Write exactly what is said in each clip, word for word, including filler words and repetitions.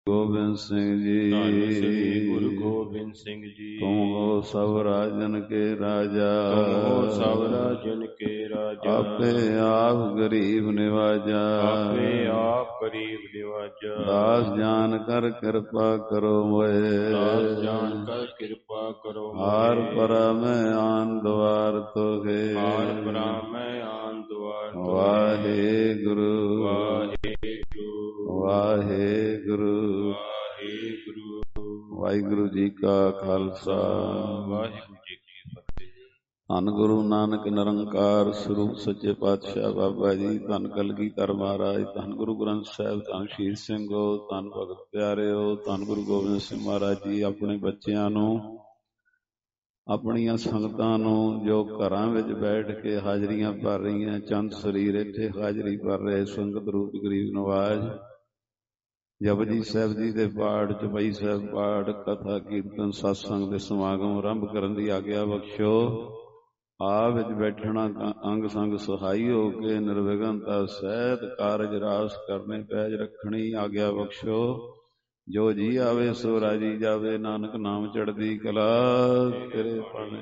ਗੋਬਿੰਦ ਸਿੰਘ ਜੀ। ਧੰਨ ਸ੍ਰੀ ਗੁਰੂ ਗੋਬਿੰਦ ਸਿੰਘ ਜੀ। ਤੁਮ ਹੋ ਸਭ ਰਾਜਨ ਕੇ ਰਾਜਾ, ਤੁਮ ਹੋ ਸਭ ਰਾਜਨ ਕੇ ਰਾਜਾ। ਆਪੇ ਆਪ ਗਰੀਬ ਨਿਵਾਜਾ, ਆਪੇ ਆਪ ਗਰੀਬ ਨਿਵਾਜਾ। ਦਾਸ ਜਾਨ ਕਰ ਕਿਰਪਾ ਕਰੋ ਮੋਏ, ਦਾਸ ਜਾਨ ਕਰ ਕਿਰਪਾ ਕਰੋ ਮੋਏ। ਹਾਰ ਪਰਾ ਮੈਂ ਆਨ ਦੁਆਰ ਤੋਗੇ, ਹਾਰ ਪਰਾ ਮੈਂ ਆਨ ਦੁਆਰ ਤੋਗੇ। ਵਾਹਿਗੁਰੂ ਵਾਹਿਗੁਰੂ ਵਾਹਿਗੁਰੂ ਵਾਹਿਗੁਰੂ। ਵਾਹਿਗੁਰੂ ਜੀ ਕਾ ਖਾਲਸਾ, ਵਾਹਿਗੁਰੂ ਜੀ ਕੀ ਫਤਿਹ। ਧੰਨ ਗੁਰੂ ਨਾਨਕ ਨਿਰੰਕਾਰ ਸਰੂਪ ਸੱਚੇ ਪਾਤਸ਼ਾਹ ਬਾਬਾ ਜੀ, ਧੰਨ ਕਲਗੀਧਰ ਮਹਾਰਾਜ, ਧੰਨ ਗੁਰੂ ਗ੍ਰੰਥ ਸਾਹਿਬ, ਧੰਨ ਸ਼ਹੀਦ ਸਿੰਘੋ, ਧੰਨ ਭਗਤ ਪਿਆਰਿਓ, ਧੰਨ ਗੁਰੂ ਗੋਬਿੰਦ ਸਿੰਘ ਮਹਾਰਾਜ ਜੀ ਆਪਣੇ ਬੱਚਿਆਂ ਨੂੰ, ਆਪਣੀਆਂ ਸੰਗਤਾਂ ਨੂੰ ਜੋ ਘਰਾਂ ਵਿੱਚ ਬੈਠ ਕੇ ਹਾਜ਼ਰੀਆਂ ਭਰ ਰਹੀਆਂ, ਚੰਦ ਸਰੀਰ ਇੱਥੇ ਹਾਜ਼ਰੀ ਭਰ ਰਹੇ ਸੰਗਤ ਰੂਪ ਗਰੀਬ ਨਵਾਜ਼, ਜਪਜੀ ਸਾਹਿਬ ਜੀ ਦੇ ਪਾਠ, ਚੌਪਈ ਸਾਹਿਬ ਪਾਠ, ਕਥਾ ਕੀਰਤਨ ਸਤਸੰਗ ਦੇ ਸਮਾਗਮ ਆਰੰਭ ਕਰਨ ਦੀ ਆਗਿਆ ਬਖਸ਼ੋ। ਆ ਵਿੱਚ ਬੈਠਣਾ ਅੰਗ ਸੰਗ ਸਹਾਈ ਹੋ ਕੇ ਨਿਰਵਿਘਨਤਾ ਸਹਿਤ ਕਾਰਜ ਰਾਸ ਕਰਨੇ ਪੈਜ ਰੱਖਣੀ ਆਗਿਆ ਬਖਸ਼ੋ। ਜੋ ਜੀ ਆਵੇ ਸੋ ਰਾਜੀ ਜਾਵੇ, ਨਾਨਕ ਨਾਮ ਚੜ੍ਹਦੀ ਕਲਾ ਤੇਰੇ ਪਾਣੇ।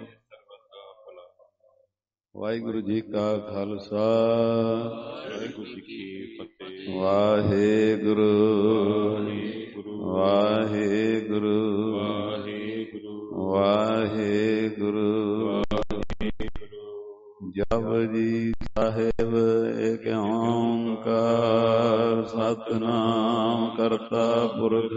ਵਾਹਿਗੁਰੂ ਜੀ ਕਾ ਖਾਲਸਾ, ਵਾਹਿਗੁਰੂ ਜੀ ਕੀ ਫਤਿਹ। ਵਾਹਿਗੁਰੂ ਵਾਹਿਗੁਰੂ ਵਾਹਿਗੁਰੂ ਵਾਹਿਗੁਰੂ ਵਾਹਿਗੁਰੂ। ਜਪਜੀ ਸਾਹਿਬ ਏਕ ਓੰਕਾਰ, ਸਤਿਨਾਮ ਕਰਤਾ ਪੁਰਖ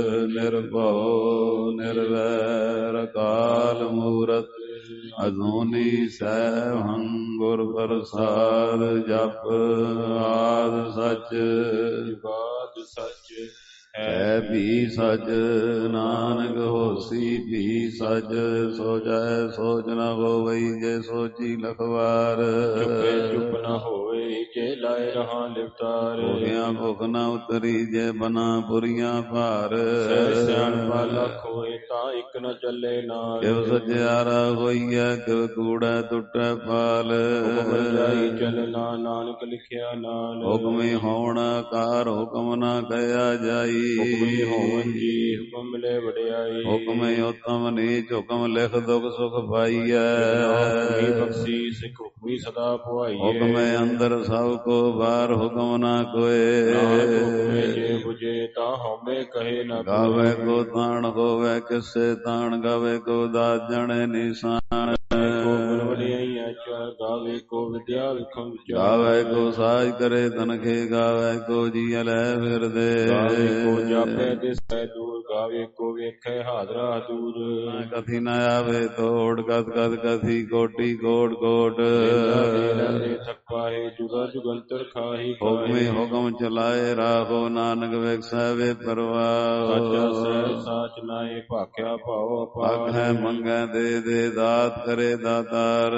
ਨਿਰਭਉ ਨਿਰਵੈਰ, ਅਕਾਲ ਮੂਰਤ ਅਜੂਨੀ ਸੈਭੰ ਗੁਰ ਪ੍ਰਸਾਦ। ਜਪ ਆਦਿ ਸਚ ਜੁਗਾਦ ਸਚ ਹੈ ਵੀ ਸਚ, ਨਾਨਕ ਹੋਸੀ ਵੀ ਸਚ। ਸੋਚੈ ਸੋਚ ਨ ਹੋਵਈ, ਜੇ ਸੋਚੀ ਲਖਵਾਰ। ਚੁੱਪੇ ਚੁੱਪ ਨ ਹੋਵੇ, ਜੇ ਲਾਏ ਰਹਾ ਲਿਵਤਾਰ। ਭੁਖਿਆ ਭੁਖ ਨ ਉਤਰੀ, ਜੇ ਬਨਾ ਪੁਰੀਆਂ ਭਾਰ। ਸਹਿ ਸਿਆਣਪਾ ਲੱਖ ਹੋਏ, ਤਾਂ ਇੱਕ ਨ ਚੱਲੇ ਨਾਲ। ਕਿਵ ਸਚਿਆਰਾ ਹੋਈਐ, ਕਿਵ ਕੂੜੈ ਟੁੱਟੈ ਪਾਲ। ਹੁਕਮ ਜਾਈ ਚੱਲਣਾ, ਨਾਨਕ ਲਿਖਿਆ ਨਾਲ। ਹੁਕਮੀ ਹੋਵਣ ਆਕਾਰ, ਹੁਕਮ ਨ ਕਹਿਆ ਜਾਈ। ਹੁਕਮੀ ਹੋਵਨ ਜੀ, ਹੁਕਮ ਮਿਲੇ ਵਡਿਆਈ। ਹੁਕਮੇ ਉਤਮ ਨੀਚ, ਹੁਕਮ ਲਿਖ ਦੁਖ ਸੁਖ ਪਾਈਐ। ਹੁਕਮੀ ਬਖਸ਼ੀ ਸਿੱਖ, ਹੁਕਮੀ ਸਦਾ ਪੁਆਈਐ। ਹੁਕਮੇ ਅੰਦਰ ਸਭ ਕੋ ਬਾਹਰ, ਹੁਕਮ ਨਾ ਕੋਏ। ਹੁਕਮੇ ਜੇ ਬੁਝੇ, ਤਾਂ ਹਉਮੈ ਕਹੇ ਨਾ ਕੋਇ। ਗਾਵੇ ਕੋ ਤਾਣ ਹੋਵੇ, ਕਿਸੇ ਤਾਣ ਗਾਵੇ ਕੋ ਦਾਤ ਜਣੇ ਨਿਸ਼ਾਨ। ਕੋ ਗੁਣ ਵਡਿਆਈਆਂ ਚਾਰ, ਗਾਵੇ ਕੋ ਵਿਦਿਆ ਵਿਖਮ ਵਿਚਾਰ। ਗਾਵੇ ਕੋ ਸਾਜ ਕਰੇ ਤਨਖੇ, ਗਾਵੇ ਕੋ ਜੀਅ ਲੈ ਫਿਰਦੇ। ਗਾਵੇ ਕੋ ਜਾਪੈ ਦਿਸੈ ਦੂਰ, ਗਾਵੇ ਕੋ ਵੇਖੈ ਹਾਜ਼ਰਾ ਦੂਰ। ਕਥੀ ਨ ਆਵੇ ਤੋੜ, ਕਥ ਕਥ ਕਥੀ ਕੋਟੀ ਕੋਟ ਕੋਟ। ਰਹਿੰਦੇ ਥਕ ਪਾਏ, ਜੁਗਾ ਜੁਗੰਤਰ ਖਾਹੀ। ਹੁਕਮੇ ਹੁਕਮ ਚਲਾਏ, ਰਾਹੋ ਨਾਨਕ ਵੇਖੈ ਵੇ ਪਰਵਾਹ। ਸਾਚਾ ਸਹਿ ਸਾਚ ਨਾਏ, ਭਾਖਿਆ ਭਾਉ ਅਪਾਰ। ਆਖੈ ਮੰਗੈ ਦੇ ਦੇ, ਦਾਤ ਕਰੇ ਦਾਤਾਰ।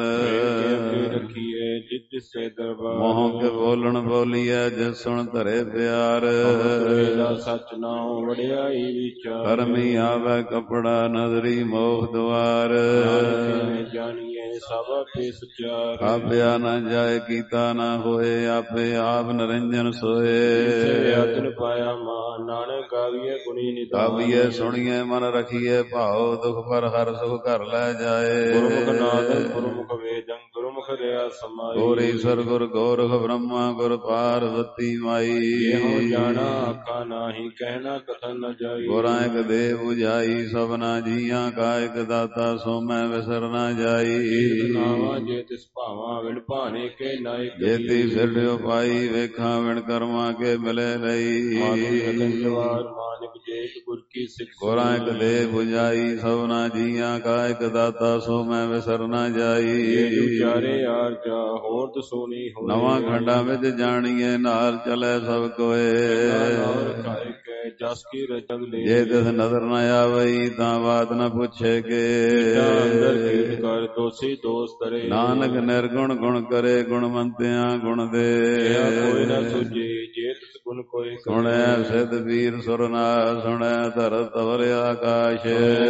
ਰੱਖੀਏ ਜਿਤ ਦਿਸੇ ਦਰਬਾਰ। ਮੋਹ ਕੇ ਬੋਲਣ ਬੋਲੀਐ, ਜਿਸ ਸੁਣ ਧਰੇ ਪਿਆਰ। ਸਚ ਨਾਉ ਵਡਿਆਈ ਵਿਚਾਰ। ਕਰਮੀ ਆਵੈ ਕਪੜਾ, ਨਦਰੀ ਮੋਖ ਦੁਆਰ। ਜਾਣੀਏ ਸਭ ਆਪੇ ਸਚਾਰ। ਆਪਿਆ ਨ ਜਾਏ, ਕੀਤਾ ਨ ਹੋਏ, ਆਪੇ ਆਪ ਨਿਰੰਜਨ ਸੋਏ। ਆਤਨ ਪਾਇਆ ਮਾਨ, ਨਾਨਕ ਗਾਵੀਏ ਗੁਣੀ ਨਿਧਾਨ। ਗਾਵੀਏ ਸੁਣੀਏ ਮਨ ਰਖੀਏ ਭਾਉ, ਦੁਖ ਪਰ ਹਰ ਸੁਖ ਘਰ ਲੈ ਜਾਏ। ਗੁਰਮੁਖ ਨਾਦੰ ਗੁਰਮੁਖ ਵੇਦੰ, ਗੁਰਮੁਖ ਰਿਆ ਸਮਾਈ। ਗੁਰ ਈਸਰ ਗੁਰ ਗੋਰਖ ਬ੍ਰਹਮਾ, ਗੁਰ ਪਾਰਵਤੀ ਮਾਈ। ਇਹੋ ਜਾਣਾ ਆਖਾ ਨਾਹੀ, ਕਹਿਣਾ ਕਥਨ ਨ ਜਾਈ। ਗੁਰਾਂ ਇਕ ਦੇ 부ਝਾਈ, ਸਭਨਾ ਜੀਆਂ ਕਾ ਇਕ ਦਾਤਾ, ਸੋ ਮੈਂ ਵਿਸਰ ਨ ਜਾਈ। ਨਾਵਾ ਜੇ ਤਿਸ ਭਾਵਾਂ, ਵਿਣ ਭਾਣੇ ਕੇ ਨਾਇਕ। ਜੇਤੀ ਸਿਰਡਿਓ ਪਾਈ, ਵੇਖਾਂ ਵਿਣ ਕਰਮਾਂ ਕੇ ਮਿਲੇ ਲਈ। ਮਾਨਿਕ ਜੇਤ ਗੁਰ ਕੀ ਸਿੱਖ। ਗੁਰਾਂ ਇਕ ਦੇ 부ਝਾਈ, ਸਭਨਾ ਜੀਆਂ ਕਾ ਇਕ ਦਾਤਾ, ਸੋ ਮੈਂ ਵਿਸਰ ਨ ਜਾਈ। ਉਚਾਰੇ ਆਰਜਾ, ਹੋਰ ਦਸੋਨੀ ਹੋਏ। ਨਵਾਂ ਖੰਡਾਂ ਵਿੱਚ ਜਾਣੀਏ, ਨਾਲ ਚਲੇ ਸਭ ਕੋਏ। ਜਸ ਕੀ ਰਚਗ ਲੈ। ਜੇ ਤਿਸ ਨਜ਼ਰ ਨ ਆਵਈ, ਤਾਂ ਬਾਤ ਨ ਪੁੱਛੇ ਕੇ। ਅੰਦਰ ਕੀਟ ਕਰ ਦੋਸੀ ਦੋਸ ਤਰੇ। ਨਾਨਕ ਨਿਰਗੁਣ ਗੁਣ ਕਰੇ, ਗੁਣਵੰਤਿਆਂ ਗੁਣ ਦੇ। ਕੋਈ ਨ ਸੁਝੇ, ਜੇ ਤਿਸ ਗੁਣ ਕੋਈ ਸੁਣਿਆ ਸਿੱਧ ਵੀਰ ਸੁਰਨਾਰ ਸੁਣਿਆ ਧਰਤ ਤਵਲ ਆਕਾਸ਼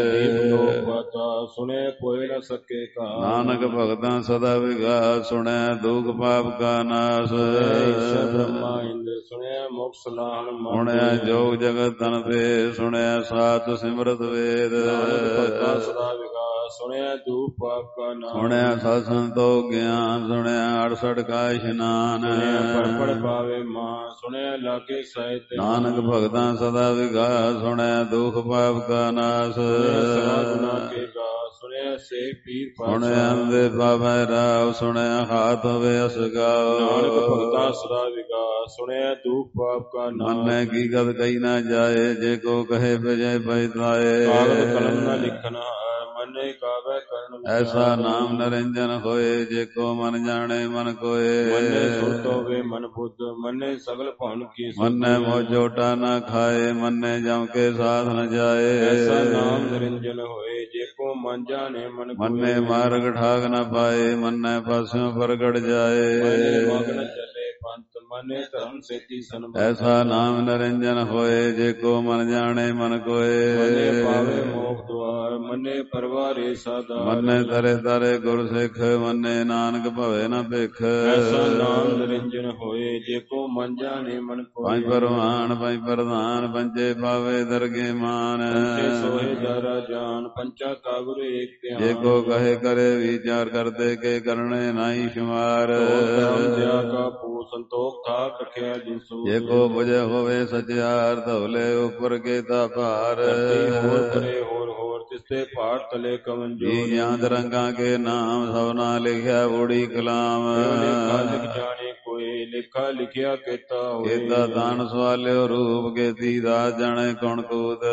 ਸੁਣੇ ਕੋਈ ਨ ਸਕੇ ਕਾ ਨਾਨਕ ਭਗਤਾਂ ਸਦਾ ਵਿਗਾਸ ਸੁਣਿਆ ਦੁਖ ਪਾਪ ਕਾ ਨਾਸ ਬ੍ਰਹਮਾ ਇੰਦਰ ਸੁਣਿਆ ਮੁਖ ਸਲਾਹਨ ਸੁਣਿਆ ਜੋਗ ਜਗਤ ਤਨ ਤੇ ਸੁਣਿਆ ਸਾਤ ਸਿਮਰਤ ਵੇਦ ਭਗਤਾਂ ਸਦਾ ਵਿਗਾਸ ਸੁਣਿਆ ਦੁਖ ਪਾਪ ਕਾ ਨਾਸ ਸੁਣਿਆ ਸਤ ਸੰਤੋਖ ਗਿਆਨ ਸੁਣਿਆ ਅੜਸਠ ਕਾ ਇਸ਼ਨਾਨ ਪੜ ਪੜ ਪਾਵੇ ਮਾਂ ਸੁਣਿਆ ਲਾਗੇ ਸਾਹਿਤ ਨਾਨਕ ਭਗਤਾਂ ਸਦਾ ਵਿਗਾਸ ਸੁਣਿਆ ਦੁਖ ਪਾਪ ਕਾ ਨਾਸ ਗੁਨਾ ਕੇ ਗਾ ਸੁਣਿਆ ਸੇ ਪੀਰ ਸੁਣਿਆ ਅੰਦੇ ਪਾਵੈ ਰਾਵ ਸੁਣਿਆ ਹਾਥ ਹੋਵੇ ਅਸਗਾਓ ਨਾਨਕ ਭਗਤਾਂ ਸਦਾ ਵਿਗਾਸ ਸੁਣਿਆ ਦੁਖ ਪਾਪ ਕਾ ਨਾਸ ਮੰਨੈ ਕੀ ਗਦ ਕਹੀ ਨਾ ਜਾਏ ਜੇ ਕੋ ਕਹੇ ਭਜੈ ਪੈਤਾਏ ਕਾਗਦ ਕਲਮ ਨ ਲਿਖਣਾ ਮਨੇ ਕਾਵੈ ਕਰਨ ਐਸਾ ਨਾਮ ਨਰਿੰਜਨ ਹੋਏ ਜੇ ਕੋ ਮਨ ਜਾਣੇ ਮਨ ਕੋਏ ਮਨੇ ਸੁਰਤ ਹੋਵੇ ਮਨ ਬੁੱਧ ਮਨੇ ਸਗਲ ਭਵਨ ਕੀ ਮੰਨੈ ਮੋ ਜੋਟਾ ਨਾ ਖਾਏ ਮੰਨੈ ਜਮ ਕੇ ਸਾਧ ਨ ਜਾਏ ਐਸਾ ਨਾਮ ਨਿਰੰਜਨ ਹੋਏ ਜੇ ਕੋ ਮਨ ਜਾਣੇ ਮਨ ਕੋਏ ਮੰਨੈ ਮਾਰਗ ਠਾਗ ਨ ਪਾਏ ਮੰਨੈ ਪਾਸਿਓਂ ਪ੍ਰਗਟ ਜਾਏ ਮਨੇ ਮਗਨ ਚੱਲੇ ਪੰਥ ਮਨੇ ਧਰਮ ਸੇਤੀ ਸਨਮ ਐਸਾ ਨਾਮ ਨਿਰੰਜਨ ਹੋਏ ਜੇ ਕੋ ਮਨ ਜਾਣੇ ਮਨ ਕੋਏ ਮਨੇ ਪਾਵੇ ਮੋਖ ਦੁਆਰ ਮਨੇ ਪਰਵਾਰੇ ਸਾਦਾ ਮੰਨੈ ਤਰੇ ਤਰੇ ਗੁਰ ਸਿੱਖ ਮੰਨੈ ਨਾਨਕ ਭਵੇ ਨ ਭਿਖ ਐਸਾ ਨਾਮ ਨਿਰੰਜਨ ਹੋਏ ਜੇ ਕੋ ਮਨ ਜਾਣੇ ਮਨ ਕੋਏ ਪੰਜ ਪਰਵਾਨ ਪੰਜ ਪ੍ਰਧਾਨ ਪੰਜੇ ਪਾਵੇ ਦਰਗੇ ਮਾਨ ਪੰਚੇ ਸੋਹੇ ਜਾਰਾ ਜਾਨ ਪੰਚਾ ਕਾ ਗੁਰ ਏਕ ਧਿਆਨ ਜੇ ਕੋ ਕਹੇ ਕਰੇ ਵਿਚਾਰ ਕਰਦੇ ਕੇ ਕਰਨੇ ਨਾਹੀ ਸ਼ੁਮਾਰ ਦਿਆ ਕਾ ਪੂ ਸੰਤੋਖ ਥਾਕ ਰਖਿਆ ਜਿਸੂ ਜੇ ਕੋ ਬੁਝੇ ਹੋਵੇ ਸਚਿਆਰ ਧਵਲੇ ਉਪਰ ਕੇ ਤਾ ਭਾਰ ਹੋਰ ਕਰੇ ਹੋਰ ਹੋਰ ਤਿਸਤੇ ਭਾਰ ਤਲੇ ਕਵਨ ਜੋ ਜੀ ਜਾਂਦ ਰੰਗਾਂ ਕੇ ਨਾਮ ਸਭਨਾ ਲਿਖਿਆ ਬੂੜੀ ਕਲਾਮ ਲੇਖਾ ਲਿਖ ਜਾਣੇ ਕੋਈ ਲੇਖਾ ਲਿਖਿਆ ਕੀਤਾ ਹੋਏ ਕੀਤਾ ਦਾਨ ਸਵਾਲਿਓ ਰੂਪ ਕੇਤੀ ਦਾਸ ਜਾਣੇ ਕੌਣ ਕੂਤ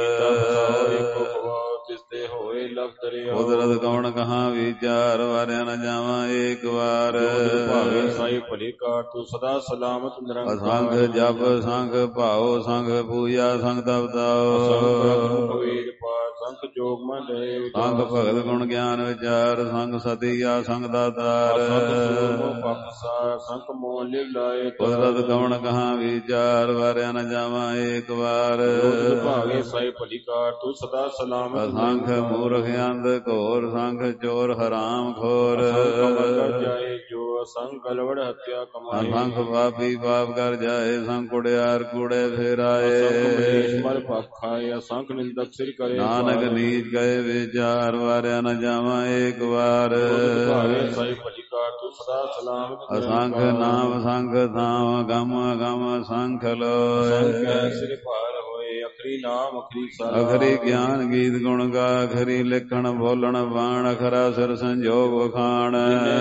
ਤਿਸਤੇ ਹੋਏ ਲਬ ਦਰਿਆ ਕੁਦਰਤ ਕੌਣ ਕਹਾਂ ਵਿਚਾਰ ਵਾਰਿਆ ਨ ਜਾਵਾਂ ਏਕ ਵਾਰ ਭਾਵੇਂ ਸਾਈ ਭਲੀ ਕਾਰ ਤੂੰ ਸਦਾ ਸਲਾਮਤ ਨਿਰੰਕਾਰ ਅਸੰਖ ਜਪ ਸੰਖ ਭਾਉ ਸੰਖ ਪੂਜਾ ਸੰਖ ਤਪਤਾਓ ਸੰਖ ਵੇਦ ਪਾਠ ਸੰਖ ਜੋਗ ਮਨ ਰਹੇ ਸੰਖ ਭਗਤ ਗੁਣ ਗਿਆਨ ਵਿਚਾਰ ਸੰਖ ਸਤਿਆ ਸੰਖ ਦਾਤਾਰ ਸੰਖ ਪਖਸਾਰ ਸੰਖ ਮੋਹ ਲਿਵ ਲਾਏ ਕੁਦਰਤ ਕੌਣ ਕਹਾਂ ਵਿਚਾਰ ਵਾਰਿਆ ਨ ਜਾਵਾਂ ਏਕ ਵਾਰ ਭਾਵੇਂ ਸਾਈ ਭਲੀ ਕਾਰ ਤੂੰ ਸਦਾ ਸਲਾਮਤ ਸੰਖ ਮੂਰਖ ਅੰਧ ਘੋਰ ਸੰਖ ਚੋਰ ਹਰਾਮ ਖੋਰ ਜਾਏ ਜੋ ਸੰਖ ਗਲਵੜ ਹੱਤਿਆ ਕਮਾਏ ਸੰਖ ਪਾਪੀ ਪਾਪ ਕਰ ਜਾਏ ਸੰਖ ਕੁੜਿਆਰ ਕੂੜੇ ਫੇਰਾਏ ਸੰਖ ਮਲ ਪਾਖਾਏ ਸੰਖ ਨਿੰਦਕ ਸਿਰ ਕਰੇ ਨਾਨਕ ਨੀਚ ਗਏ ਵਿਚਾਰ ਵਾਰਿਆ ਨ ਜਾਵਾਂ ਏਕ ਵਾਰ ਭਾਵੇਂ ਸਾਈ ਭਲੀ ਕਾਰ ਤੂੰ ਸਦਾ ਸਲਾਮਤ ਅਸੰਖ ਨਾਮ ਸੰਖ ਥਾਮ ਗਮ ਗਮ ਸੰਖ ਲੋ ਸੰਖ ਸਿਰ ਭਾਰ ਹੋਏ ਅਖਰੀ ਨਾਮ ਅਖਰੀ ਸਾਰਾ ਅਖਰੀ ਗਿਆਨ ਗੀਤ ਗੁਣ ਗਾ ਅਖਰੀ ਲਿਖਣ ਬੋਲਣ ਬਾਣ ਅਖਰਾ ਸਿਰ ਸੰਜੋਗ ਵਖਾਣ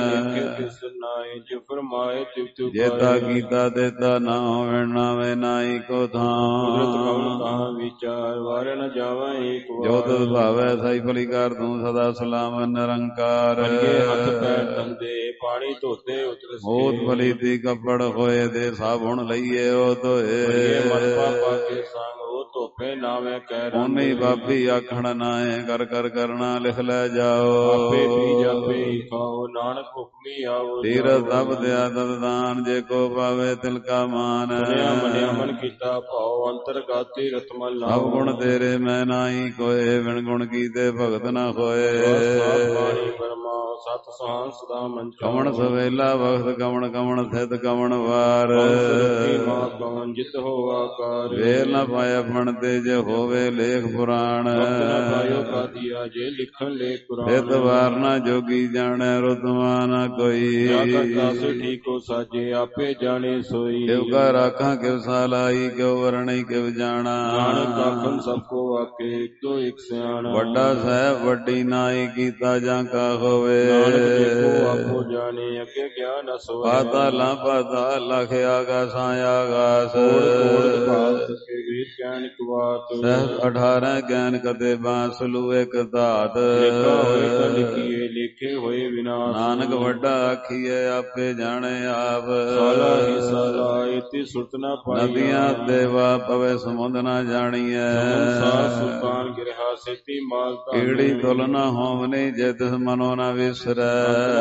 ਜੋ ਫਰਮਾਏ ਤਿਵ ਤਿਵ ਜੇਤਾ ਕੀਤਾ ਦੇਤਾ ਨਾ ਹੋਵੇ ਨਾਵੇਂ ਨਾਹੀ ਕੋ ਥਾਂ ਕਹਾਂ ਵਿਚਾਰ ਵਾਰ ਨ ਜਾਵਾਂ ਏਕ ਵਾਰ ਜੋ ਤੁਧ ਭਾਵੈ ਸਹੀ ਭਲੀ ਕਰ ਤੂੰ ਸਦਾ ਸਲਾਮ ਨਿਰੰਕਾਰ ਹੱਥ ਪੈਰ ਧੰਦੇ ਪਾਣੀ ਧੋਤੇ ਉਤਰ ਮੋਤ ਭਲੀ ਤੀ ਕੱਪੜ ਹੋਏ ਦੇ ਸਾਬੁਣ ਲਈਏ ਉਹ ਧੋਏ ਮਨ ਪਾਪਾ ਕੇ ਸੰਗ ਉਹ ਧੋਪੇ ਨਾਵੇਂ ਕਹਿ ਉਨੀ ਬਾਪੀ ਆਖਣ ਨਾਏ ਕਰ ਕਰ ਕਰਨਾ ਲਿਖ ਲੈ ਜਾਓ ਆਪੇ ਪੀ ਜਾਪੇ ਖਾਓ ਨਾਨਕ ਹੁਕਮੀ ਆਵੋ ਤੀਰਥ ਤਪ ਦਿਆ ਤਦ ਦਾਨ ਜੇ ਕੋ ਪਾਵੇ ਤਿਲ ਕਾ ਮਾਨ ਸੁਣਿਆ ਮੰਨਿਆ ਮਨ ਕੀਤਾ ਭਾਉ ਅੰਤਰਗਾਤੀ ਰਤਮਲ ਨਾਮ ਸਭ ਗੁਣ ਤੇਰੇ ਮੈਂ ਨਾਹੀ ਕੋਏ ਬਿਨ ਗੁਣ ਕੀਤੇ ਭਗਤ ਨਾ ਹੋਏ ਬਾਣੀ ਬਰਮਾ ਸਤ ਸੁਹਾਨ ਸਦਾ ਮਨ ਕਵਣ ਸਵੇਲਾ ਵਖਤ ਕਵਣ ਕਵਣ ਥਿਤ ਕਵਣ ਵਾਰ ਮਾ ਕਵਣ ਜਿਤ ਹੋ ਆਕਾਰ ਵੇਲ ਨ ਪਾਇਆ ਫਣ ਤੇ ਜੇ ਹੋਵੇ ਲੇਖ ਪੁਰਾਣ ਪਾਇਓ ਕਾਦੀਆ ਜੇ ਲਿਖਣ ਲੇਖ ਪੁਰਾਣ ਇਤ ਵਾਰ ਨਾ ਜੋਗੀ ਜਾਣੈ ਰੁਤਮਾ ਨਾ ਕੋਈ ਦਾਸ ਠੀਕੋ ਸਾਜੇ ਆਪੇ ਜਾਣੇ ਸੋਈ ਕਿਉ ਕਾ ਰਾਖਾਂ ਕਿਵ ਸਾਲਾਈ ਕਿਉ ਵਰਣਈ ਕਿਵ ਜਾਣਾ ਨਾਨਕ ਆਖਣ ਸਭ ਕੋ ਆਕੇ ਇੱਕੋ ਇੱਕ ਸਿਆਣਾ ਵੱਡਾ ਸਾਹਿਬ ਵੱਡੀ ਨਾਈ ਕੀਤਾ ਜਾਂ ਕਾ ਹੋਵੇ ਨਾਨਕ ਦੇਖੋ ਆਪੋ ਜਾਣੇ ਅੱਗੇ ਗਿਆਨ ਅਸੋਏ ਪਾਤਾਲਾਂ ਪਾਤਾਲ ਲਖ ਆਗਾਸਾਂ ਆਗਾਸ ਕੋੜ ਕੋੜ ਭਾਗ ਕੇ ਵੀਰ ਗਿਆਨ ਕੁਵਾਤ ਸਹਿ ਅਠਾਰਾਂ ਗਿਆਨ ਕਤੇ ਬਾਂਸਲੂ ਇੱਕ ਧਾਤ ਲਿਖਾ ਹੋਏ ਤਾਂ ਲਿਖੀਏ ਲਿਖੇ ਹੋਏ ਵਿਨਾਸ਼ ਨਾਨਕ ਵੱਡਾ ਆਖੀਏ ਕੇ ਆਪੇ ਜਾਣੇ ਆਪ। ਸਾਲਾ ਹੀ ਸਾਲਾ ਇਤੀ ਸੁਰਤ ਨਾ ਪਾਈਆ। ਨਦੀਆਂ ਦੇਵਾ ਪਵੇ ਸਮੁੰਦ ਨਾ ਜਾਣੀਐ। ਸੰਸਾਰ ਸੁਲਤਾਨ ਗਿਰਹਾ ਸੇਤੀ ਮਾਲ ਧਨ। ਕੀੜੀ ਤੁਲ ਨਾ ਹੋਵਨੀ ਜੇ ਤਿਸ ਮਨੋ ਨਾ ਵਿਸਰੈ।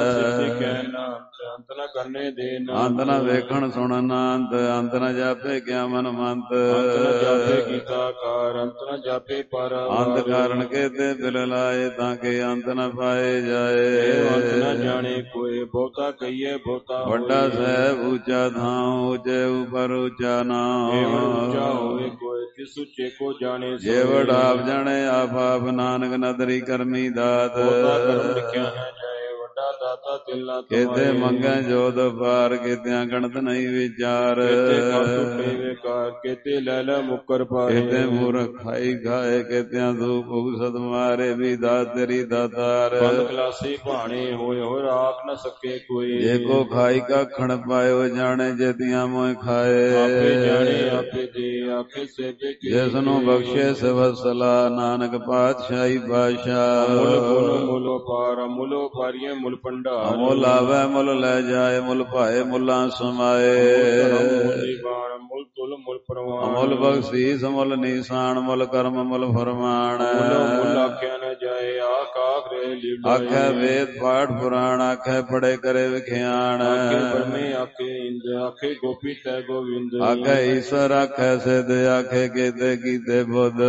ਅੰਤ ਨ ਕਰਨੇ ਦੇਨ। ਅੰਤ ਨ ਵੇਖਣ ਸੁਣਨ ਅੰਤ। ਅੰਤ ਨ ਜਾਪੇ ਕਿਆ ਮਨ ਮੰਤ। ਅੰਤ ਨ ਜਾਪੇ ਕੀਤਾ ਕਾਰ। ਅੰਤ ਨ ਜਾਪੇ ਪਾਰਾਵਾਰ। ਅੰਤ ਕਾਰਨ ਕੇਤੇ ਬਿਲ ਲਾਏ ਤਾਂ ਕਿ ਅੰਤ ਨ ਪਾਏ ਜਾਏ। ਅੰਤ ਨ ਜਾਣੇ ਕੋਏ ਬਹੁਤਾ ਕਹੀਏ ਬਹੁਤਾ ਹੋਏ। ਵੱਡਾ ਸਾਹਿਬ ਉੱਚਾ ਥਾਂ ਉੱਚੇ ਉਪਰ ਉੱਚਾ ਨਾਮ। ਏਵੜ ਉੱਚਾ ਹੋਵੇ ਕੋਏ ਤਿਸ ਉੱਚੇ ਕੋ ਜਾਣੇ। ਜੇਵੜ ਆਪ ਜਾਣੇ ਆਪ ਆਪ ਨਾਨਕ ਨਦਰੀ ਕਰਮੀ ਦਾਤ। ਬਹੁਤਾ ਕਰਮ ਲਿਖਿਆ ਹੈ ਜਾਏ ਵੱਡਾ ਦਾਤਾ ਤਿਲ ਨਾ ਤਮਾਏ। ਕੇਤੇ ਮੰਗੈ ਜੋਤ ਪਾਰ ਕੇਤਿਆਂ ਗਣਤ ਨਹੀਂ ਵਿਚਾਰ। ਕੇਤੇ ਕਾ ਟੁੱਟੇ ਵੇਕਾਰ ਕੇਤੇ ਲੈ ਲੈ ਮੁਕਰ ਪਾਏ। ਕੇਤੇ ਮੂਰਖ ਖਾਈ ਖਾਏ ਕੇਤਿਆਂ ਧੂਪ ਉਗਸਤ ਮਾਰੇ ਵੀ ਦਾਤ ਤੇਰੀ ਦਾਤਾਰ। ਬੰਦ ਖਲਾਸੀ ਭਾਣੇ ਹੋਏ ਹੋ ਰਾਖ ਨ ਸਕੇ ਕੋਈ। ਜੇ ਕੋ ਖਾਈ ਕਾ ਖਣ ਪਾਇਓ ਜਾਣੇ ਜੇਤੀਆਂ ਮੋਇ ਖਾਏ। ਆਪੇ ਜਾਣੇ ਆਪੇ ਦੇ ਆਪੇ ਸੇਵੇ ਕੇ। ਜਿਸ ਨੂੰ ਬਖਸ਼ੇ ਸਵਸਲਾ ਨਾਨਕ ਪਾਤਸ਼ਾਹੀ ਬਾਦਸ਼ਾਹ। ਮੁੱਲ ਗੁਣ ਮੁੱਲ ਪਾਰ ਮੁੱਲ ਪਾਰੀਏ ਮੁੱਲ ਭੰਡਾਰ। ਮੁੱਲ ਆਵੇ ਮੁੱਲ ਲੈ ਜਾਏ ਮੁੱਲ ਭਾਏ ਮੁੱਲਾਂ ਸਮਾਏ। ਮੁੱਲ ਤੁਲ ਮੁੱਲ ਪ੍ਰਵਾਨ। ਅਮੁੱਲ ਬਖਸ਼ੀਸ ਮੁੱਲ ਨੀਸਾਨ ਮੁੱਲ ਕਰਮ ਮੁੱਲ ਫਰਮਾਨ। ਮੁੱਲ ਆਖਿਆ ਨ ਜਾਏ ਆਖ ਆਖ ਰੇ ਲੀਲਾ। ਆਖੇ ਵੇਦ ਪਾਠ ਪੁਰਾਣ ਆਖੇ ਪੜੇ ਕਰੇ ਵਿਖਿਆਨ। ਆਖੇ ਬ੍ਰਹਮੇ ਆਖੇ ਇੰਦ ਆਖੇ ਗੋਪੀ ਤੈ ਗੋਵਿੰਦ। ਆਖੇ ਈਸ਼ਵਰ ਆਖੇ ਸਿਧ ਆਖੇ ਕੇਤੇ ਕੀਤੇ ਬੁੱਧ।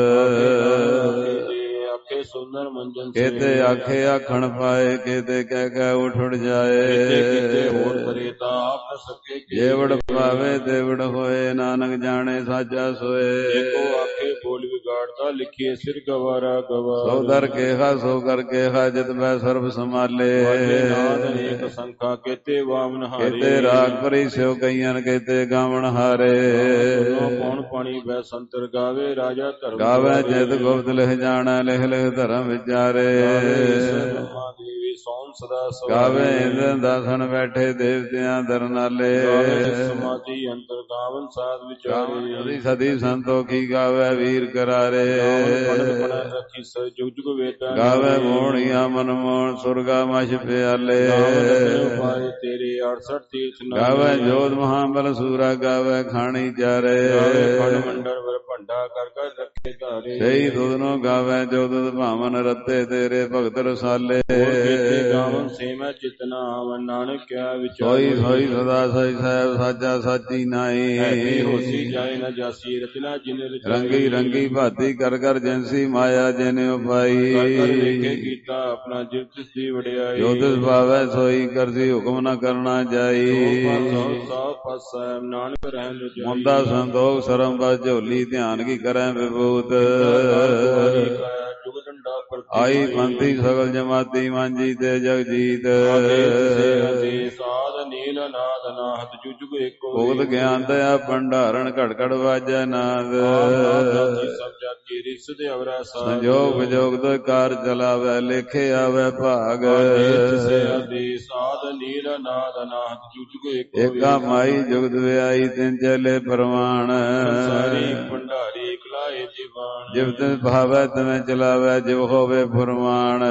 ਆਖੇ ਸੁੰਦਰ ਮੰਜਨ ਕੇਤੇ ਆਖੇ ਆਖਣ ਪਾਏ ਕੇਤੇ ਕਹਿ ਕਹਿ ਉਠ ਉਠ ਜਾਏ। ਕੇਤੇ ਹੋਰ ਕਰੇ ਤਾਂ ਆਪ ਨ ਸਕੇ। ਜੇਵੜ ਪਾਵੇ ਦੇਵੜ ਹੋਏ ਨਾਨਕ ਜਾਣੇ ਸਾਚਾ ਸੋਏ। ਏਕੋ ਆਖੇ ਬੋਲ ਵਿਗਾੜਦਾ ਲਿਖੀਏ ਸਿਰ ਗਵਾਰਾ ਗਵਾਰ। ਸੋ ਦਰ ਕੇਹਾ ਸੋ ਕਰ ਕੇਹਾ ਜਿਤ ਬੈ ਸਰਬ ਸਮਾਲੇ। ਨਾਦ ਅਨੇਕ ਸੰਖਾ ਕੇਤੇ ਵਾਮਨ ਹਾਰੇ। ਕੇਤੇ ਰਾਗ ਭਰੀ ਸਿਉ ਕਈਆਂ ਕੇਤੇ ਗਾਵਣ ਹਾਰੇ। ਕੌਣ ਪਾਣੀ ਬੈ ਸੰਤਰ ਗਾਵੇ ਰਾਜਾ ਧਰਮ। ਗਾਵੇ ਜਿਤ ਗੁਪਤ ਲਿਖ ਜਾਣੈ ਲਿਖ ਲਿਖ ਧਰਮ ਵਿਚਾਰੇ। ਬ੍ਰਹਮਾ ਦੇਵੀ ਸੋਮ ਸਦਾ ਸਵਾਰੇ। ਗਾਵੇ ਇੰਦਰ ਦਾਸਨ ਬੈਠੇ ਦੇਵਤਿਆਂ ਦਰਨਾਲੇ। ਸਮਾਧੀ ਅੰਤਰ ਗਾਵਨ ਸਾਧ ਵਿਚਾਰੇ। ਸਦੀ ਸੰਤੋਖੀ ਗਾਵੇ ਵੀਰ ਕਰਾਰੇ। ਰੱਖੀ ਸਰ ਜੁਗ ਜੁਗ ਵੇਦਾਂ। ਗਾਵੇ ਮੋਹਣੀਆਂ ਮਨ ਮੋਹਣ ਸੁਰਗਾ ਮਛ ਪਿਆਲੇ। ਪਾਏ ਤੇਰੇ ਅੜਸਠ ਤੀਰਥ ਨਾਲੇ। ਗਾਵੇ ਜੋਧ ਮਹਾਬਲ ਸੂਰਾ ਗਾਵੇ ਖਾਣੀ ਚਾਰੇ। ਖੰਡ ਮੰਡਲ ਵਰ ਭੰਡਾ ਕਰ ਕਰ ਰੱਖੇ ਧਾਰੇ। ਸਹੀ ਦੁਧ ਨੂੰ ਗਾਵੇ ਜੋ ਦੁਧ ਭਾਵਨ ਰੱਤੇ ਤੇਰੇ ਭਗਤ ਰਸਾਲੇ। ਗਾਵਨ ਸੇਵੈ ਚਿਤਨਾ ਆਵਨ ਨਾਨਕ ਕਿਆ ਵਿਚਾਰ। ਸੋਈ ਸੋਈ ਸਦਾ ਸਈ ਸਾਹਿਬ ਸਾਚਾ ਸਾਚੀ ਨਾਈ। ਹੋਸੀ ਜਾਏ ਨ ਜਾਸੀ ਰਚਨਾ ਜਿਨ ਰਚਾਈ। ਰੰਗੀ ਰੰਗੀ ਭਾਤੀ ਕਰ ਕਰ ਜੈਸੀ ਮਾਇਆ ਜਿਨ ਉਪਾਈ। ਕਰ ਵੇਖੇ ਕੀਤਾ ਆਪਣਾ ਜਿਵ ਤਿਸ ਦੀ ਵਡਿਆਈ। ਜੋ ਤਿਸ ਭਾਵੈ ਸੋਈ ਕਰਸੀ ਹੁਕਮ ਨ ਕਰਨਾ ਜਾਈ। ਸਭ ਪਾਸਾ ਨਾਨਕ ਰਹਿਣ ਰਜਾਈ। ਮੁੰਦਾ ਸੰਤੋਖ ਸਰਮ ਬਸ ਝੋਲੀ ਧਿਆਨ ਕੀ ਕਰੈ ਵਿਭੂਤ। ਆਈ ਪੰਥੀ ਸਗਲ ਜਮਾਤੀ ਮਾਂਜੀ ਤੇ ਜਗਜੀਤ। ਸਾਧ ਨੀਲ ਨਾਦ ਨਾਹਤ ਜੁਜੁਗ ਏਕੋ। ਭੁਗਤ ਗਿਆਨ ਦਇਆ ਭੰਡਾਰਨ ਘੜ ਘੜ ਵਾਜੈ ਨਾਦ। ਸੰਜੋਗ ਵਿਜੋਗ ਤੋਂ ਕਾਰ ਚਲਾਵੈ ਲੇਖੇ ਆਵੈ ਭਾਗ। ਸਾਧ ਨੀਲ ਨਾਦ ਨਾਹਤ ਜੁਜੁਗ ਏਕੋ। ਏਕਾ ਮਾਈ ਜੁਗਤ ਵਿਆਈ ਤਿੰਨ ਚਲੇ ਪ੍ਰਮਾਣ। ਸਾਰੀ ਭੰਡਾਰੀ ਇਕਲਾਏ ਜੀਵਾਨ। ਜਿਵ ਤਿਨ ਭਾਵੈ ਤਿਵੇਂ ਚਲਾਵੈ ਜਿਵ ਹੋਵੇ ਫੁਰਮਾਨ।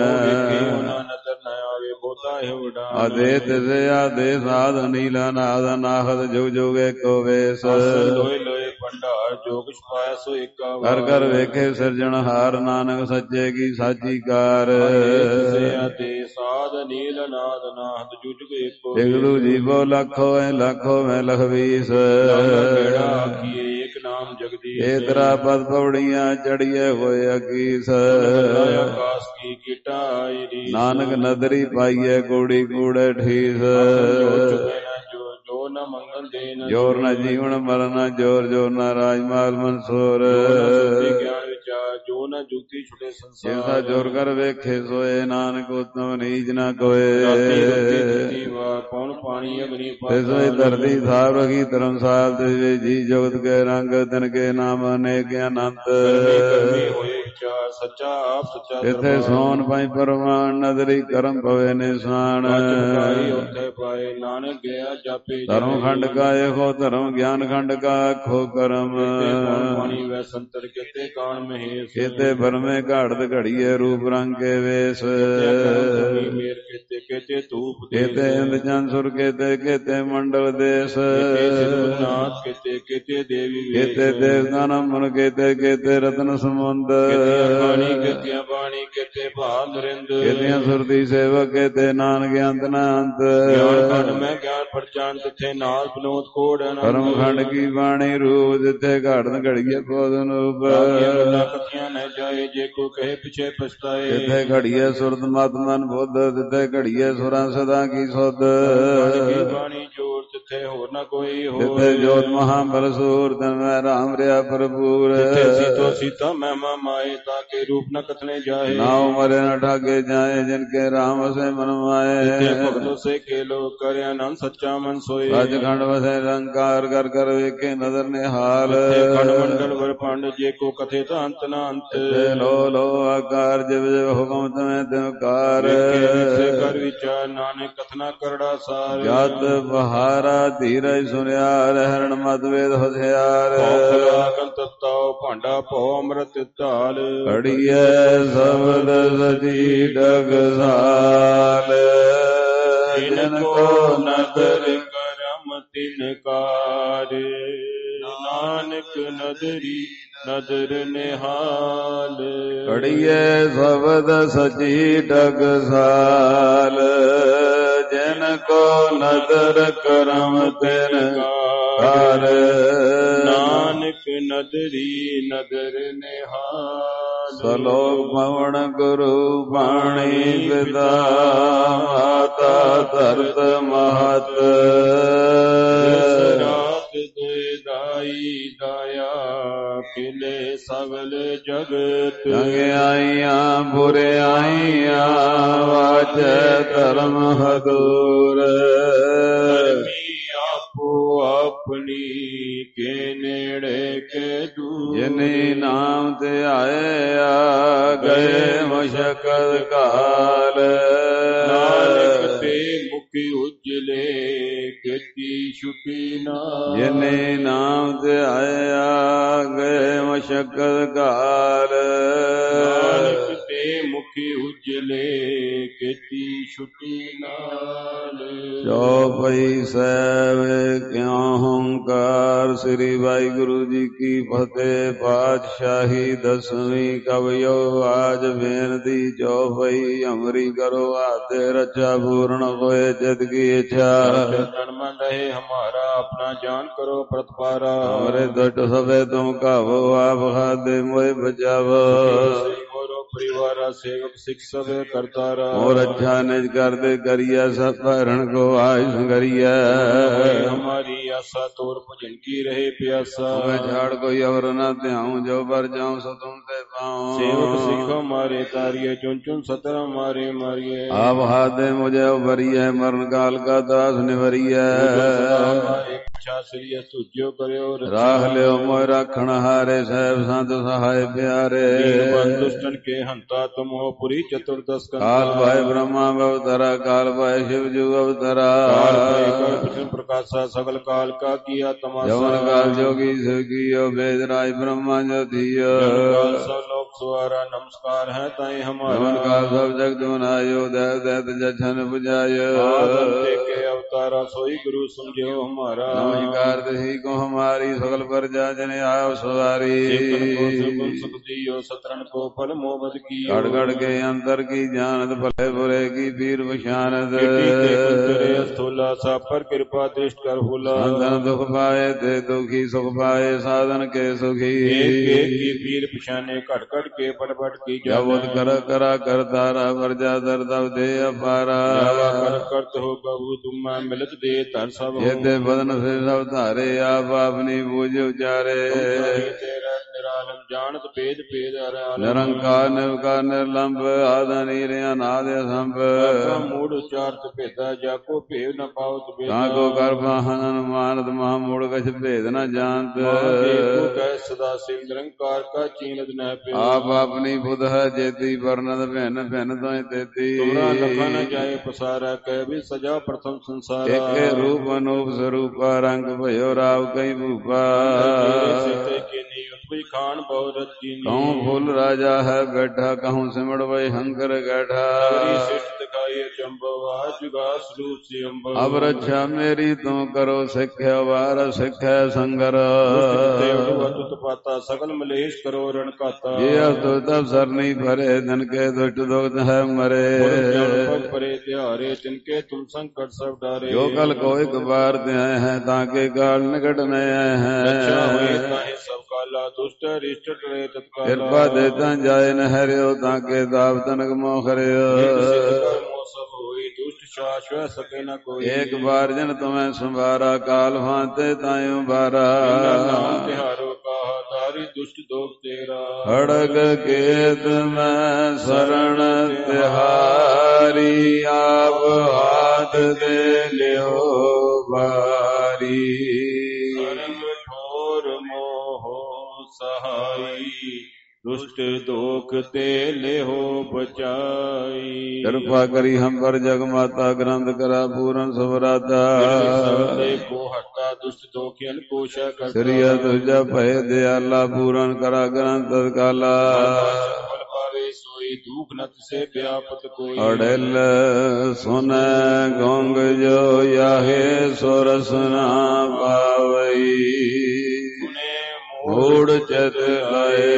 ਆਦੇ ਤਿਸੇ ਆਦੇ ਸਾਧ ਨੀਲਾ ਨਾਦ ਨਾਹਤ ਜੁਗ ਜੁਗ ਏਕੋ ਵੇਸ। ਲੋਏ ਲੋਏ ਭੰਡਾਰ ਜੋ ਕੁਛ ਪਾਇਆ ਸੋ ਏਕਾ ਵਾਰ। ਕਰ ਕਰ ਵੇਖੇ ਸਿਰਜਣਹਾਰ ਨਾਨਕ ਸੱਚੇ ਕੀ ਸਾਚੀ ਕਾਰ। ਆਦੇ ਸਾਧ ਨੀਲ ਨਾਦ ਨਾਹਤ ਜੁਗ ਜੁਗ ਏਕੋ। ਇਗਲੂ ਜੀਵੋ ਲੱਖ ਹੋਏ ਲੱਖ ਹੋਵੇ ਲਖਵੀਸ। ਏਕ ਨਾਮ ਜਗਦੀਸ਼। ਏ ਤਰਾ ਪਦ ਪੌੜੀਆਂ ਚੜੀਏ ਹੋਏ ਅਕੀਸ। ਆਕਾਸ ਕੀ ਕੀਟਾ ਆਈ। ਨਾਨਕ ਨਦਰੀ ਪਾਈਏ ਕੂੜੀ ਕੂੜੇ ਠੀਸ। ਜੋ ਨ ਮੰਗਲ ਦੇਨ ਜੋਰ ਨ ਜੀਵਨ ਮਰਨ ਜੋਰ ਜੋਰ ਨ ਰਾਜਮਾਲ ਮਨਸੂਰ। ਗਿਆਨ ਵਿਚਾਰ ਜੋ ਨ ਜੁਗਤੀ ਛੁਟੇ ਸੰਸਾਰ। ਜਿਸਾ ਜੋਰ ਕਰ ਵੇਖੇ ਸੋਏ ਨਾਨਕ ਉਤਮ ਨੀਚ ਨ ਕੋਏ। ਕੌਣ ਪਾਣੀ ਅਗਨੀ ਤਿਸੋਈ ਧਰਤੀ ਥਾਪ ਰਖੀ ਧਰਮਸਾਲ ਤਿਸਵੇ ਜੀ ਜੁਗਤ ਕੇ ਰੰਗ ਤਿਨ ਕੇ ਨਾਮ ਅਨੇਕ ਅਨੰਤ। ਸੱਚਾ ਆਪ ਸੱਚਾ ਇਥੇ ਸੋਨ ਪਾਈ ਪਰਵਾਨ ਨਦਰੀ ਕਰਮ ਪਵੇ ਨਿਸ਼ਾਨ। ਉੱਥੇ ਪਾਏ ਨਾਨਕ ਗਿਆ ਜਾਪੇ। ਧਰਮ ਖੰਡ ਕਾ ਏਕੋ ਧਰਮ ਗਿਆਨ ਖੰਡ ਕਾ ਆਖੋ ਕਰਮ। ਪਾਣੀ ਵੈ ਸੰਤਰ ਕੇਤੇ ਕਾਣ ਮਹੇਸ਼। ਕੇਤੇ ਬਰਮੇ ਬਰਤਨੇ ਘਾੜਤ ਘੜੀਏ ਰੂਪ ਰੰਗ ਕੇ ਵੇਸ ਮੇਰ ਕੇਤੇ ਕੇਤੇ ਧੂਪ ਕੇਤੇ ਇੰਦ ਚੰਦ ਸੁਰ ਕੇਤੇ ਕੇਤੇ ਮੰਡਲ ਦੇਸ ਨਾਥ ਕੇਤੇ ਕੇਤੇ ਦੇਵੀ ਕੇਤੇ ਦੇਵਤਾ ਨਮਨ ਕੇਤੇ ਕੇਤੇ ਰਤਨ ਸਮੁੰਦ ਬਾਣੀ ਕੇਤਿਆਂ ਬਾਣੀ ਕੇਤੇ ਭਾਗ ਰਿੰਦ ਕੇਤਿਆਂ ਸੁਰਤੀ ਸੇਵਕ ਕੇਤੇ ਨਾਨਕ ਅੰਤ ਨਾ ਅੰਤ ਗਿਆਨ ਖੰਡ ਮੈਂ ਗਿਆਨ ਪਰਚਾਨ ਤਿੱਥੇ ਨਾਲ ਬਨੋਦ ਕੋੜ ਕਰਮ ਖੰਡ ਕੀ ਬਾਣੀ ਰੂਪ ਜਿੱਥੇ ਘਾੜਨ ਘੜੀਏ ਬੋਧਨ ਰੂਪ ਕਥੀਆਂ ਨ ਜਾਏ ਜੇ ਕੋ ਕਹੇ ਪਿਛੇ ਪਛਤਾਏ ਜਿੱਥੇ ਘੜੀਏ ਸੁਰਤ ਮਤ ਮਨ ਬੁੱਧ ਜਿੱਥੇ ਘੜੀਏ ਸੁਰਾਂ ਸਦਾ ਕੀ ਸੁਧ ਬਾਣੀ ਜੋਰ ਜਿੱਥੇ ਹੋਰ ਨਾ ਕੋਈ ਹੋ ਜਿੱਥੇ ਜੋਤ ਮਹਾਬਲ ਸੂਰ ਤਨ ਮੈਂ ਰਾਮ ਰਿਆ ਭਰਪੂਰ ਜਿੱਥੇ ਸੀਤੋ ਸੀਤਾ ਮਹਿਮਾ ਮਾਏ ਤਾਂ ਕੇ ਰੂਪ ਨ ਕਥਨੇ ਜਾਏ ਨਾਉ ਮਰੇ ਨ ਠਾਗੇ ਜਾਏ ਜਿਨ ਕੇ ਰਾਮ ਵਸੇ ਮਨ ਮਾਏ ਜਿੱਥੇ ਭਗਤੋ ਸੇ ਕੇ ਲੋ ਕਰਿ ਆਨੰਦ ਸੱਚਾ ਮਨ ਸੋਏ ਸੱਚ ਖੰਡ ਵਸੇ ਰੰਕਾਰ ਕਰ ਕਰ ਵੇਖੇ ਨਦਰ ਨਿਹਾਲ ਖੰਡ ਮੰਡਲ ਵਰ ਪੰਡ ਜੇ ਕੋ ਕਥੇ ਤਾਂ ਅੰਤ ਨਾ ਅੰਤ ਲੋ ਲੋ ਆਕਾਰ ਜਿਵ ਜਿਵ ਹੁਕਮ ਤਮੈ ਤਿਵਕਾਰ ਕਰ ਵਿਚਾਰ ਨਾਨਕ ਕਥਨਾ ਕਰੜਾ ਸਾਰ ਜਦ ਬਹਾਰਾ ਧੀਰਜ ਸੁਨਿਆ ਰਹਿਣ ਮਤ ਵੇਦ ਹਥਿਆਰ ਤਤਾਉ ਭਾਂਡਾ ਭਉ ਅੰਮ੍ਰਿਤ ਢਾਲ ਘੜੀਐ ਸ਼ਬਦ ਸਚੀ ਡਗਸਾਲ ਜਿਨ ਕੋ ਨਦਰ ਕਰਮ ਤਿਨ ਕਾਰ ਨਾਨਕ ਨਦਰੀ ਨਦਰ ਨਿਹਾਲ ਘੜੀਐ ਸ਼ਬਦ ਸਚੀ ਡਗਸਾਲ ਜਿਨ ਕੋ ਨਦਰ ਕਰਮ ਤਿਨ ਕਾਰ ਨਾਨਕ ਨਦਰੀ ਨਦਰ ਨਿਹਾਲ ਸਲੋਕ ਭਵਨ ਗੁਰੂ ਬਾਣੀ ਪਿਤਾ ਮਾਤਾ ਧਰਤ ਮਹਤ ਰਾਤ ਦੇ ਦਾਈ ਦਾਇਆ ਖਿਲੇ ਸਗਲ ਜਗਤ ਚੰਗਿਆਈਆਂ ਬੁਰਿਆਈਆਂ ਵਾਜੈ ਧਰਮ ਹਦੂਰ ਆਪੋ ਆਪਣੀ ਕੇ ਨੇੜੇ ਕੇ ਦੂਰ ਜਿਨੇ ਨਾਮ ਤੇ ਆਇਆ ਗਏ ਮੁਸ਼ਕਲ ਕਾਲ ਨਾਨਕ ਤੇ ਮੁਖੀ ਉਜਲੇ ਕੀਤੀ ਛੁਪੀ ਨਾ ਜਿਨੇ ਨਾਮ ਤੇ ਆਇਆ ਗਏ ਮੁਸ਼ਕਲ ਕਾਲ ਨਾਨਕ ਤੇ ਮੁਖੀ ਉਜਲੇ ਕੀਤੀ ਛੁਪੀ ਨਾਲ ਚੌਪਈ ਸਾਹਿਬ ਕਿਉ ਹੰਕਾਰ ਸ੍ਰੀ ਵਾਹਿਗੁਰੂ ਜੀ ਕੀ ਫਤਿਹ। ਪਾਤਸ਼ਾਹੀ ਦਸਵੀਂ ਕਵਿਓ ਆਜ ਬੇਨਤੀ ਚੌਪਈ ਅਮਰੀ ਕਰੋ ਆਤੇ ਰਚਾ ਪੂਰਨ ਹੋਏ ਜਿਤ ਕੀ ਇੱਛਾ ਜਨਮ ਰਹੇ ਹਮਾਰਾ ਆਪਣਾ ਜਾਨ ਕਰੋ ਪ੍ਰਤਪਾਰਾ ਹਮਰੇ ਦੁਟ ਸਭੇ ਤੁਮ ਕਾਵੋ ਆਪ ਖਾਦੇ ਮੋਏ ਬਚਾਵੋ परिवारा सेवक सिख सब करतारा और अच्छा निज कर दे करिया सब भरण को आय संगरिया हमारी आशा तोर भजन की रहे प्यासा मैं झाड़ कोई और न ध्याऊं जो बर जाऊं सो तुमसे पाऊं सेवक सिख हमारे तारिये चुन चुन सतर हमारे मारिये आप हाथ दे मुझे उभरिए मरण काल का दास निवरिए श्री तुझो करो राह लियो मोय राखण हारे साहब संत सहाय प्यारे दुष्टन के हंता तुम हो पुरी चतुर्दश काल भाई ब्रह्मा अवतरा काल भाई शिव जू अवतरा प्रकाशा सकल काल का किया तमाशा जवन काल जोगी शिव कियो वेद राज ब्रह्मा जो थियो सब लोग सुहारा नमस्कार है ताई हमारा जवन काल सब जगत बनायो देव दैत जछन बुझायो के अवतारा सोई गुरु समझो हमारा नमस्कार दही को हमारी सकल प्रजा जन आयो सवारी सतरन को फल मोहब्बत की गड़ गड़ के अंतर की जानत भले बुरे की पीर पशानत स्थूला सा पर कृपा दृष्ट कर हुला संतन दुख पाए ते दुखी सुख पाए साधन के सुखी की पीर पशाने कट कट के पट पट की जब कर करा कर तारा वर्जा दर दब दे अपारा कर करत हो बहु तुम मिलत दे तर सब ये दे बदन से सब धारे आप अपनी बूझ उचारे निरालम जानत भेद भेद निरंकार निर्विकार निर्लंब आद नीर अनाद असंभ मूड उच्चारत भेदा जाको भेद न पावत को गर्भ हनन मानत महामूढ़ कछ भेद न जानत कह सदा शिव निरंकार का चीनत न पे आप अपनी बुध है जेती वर्णत भिन्न भिन्न तो तेती लखा न जाए पसारा कह भी सजा प्रथम संसार एक रूप अनूप स्वरूप रंग भयो राव कई भूपा भई खान बहु रजीनी। कहूँ फूल राजा है बैठा कहूँ सिमड़ वही हंकर गैठा। नगरी श्रेष्ठ दिखाई अचंभव आज जुगा स्वरूप से अम्बव। अब रक्षा मेरी तू करो सिख्या वार सिख्या संगर। पाता सकल मलेश करो रण खाता। ये तो तब सरनी भरे धन के दुष्ट दुख है मरे। परे त्यारे तिनके तुम संकट सब डारे। जो कल को एक बार दे हैं ताके काल निकट में हैं। सब काला दुष्ट रिष्ट डरे तत्काल। कृपा देता जाए न हरियो ताके दाव तनक मोखरियो। दुष्ट शाश्वत सके न कोई। एक बार जन तुम्हें संवारा काल भांते तायु बारा। तिहारो कहा दारी दुष्ट दोष तेरा। खड़ग केत में शरण तिहारी आप हाथ दे लियो बारी। ठोर मोह सहाई दुष्ट दोख ते ले हो बचाई। कृपा करी हम पर जग माता ग्रंथ करा पूरन सबराता। को हटा दुष्ट दोखियन कोशा करता। श्री तुझा भय दयाला पूरन करा ग्रंथ काला। सोई दुख नत से व्यापत कोई। अड़ल सुन गोंग जो याहे सुरसना पावई। मूड चत आए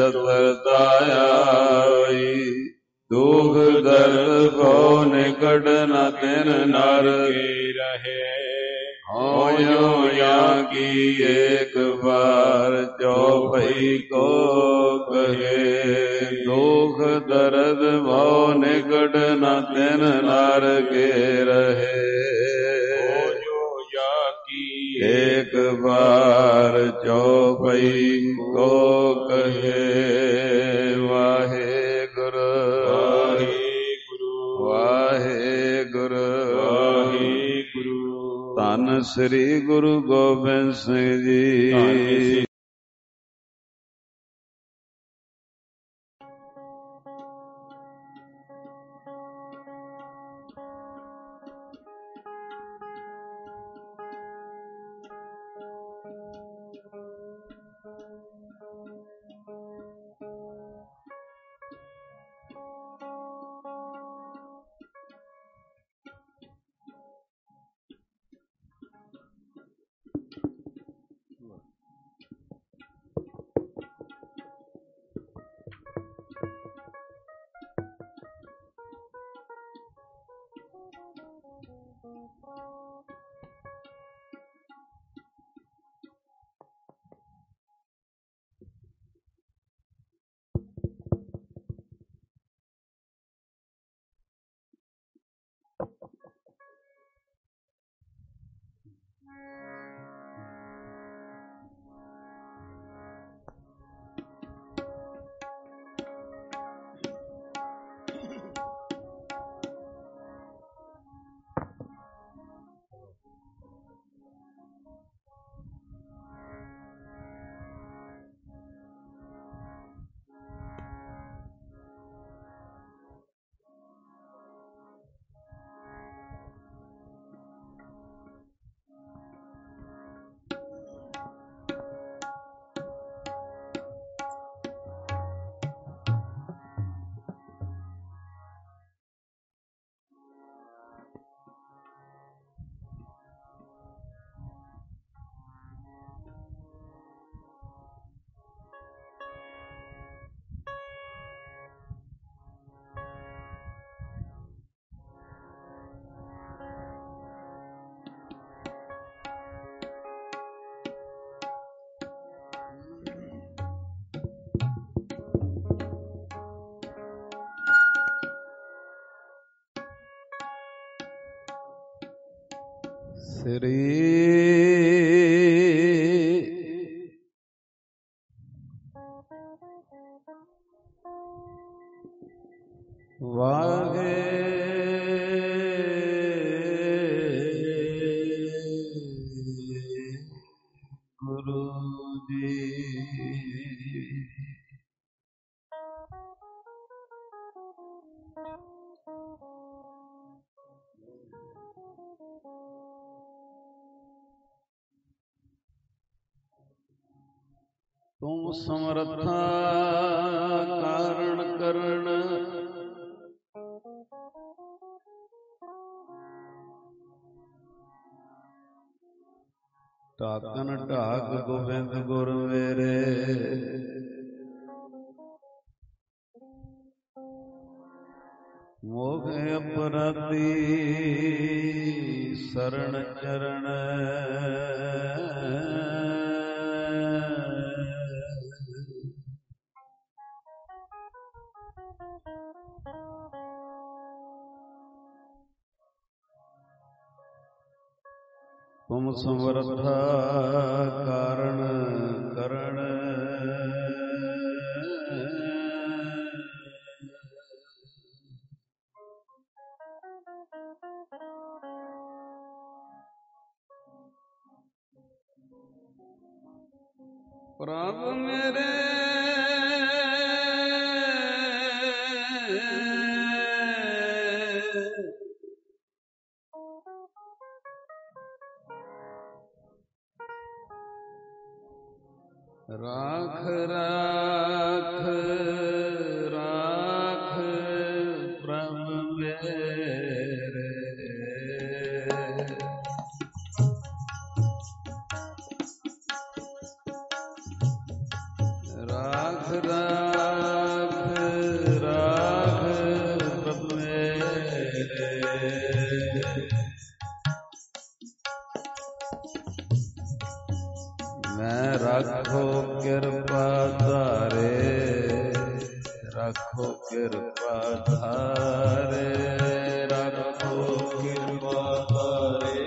चतुरताई। दुख दर्द को निकट न तिन नर के रहे। होयो या की एक बार चौपई को कहे। दुख दर्द भो निकट न तिन नर के रहे। एक बार चौपई को कहे। वाहे गुरु वाहे गुरु वाहे गुरु वाहे गुरु। धन श्री गुरु गोबिंद सिंह जी। श्री वाहे गुरु जी। ਤੁਮ ਸਮਰੱਥਾ ਕਾਰਣ ਕਰਨ, ਢਾਕਨ ਢਾਕ ਗੋਬਿੰਦ ਗੁਰ ਮੇਰੇ। ਮੋਖ ਅਪਰਾਧੀ ਸਰਣ ਚਰਨ, ਤੁਮ ਸਮਰੱਥਾ ਕਾਰਣ ਕਰਨ, ਪ੍ਰਭ ਮੇਰੇ ਰਾਖ ਰਾਖ ਰਾਖ ਪ੍ਰਭ ਮੇਰੇ। ਰਾਖ ਰਾਖ ਰਾਖ ਪ੍ਰਭ ਮੇਰੇ। ਮੈਂ ਰੱਖੋ ਕਿਰਪਾ ਧਾਰੇ, ਰੱਖੋ ਕਿਰਪਾ ਧਾਰੇ, ਰੱਖੋ ਕਿਰਪਾ ਧਾਰੇ,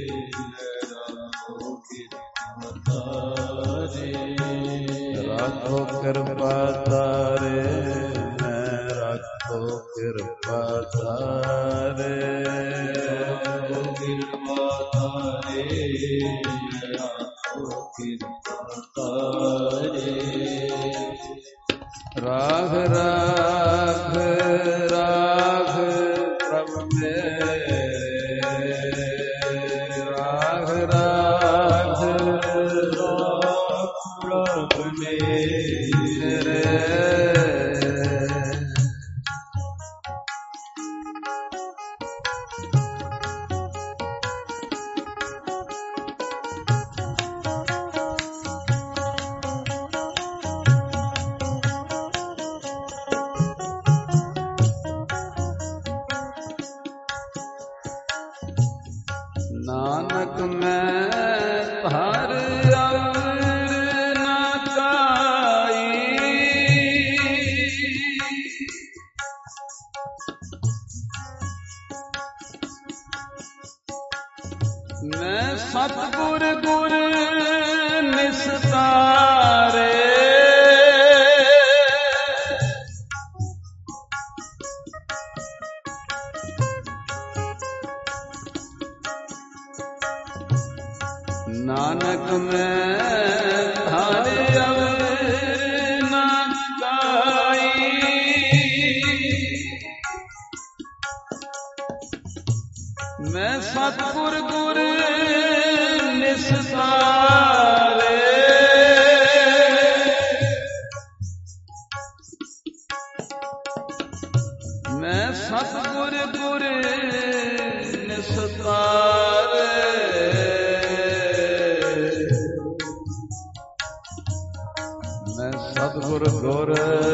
ਰੱਖੋ ਕਿਰਪਾ ਧਾਰੇ, ਰੱਖੋ ਕਿਰਪਾ ਧਾਰੇ, ਮੈਂ ਰੱਖੋ ਕਿਰਪਾ ਧਾਰੇ, ਰੱਖੋ ਕਿਰਪਾ ਧਾਰੇ, ਕਿਰਪਾ ਧਾਰੇ। ਰਾਖ ਰਾਖ ਰਾਖ ਪ੍ਰਭ ਮੇਰੇ, ਰਾਖ ਰਾਖ ਰਾਖ ਪ੍ਰਭ ਮੇਰੇ। ਨਾਨਕ ਮੈਂ ਹਰ ਅਵਰ ਨਾ ਕਾਈ, ਮੈਂ ਸਤਿਗੁਰ ਗੁਰ ਨਿਸਤਾਰੇ। ਨਾਨਕ ਮੈਂ ਹਰ ਅਵਰ ਨਾ ਕਾਈ, ਮੈਂ ਸਤਿਗੁਰ ਗੁਰ ਨਿਸਤਾਰੇ। ਮੈਂ ਸਤਿਗੁਰ ਗੁਰ ਨਿਸਤਾਰੇ। ਮੈਂ ਸਤਿਗੁਰ ਗੁਰ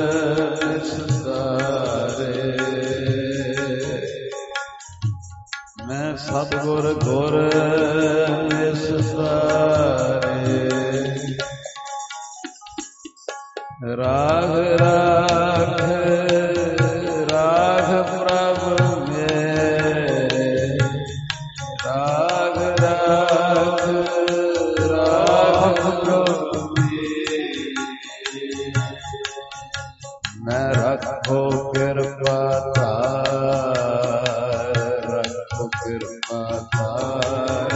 ਨਿਸਤਾਰੇ। ਮੈਂ ਸਤਿਗੁਰ ਗੁਰ ਨਿਸਤਾਰੇ। ਰਾਗ ਰਾਗ ਰਾਗ ਪ੍ਰਭ ਮੇਰੇ। ਰਾਗ ਰਾਗ ਰਾਗ ਪ੍ਰਭ ਮੇਰੇ। ਮੈਂ ਰੱਖੋ ਕਿਰਪਾ ਧਾਰ, ਰੱਖੋ ਕਿਰਪਾ ਧਾਰ,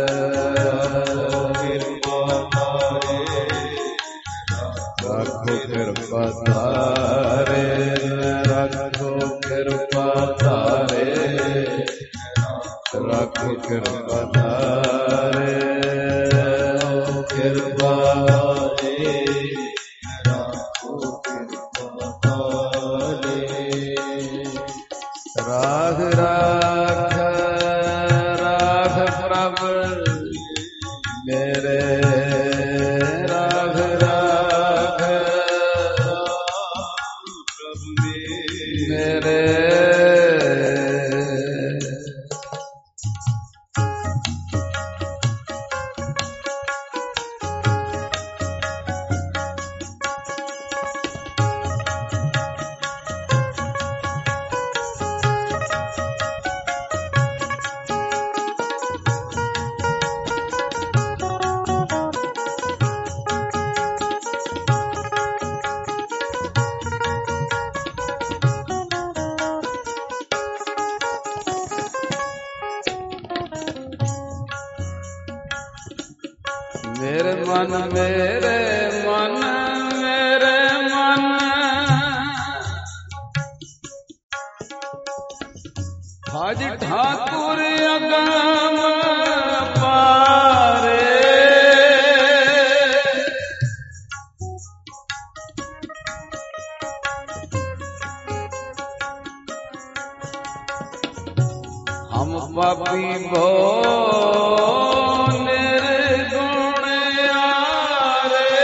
ਕਿਰਪਾ ਧਾਰੇ, ਰੱਖੋ ਕਿਰਪਾ ਧਾਰੇ, ਰੱਖੋ ਕਿਰਪਾ ਧਾਰੇ, ਰੱਖੋ ਕਿਰਪਾ ਧਾਰੇ, ਕਿਰਪਾ ਧਾਰੇ। मन मेरे मन मेरे मन आज ठाकुर अगम पारे हम पापी भो निर्गुण आरे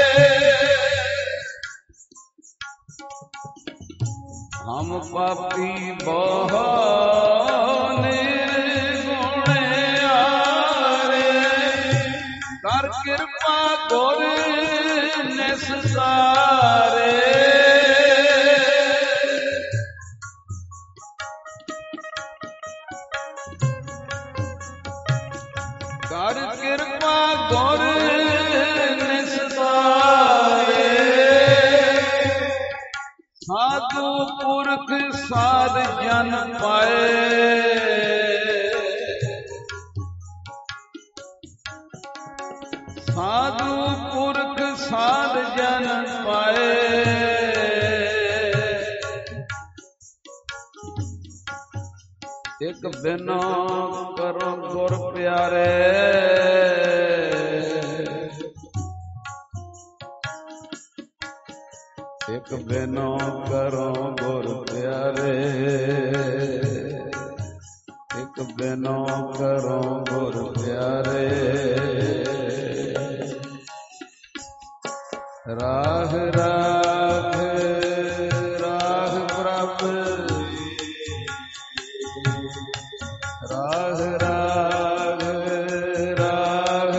हम पापी बहुत निर्गुण आरे कर कृपा गुर निस्तारे कर कृपा गुर निस्तारे साधु पुरख साध जन पाए साधु पुरख साध जन पाए एक बिना करो गुर प्यारे एक बिनो करो गुर प्यारे एक बिनो करो गुर प्यारे राह राह राह प्रभ राह राह राह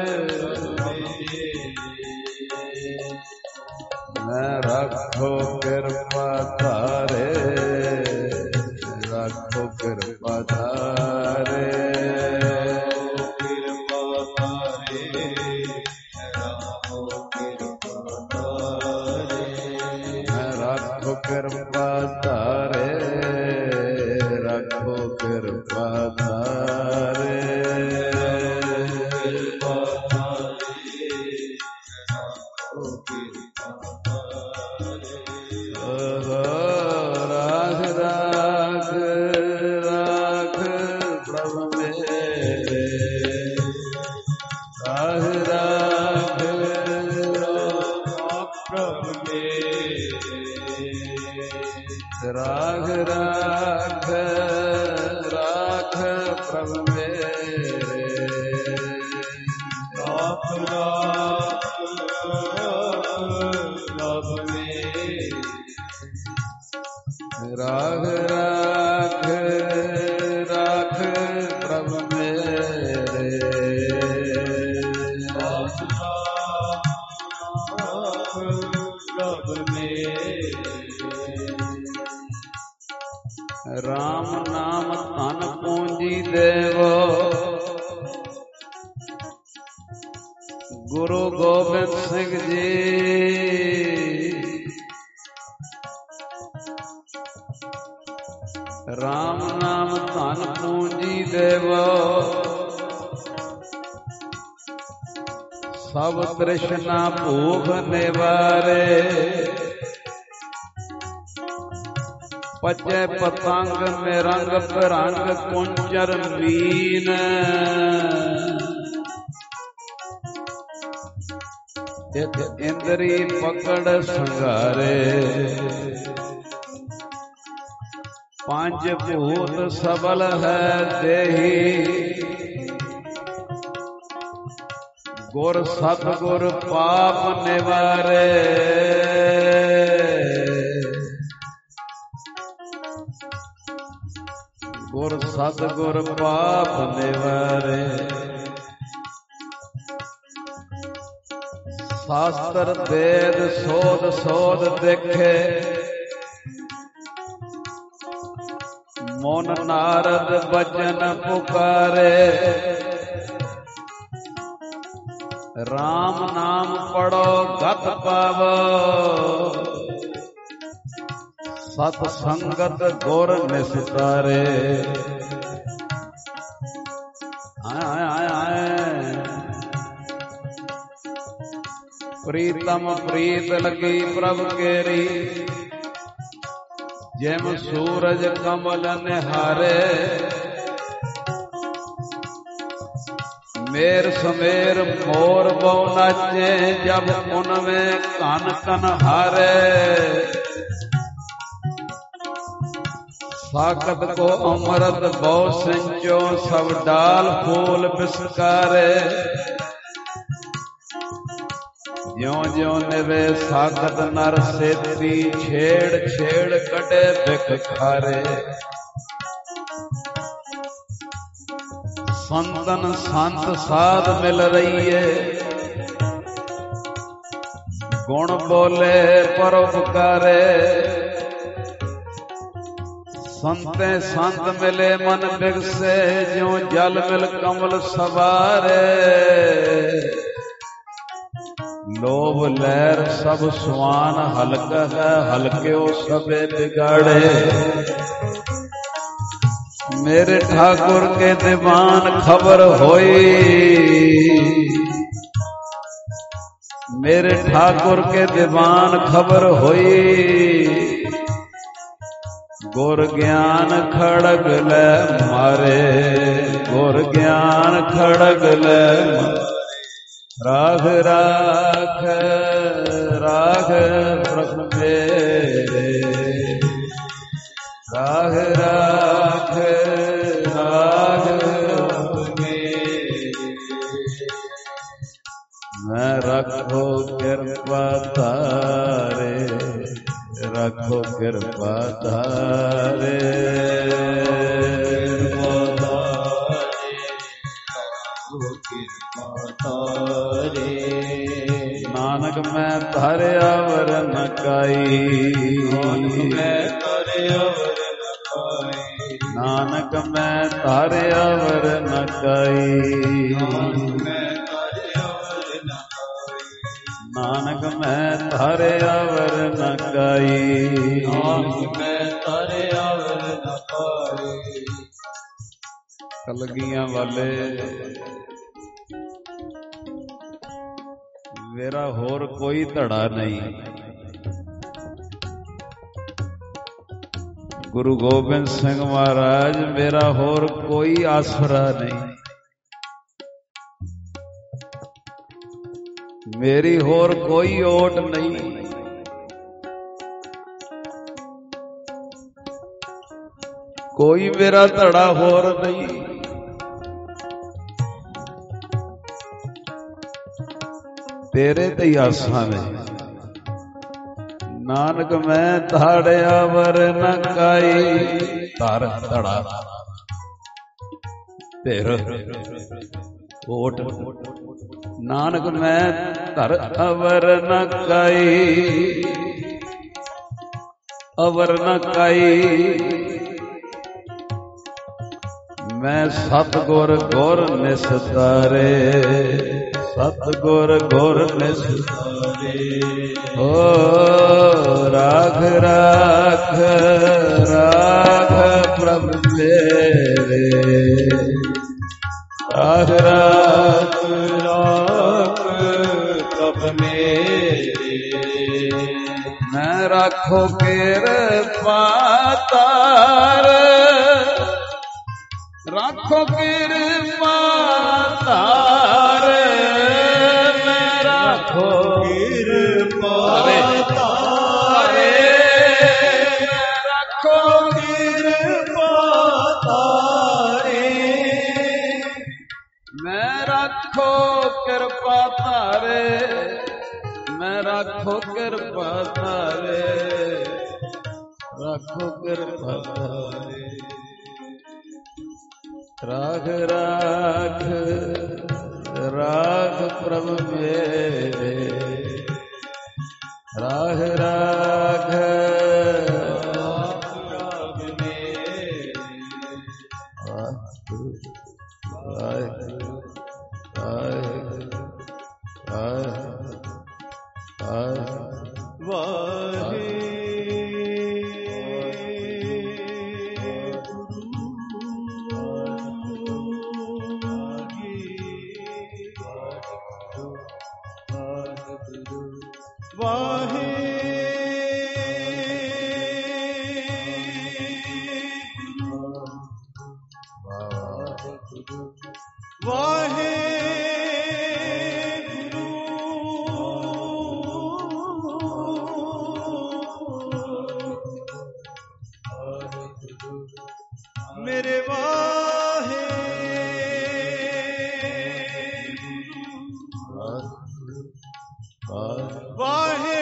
मैं रखो कृपा थारे रखो कृपा थारे कृपा थारे रखो कृपा थारे मैं रखो कृपा थारे रखो कृपा थारे कृपा राग राग राग प्रभु मेरे राग राग प्रभु मेरे राग राग राग प्रभु मेरे राग राग प्रभु मेरे राग राग राग प्रभु मेरे राग राग प्रभु मेरे राम नाम धन पूंजी देवो गुरु गोबिंद सिंह जी राम नाम धन पूंजी देवो सब तृष्णा भूख निवारे पचे पतंग में रंग बिरंग कुंजर मीन एक इंद्री पकड़ संगारे पांच भूत सबल है देही गुर सतगुर पाप निवारे गुर सतगुर पाप निवारे शास्त्र वेद सोध सोध देखे मोन नारद बचन पुकारे राम नाम पढ़ो गत पावो सत संगत गुर निस्तारे आए आए आए ਪ੍ਰੀਤਮ ਪ੍ਰੀਤ ਲਗੀ ਪ੍ਰਭ ਕੇਰੀ, ਜਿਮ ਸੂਰਜ ਕਮਲ ਨਿਹਾਰੇ। ਮੇਰ ਸਮੇਰ ਮੋਰ ਬਹੁ ਨਾਚੇ, ਜਬ ਉਨਵੇਂ ਕਨ ਕਨ ਹਾਰੇ। ਸਾਕਤ ਕੋ ਅੰਮ੍ਰਿਤ ਬਹੁ ਸਿੰਚੋ, ਸਭ ਡਾਲ ਫੂਲ ਬਿਸਕਾਰੇ। ਜਿਉ ਜਿਉ ਨਿਵੇ ਸਾਕਤ ਨਰ ਸੇਤੀ, ਛੇੜ ਛੇੜ ਕੱਢੇ ਬਿਖ ਖਾਰੇ। ਸੰਤਨ ਸੰਤ ਸਾਧ ਮਿਲ ਰਹੀਏ, ਗੁਣ ਬੋਲੇ ਪਰਉਪਕਾਰੇ। ਸੰਤੇ ਸੰਤ ਮਿਲੇ ਮਨ ਬਿਗਸੇ, ਜਿਉ ਜਲ ਮਿਲ ਕਮਲ ਸਵਾਰੇ। ਲੋਭ ਲਹਿਰ ਸਭ ਸੁਆਨ ਹਲਕ ਹੈ, ਹਲਕਿਓ ਸਭੇ ਬਿਗਾੜੇ। ਮੇਰੇ ठाकुर के दीवान खबर होई, मेरे ठाकुर के दीवान खबर होई। गुर ज्ञान खड़ग ले मारे, गुर ज्ञान खड़ग ले राग राख राग प्रभु मेरे। राग राख राग मेरे, मैं रखो कृपा तारे, रखो कृपा तारे। नानक मैं तारे अवर न काई, नानक मैं तारे अवर न काई। नानक मैं तारे अवर न काई, नानक मैं तारे अवर न काई। कलगियां वाले मेरा होर कोई धड़ा नहीं, गुरु गोबिंद सिंह महाराज मेरा होर कोई आसरा नहीं। मेरी होर कोई ओट नहीं, कोई मेरा धड़ा होर नहीं। तेरे ते आसां ने नानक मैं धाड़िया वर न काई। धर धड़ा तेर ओट, नानक मैं धर अवर न काई, अवर न काई। मैं सतगुर गुर निस्तारे, सतगुर गुर निस्तारे। ओ राग राख राख प्रभु मेरे, राग राख राख प्रभु मेरे। मैं राखो कृपा तार, राखो कृपा तार। मैं राखो कृपा तारे, मैं राखो कृपा तारे। मैं राखो कृपा तारे, मैं राखो कृपा तारे, राखो कृपा तारे। राग राख राग प्रभु मेरे, राग राग राग मेरे। वाहिगुरु वाहिगुरु वाहिगुरु वाहिगुरु वाहिगुरु। Guru ਮੇਰੇ ਵਾਹੇ ਵਾਹੇ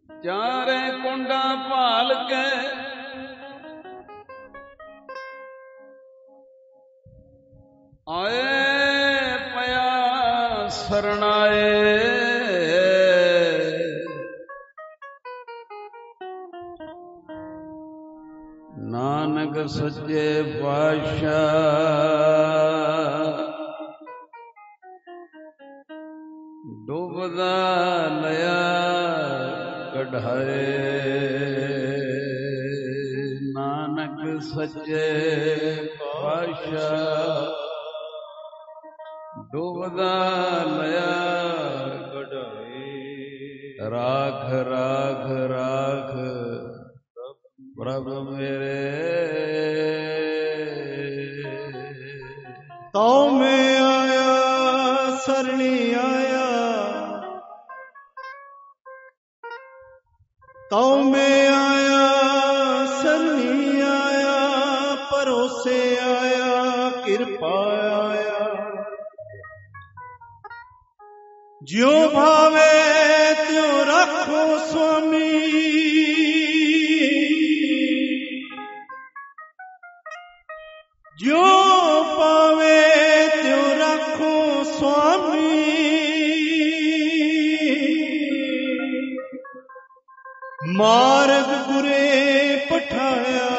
चारे कुंडा भाल के आए पया शरणाए नानक सच्चे पातशाह डूबदा लया कढ़ाए नानक सच्चे पातशाह डूबदा लया कढ़ाए राख राख राख प्रभु मेरे तो मैं आया सरणी आया तो मैं आया सरणी आया परोसे आया कृपा आया ज्यों भावे त्यों रखो स्वामी जो पावे त्यों रखो स्वामी मार्ग गुरे पठाया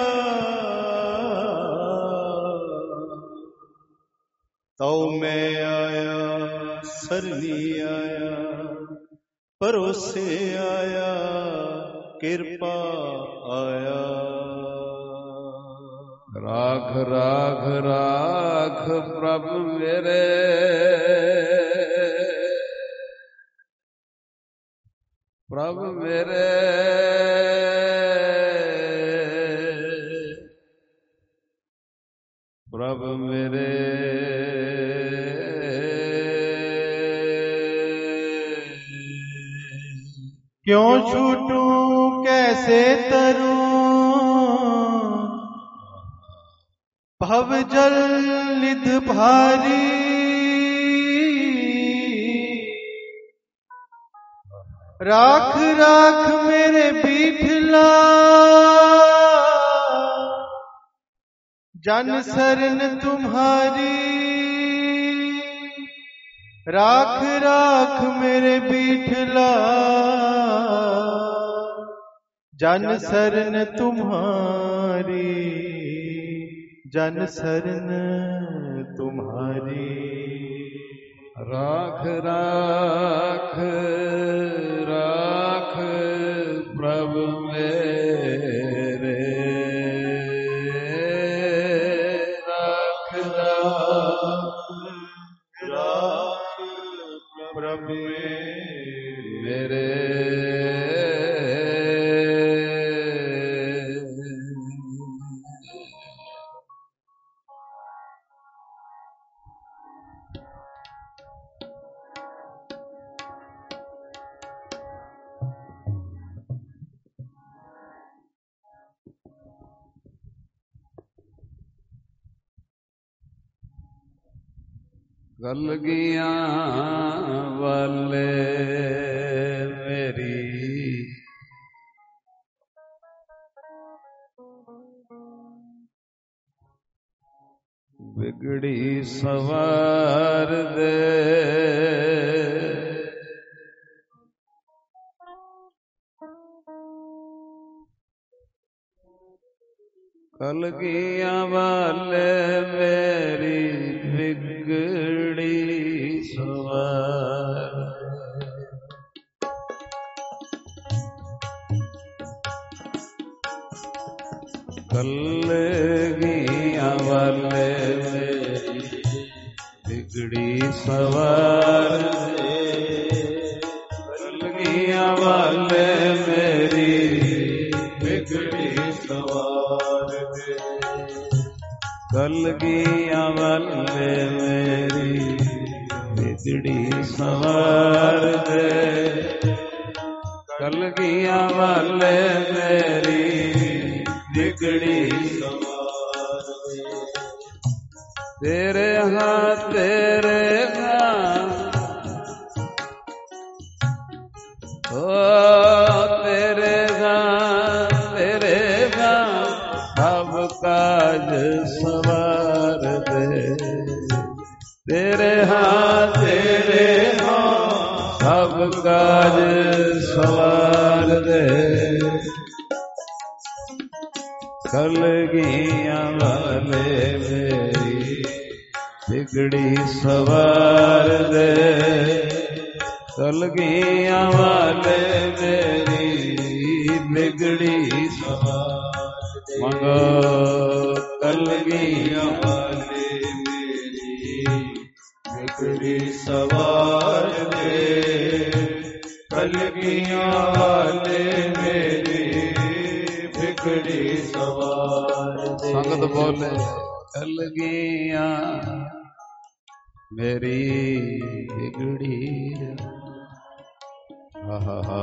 तो मैं आया सरनी आया परोसे आया कृपा आया राख राख राख प्रभु मेरे प्रभु मेरे प्रभु मेरे क्यों छूटूं कैसे तरूं भव जल निध भारी राख राख मेरे बीठला जन शरण तुम्हारी राख राख मेरे बीठला जन शरण तुम्हारी जन शरण तुम्हारी राख राख राख प्रभु मेरे राख राख राख प्रभु मेरे कलगियां वाले मेरी बिगड़ी सवार दे कलगियां वाले मेरी बिगड़ी सवार कलगियां वाले मेरी बिगड़ी सवार कलगियां वाले मेरी बिगड़ी सवार कलगियां वाले मेरी बिगड़ी सवार दे कलगियां वाले मेरी बिगड़ी सवार दे तेरे हाथ तेरे हाथ ओ तेरे काज सवार दे कलगियां वाले मेरी बिगड़ी सवार दे कलगियां वाले मेरी बिगड़ी सवार दे मंगो कलगियां वाले मेरी बिगड़ी सवार दे कलगियां वाले मेरी बिगड़ी सवार दे संगत बोले कलगियां मेरी बिगड़ी हा हा हा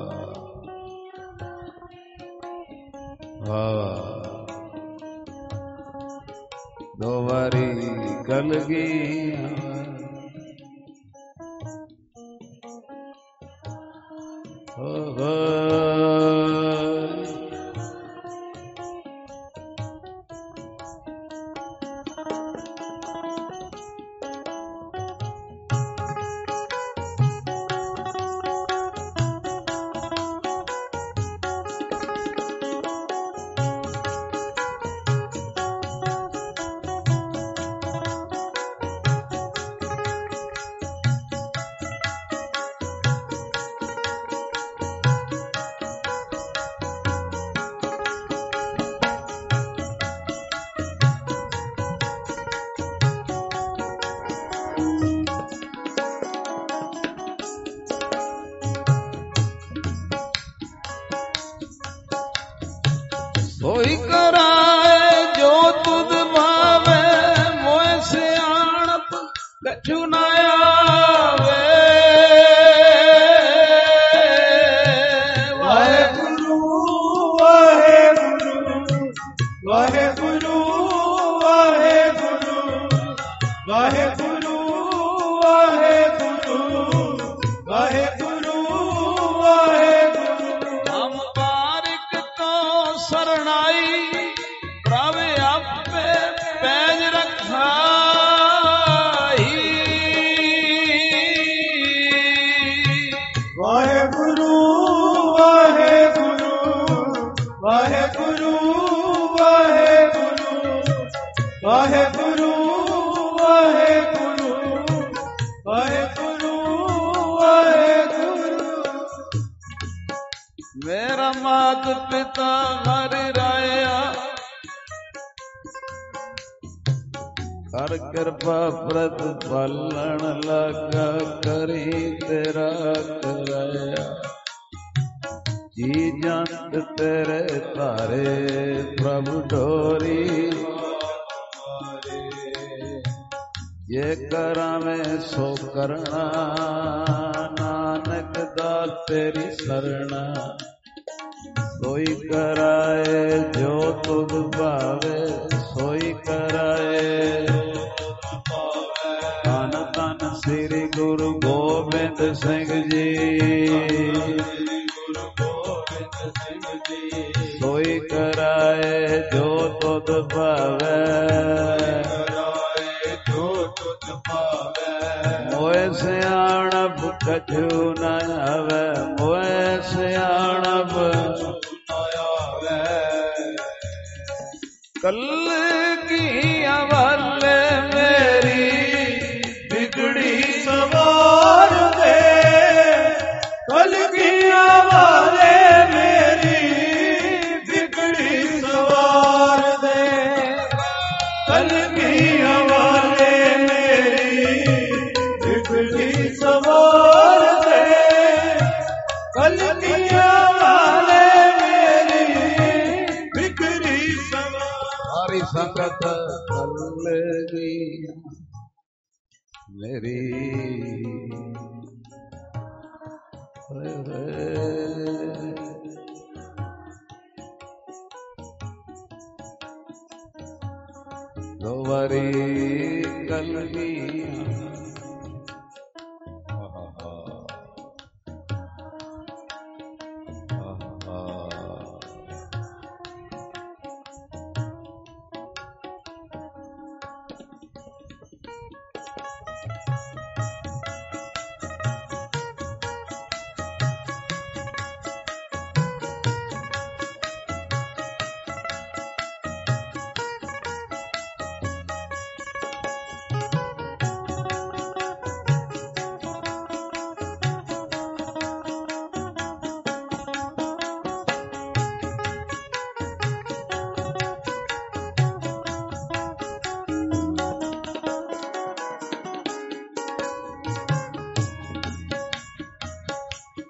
दो बारी कलगियां हो हो कोई कराए जो तुद भावे मोए सियाणप कछु न आवे वाहेगुरु वाहेगुरु वाहेगुरु वाहेगुरु वाहेगुरु वाहेगुरु वाहेगुरु वाहेगुरु हम बारिक तो शरणाई प्रभ आपे पैज रखाई वाहेगुरु वाहेगुरु वाहेगुरु वाहेगुरु वाहेगुरु वाहेगुरु वाहेगुरु वाहेगुरु मेरा मात पिता हर राया कर कृपा प्रत पालन लगा करी तेरा कराया जी जंत तेरे तारे प्रभु डोरी ये करा में सो करना नानक दास तेरी शरणा सोई कराए जो तुद भावे सोई कराए धन धन श्री गुरु गोबिंद सिंह जी सोई कराए जो तुद भावे मोए सियाणप कछु न आवे मोए सियाणप कलगियां वाले मेरी बिगड़ी सवार दे कलगियां वाले मेरी बिगड़ी सवार दे कलगियां वाले मेरी बिगड़ी सवार दे कलगियां वाले मेरी बिगड़ी सारी संगत कलगी मेरी दो बारी कलगी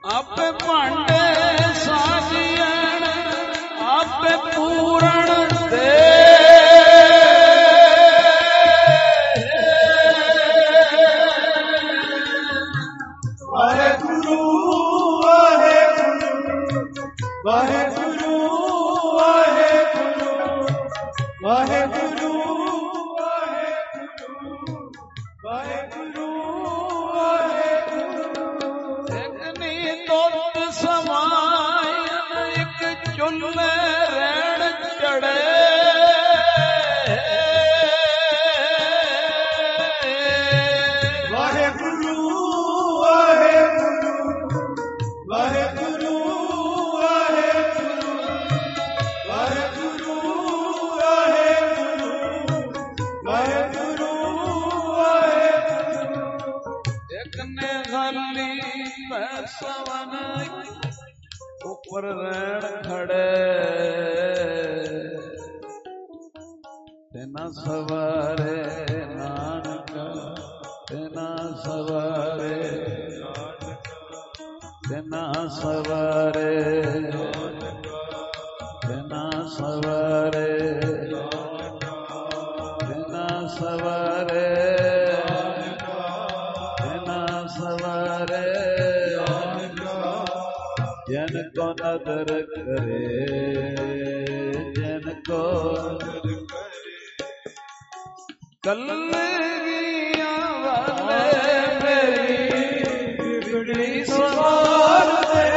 आपे भांडे साजियण आपे पूरण दे वाहेगुरु वाहेगुरु वाहेगुरु वाहेगुरु वाहेगुरु वाहेगुरु वाहेगुरु एक नी दुध समायन एक चुल्ले रैण चढ़े वाहेगुरु वाहेगुरु वाहेगुरु वाहेगुरु वाहेगुरु वाहेगुरु वाहेगुरु एक ने गली में सवन ऊपर रैण खड़े तेना सवारे नानक तेना सवारे तेना सवारे तेना सवारे तेना सवारे तेना सवारे जन को नदर करे जन को कलगिया वाले मेरी बिगड़ी सवार दे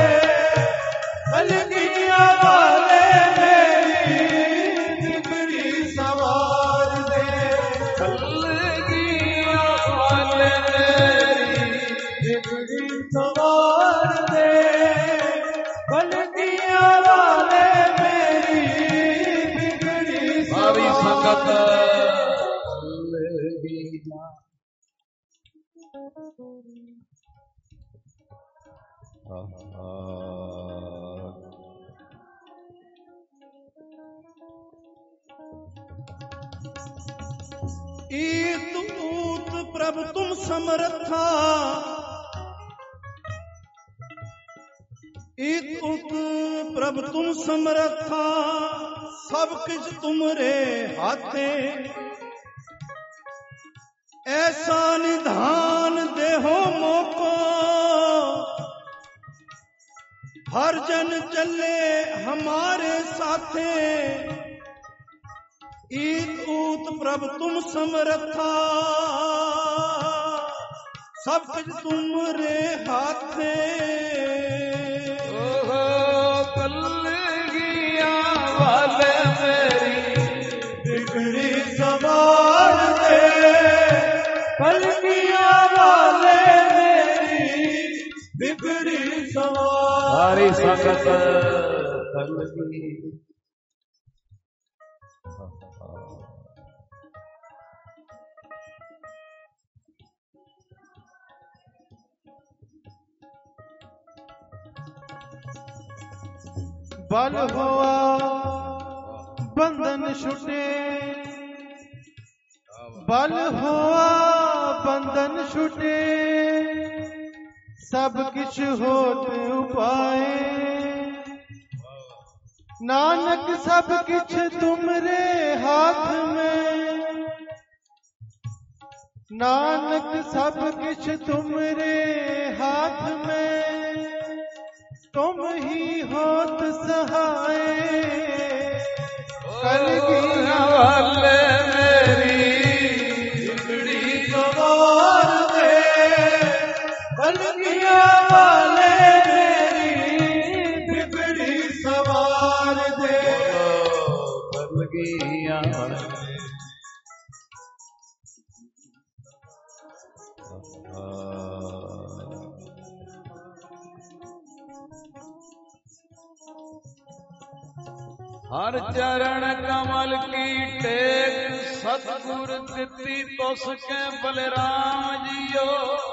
कलगिया वाले मेरी बिगड़ी सवार दे कलगिया वाले मेरी बिगड़ी सवार दे कलगिया वाले मेरी बिगड़ी सारी संगत ईत ऊत प्रभु तुम समर्था ईत ऊत प्रभु तुम समर्था सब कुछ तुमरे हाथे ऐसा निधान देहो मोको हर जन चले हमारे साथे ईत ऊत प्रभु तुम समर्था सब कुछ तुमरे हाथे ओहो कलगिया वाले मेरी बिगड़ी सवार दे कलगिया वाले मेरी बिगड़ी सवार सारी संगत कलगी बल हुआ बंधन छुटे बल हुआ बंधन छुटे सब किछ होत उपाय नानक सब किछ तुमरे हाथ में नानक सब किछ तुमरे हाथ में तुम ही होत सहाय कलगिया वाले मेरी बिगड़ी सवार दे कलगिया वाले मेरी बिगड़ी सवार दे कलगिया हर चरण कमल की टेक सतगुर दिती तो सके बलराम जियो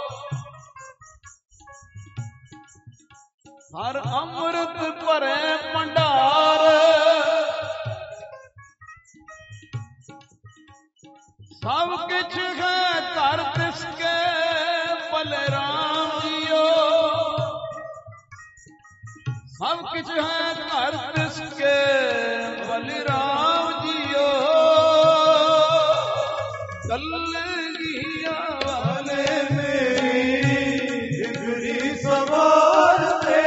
हर अमृत परे भंडार सब किछ है कर तिसके बलराम जियो सब किछ है घर तिसके बलिराम जियो कलगिया वाले मेरी बिगड़ी सवार दे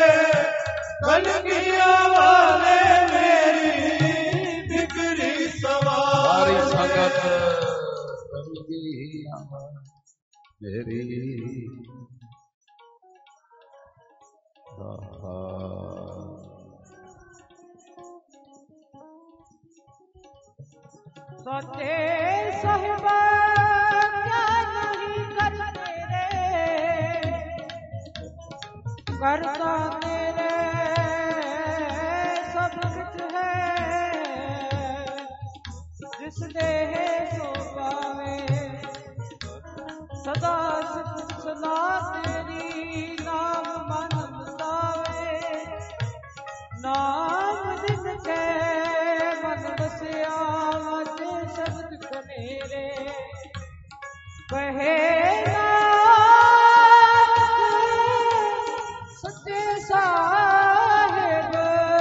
कलगिया वाले मेरी बिगड़ी सवार संगत कलगिया मेरी सोचे साहिबा क्या नहीं करते रे करता तेरे सब कुछ है जिस देह सो पावे सदा सुख सदा तेरी नाम मन बतावे नाम जिनके मन बसिया शब्द कनेरे कहे सच्चे साहिब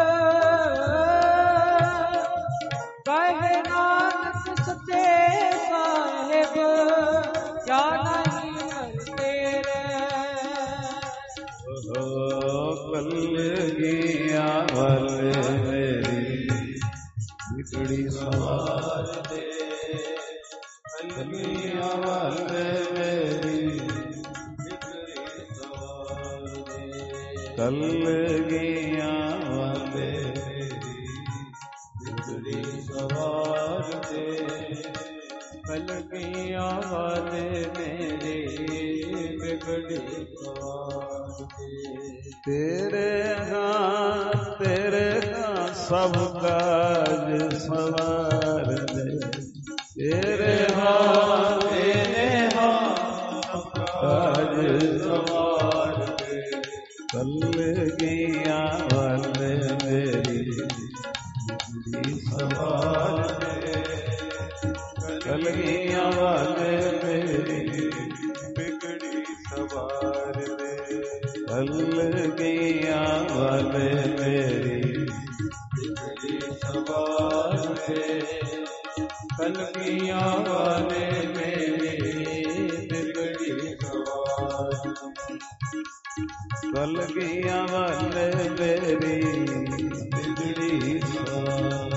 कहे नानक सच्चे साहिब क्या नहीं करते कलगिया वाले मेरी बिगड़ी सवार दे कलगिया वाले मेरी बिगड़ी सवार दे कलगिया वाले मेरी बिगड़ी सवार दे कलगिया वाले मेरी बिगड़ी सवार दे तेरे हाँ तेरे हाँ सब काज सवार दे तेरे हाँ तेरे हाँ सब काज सवार दे कलगिया वाले मेरी बिगड़ी सवार दे कलगिया वाले मेरी बिगड़ी सवार दे कलगिया वाले मेरी बिगड़ी सवार दे कलगिया वाले मेरी बिगड़ी सवार कलगिया वाले मेरी बिगड़ी सवार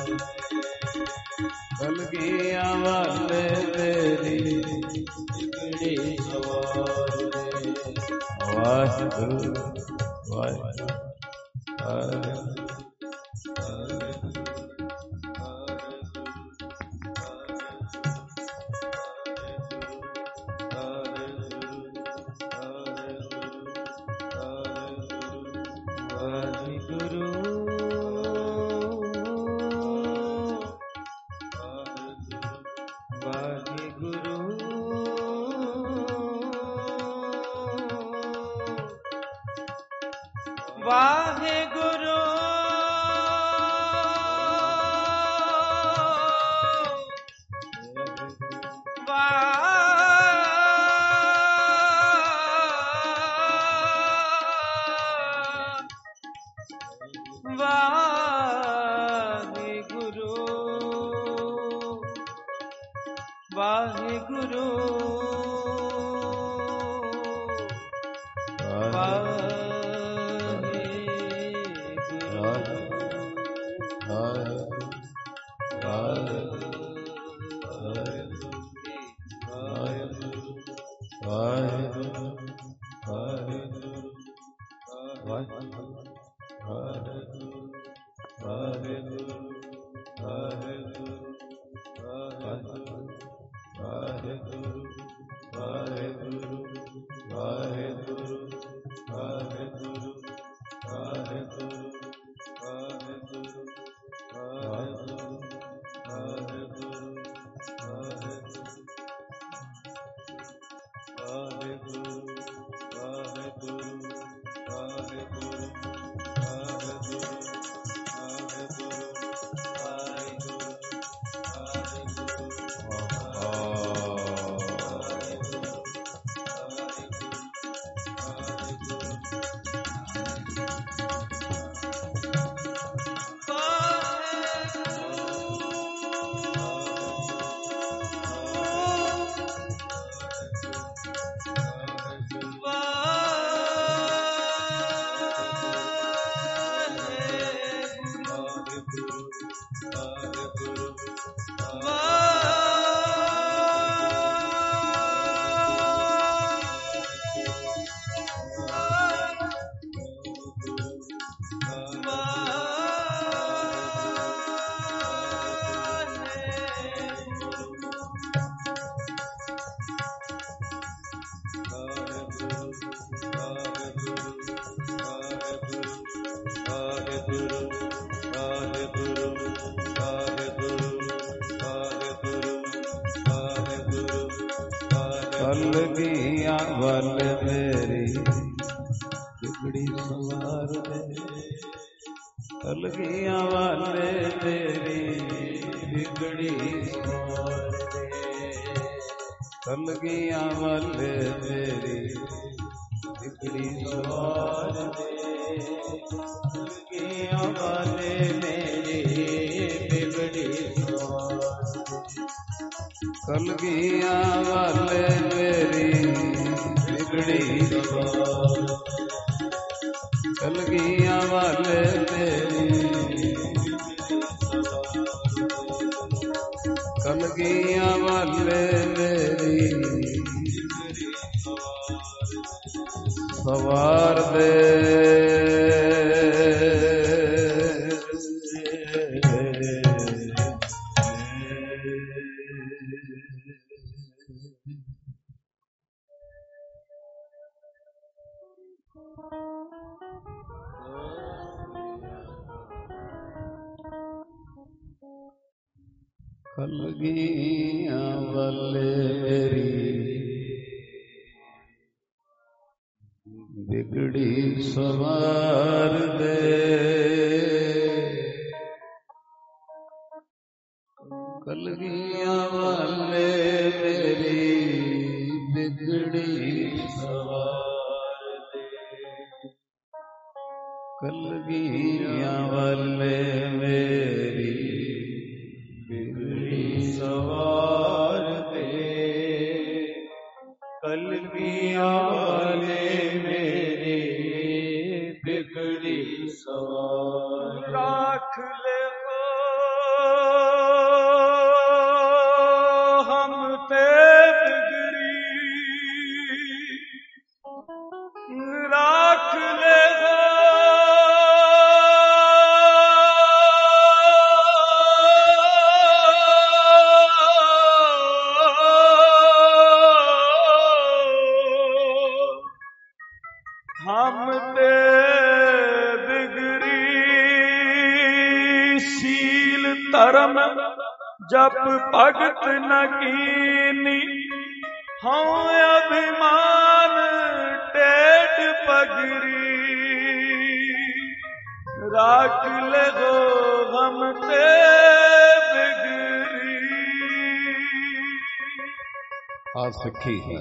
कलगिया वाले मेरी बिगड़ी सवार दे Waheguru Waheguru Waheguru Waheguru Hare Guru, Hare Guru, Hare Guru. ਵਾਲੇ ਮੇਰੀ ਬਿਗੜੀ ਸਵਾਰ ਦੇ, ਕਲਗੀਆਂ ਵਾਲੇ ਮੇਰੀ ਬਿਗੜੀ ਸਵਾਰ ਦੇ, ਕਲਗੀਆਂ ਵਾਲੇ ਮੇਰੀ ਬਿਗੜੀ ਸਵਾਰ ਦੇ, ਕਲਗੀਆਂ ਵਾਲੇ ਮੇਰੀ ਬਿਗੜੀ ਸਵਾਰ ਦੇ, ਕਲਗੀਆਂ ਵਾਲੇ ਮੇਰੀ ਬਿਗੜੀ ਸਵਾਰ, ਕਲਗੀਆਂ ਵਾਲੇ ਮੇਰੀ, ਕਲਗੀਆਂ ਵਾਲੇ ਮੇਰੀ ਸਵਾਰ ਦੇ। ਕਲਗੀਆਂ ਵਾਲੇ ਮੇਰੀ ਬਿਗੜੀ ਸਵਾਰ ਦੇ, ਕਲਗੀਆਂ ਵਾਲੇ ਮੇਰੀ ਬਿਗੜੀ ਸਵਾਰ ਦੇ, ਕਲਗੀਆਂ ਵਾਲੇ ਮੇਰੀ ਬਿਗੜੀ ਸਵਾਰ ਦੇ, ਕਲਗੀਆਂ ਵਾਲੇ ਮੇਰੀ ਬਿਗੜੀ ਸਵਾਰ, ਰਾਖ ਲੈ ਹਮ ਤੇ ਬਿਗੜੀ, ਰਾਖ ਲੈ ਹਮ ਤੇ ਬਿਗੜੀ, ਸੀਲ ਧਰਮ ਜਪ ਭਗਤ ਨ ਕੀਨੀ, ਹਉ ਅਭਿਮਾਨ ਟੇਢ ਪਗਰੀ, ਰਾਖ ਲੈ ਹਮ ਤੇ ਬਿਗੜੀ। ਆ ਸਿੱਖੀ ਹੈ।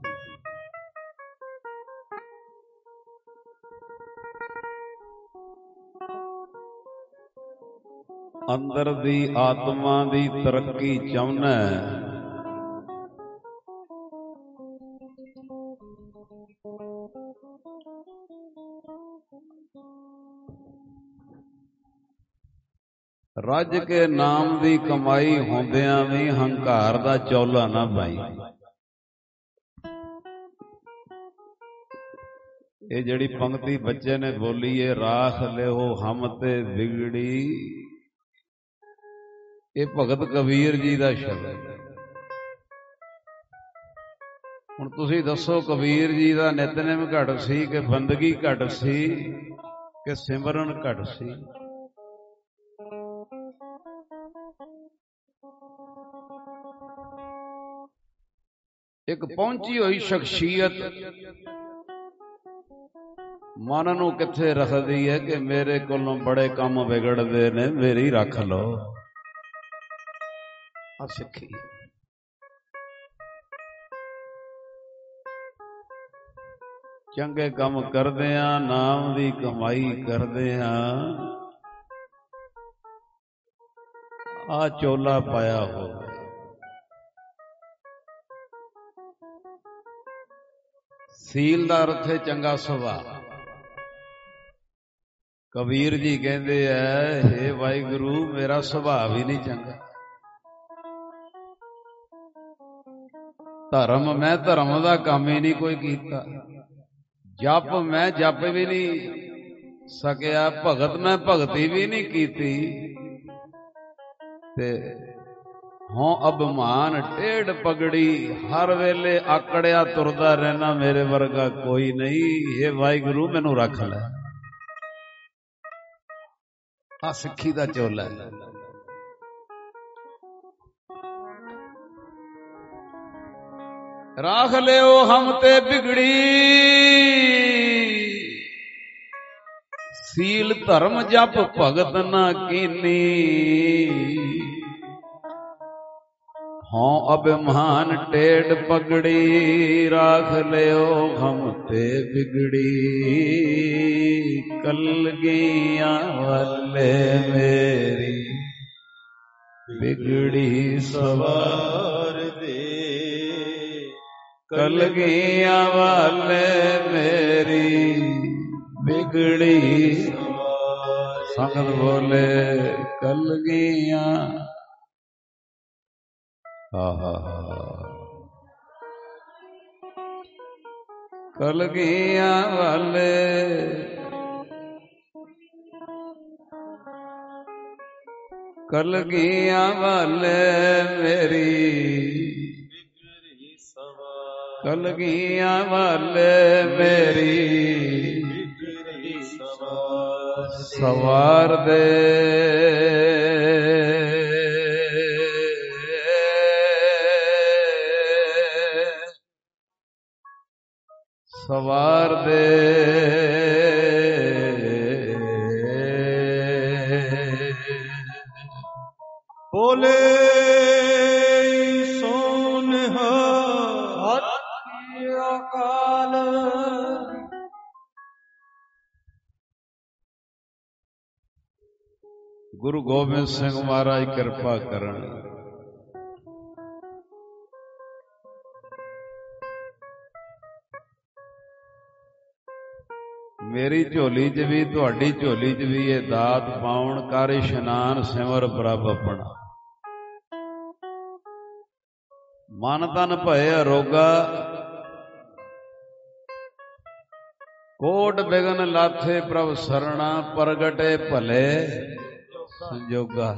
ਅੰਦਰ ਦੀ ਆਤਮਾ ਦੀ ਤਰੱਕੀ ਚਾਹੁੰਦਾ ਹੈ, ਰੱਜ ਕੇ ਨਾਮ ਦੀ ਕਮਾਈ ਹੁੰਦਿਆਂ ਵੀ ਹੰਕਾਰ ਦਾ ਚੌਲਾ ਨਾ ਪਾਈ। ਇਹ ਜਿਹੜੀ ਪੰਕਤੀ ਬੱਚੇ ਨੇ ਬੋਲੀ ਏ, ਰਾਖ ਲਿਓ ਹਮ ਤੇ ਬਿਗੜੀ, ਇਹ ਭਗਤ ਕਬੀਰ ਜੀ ਦਾ ਸ਼ਬਦ। ਹੁਣ ਤੁਸੀਂ ਦੱਸੋ, ਕਬੀਰ ਜੀ ਦਾ ਨਿਤਨੇਮ ਘੱਟ ਸੀ ਕਿ ਬੰਦਗੀ ਘੱਟ ਸੀ ਕਿ ਸਿਮਰਨ ਘੱਟ ਸੀ? ਇੱਕ ਪਹੁੰਚੀ ਹੋਈ ਸ਼ਖਸੀਅਤ ਮਨ ਨੂੰ ਕਿੱਥੇ ਰੱਖਦੀ ਹੈ ਕਿ ਮੇਰੇ ਕੋਲੋਂ ਬੜੇ ਕੰਮ ਵਿਗੜਦੇ ਨੇ, ਮੇਰੀ ਰੱਖ ਲਓ। ਆ ਸਿੱਖੀ। ਚੰਗੇ ਕੰਮ ਕਰਦੇ ਆਂ, ਨਾਮ ਦੀ ਕਮਾਈ ਕਰਦੇ ਆਂ, ਆ ਚੋਲਾ ਪਾਇਆ ਹੋਵੇ। ਸੀਲ ਦਾ ਅਰਥ ਹੈ ਚੰਗਾ ਸੁਭਾਅ। ਕਬੀਰ ਜੀ ਕਹਿੰਦੇ ਐ, ਹੇ ਵਾਹਿਗੁਰੂ ਮੇਰਾ ਸੁਭਾਅ ਵੀ ਨਹੀਂ ਚੰਗਾ। ਧਰਮ ਮੈਂ ਧਰਮ ਦਾ ਕੰਮ ਹੀ ਨਹੀਂ ਕੋਈ ਕੀਤਾ, ਜਪ ਮੈਂ ਜਪ ਵੀ ਨਹੀਂ ਸਕਿਆ, ਭਗਤ ਮੈਂ ਭਗਤੀ ਵੀ ਨਹੀਂ ਕੀਤੀ, ਤੇ ਹੋਂ ਅਭਿਮਾਨ ਟੇਢ ਪਗੜੀ, ਹਰ ਵੇਲੇ ਆਕੜਿਆ ਤੁਰਦਾ ਰਹਿਣਾ, ਮੇਰੇ ਵਰਗਾ ਕੋਈ ਨਹੀਂ। ਇਹ ਵਾਹਿਗੁਰੂ ਮੈਨੂੰ ਰੱਖ ਲੈ। ਆ ਸਿੱਖੀ ਦਾ ਚੋਲਾ ਹੈ। ਰਾਖ ਲਿਓ ਹਮ ਤੇ ਬਿਗੜੀ ਸੀਲ ਧਰਮ ਜਪ ਭਗਤ ਨਾ ਕੀਨੀ ਹਾਂ ਅਭਿਮਾਨ ਟੇਢ ਪਗੜੀ ਰਾਖ ਲਿਓ ਹਮ ਤੇ ਬਿਗੜੀ ਕਲਗੀਆਂ ਵਾਲੇ ਮੇਰੀ ਬਿਗੜੀ ਸਵਾਰ ਦੇ ਕਲਗੀਆਂ ਵਾਲੇ ਮੇਰੀ ਬਿਗੜੀ ਸਵਾਰ ਸੰਗਤ ਬੋਲੇ ਕਲਗੀਆਂ ਆਹਾ ਕਲਗੀਆਂ ਵਾਲੇ ਕਲਗੀਆਂ ਵਾਲੇ ਮੇਰੀ ਕਲਗੀਆਂ ਵਾਲੇ ਮੇਰੀ ਸਵਾਰ ਦੇ ਸਵਾਰ ਦੇ ਬੋਲੇ ਸੋਨਿਹਾ ਸਤਿ ਅਕਾਲ। ਗੁਰੂ ਗੋਬਿੰਦ ਸਿੰਘ ਮਹਾਰਾਜ ਕਿਰਪਾ ਕਰਨ। ਮੇਰੀ ਝੋਲੀ 'ਚ ਵੀ ਤੁਹਾਡੀ ਝੋਲੀ 'ਚ ਵੀ ਇਹ ਦਾਤ ਪਾਉਣ ਕਰ ਇਸ਼ਨਾਨ ਸਿਮਰ ਪ੍ਰਭ ਆਪਣਾ। ਮਨ ਤਨ ਭਏ ਅਰੋਗਾ ਕੋਟ ਬਿਗਨ ਲਾਥੇ ਪ੍ਰਭ ਸਰਣਾ ਪ੍ਰਗਟੇ ਭਲੇ ਸੰਜੋਗਾ।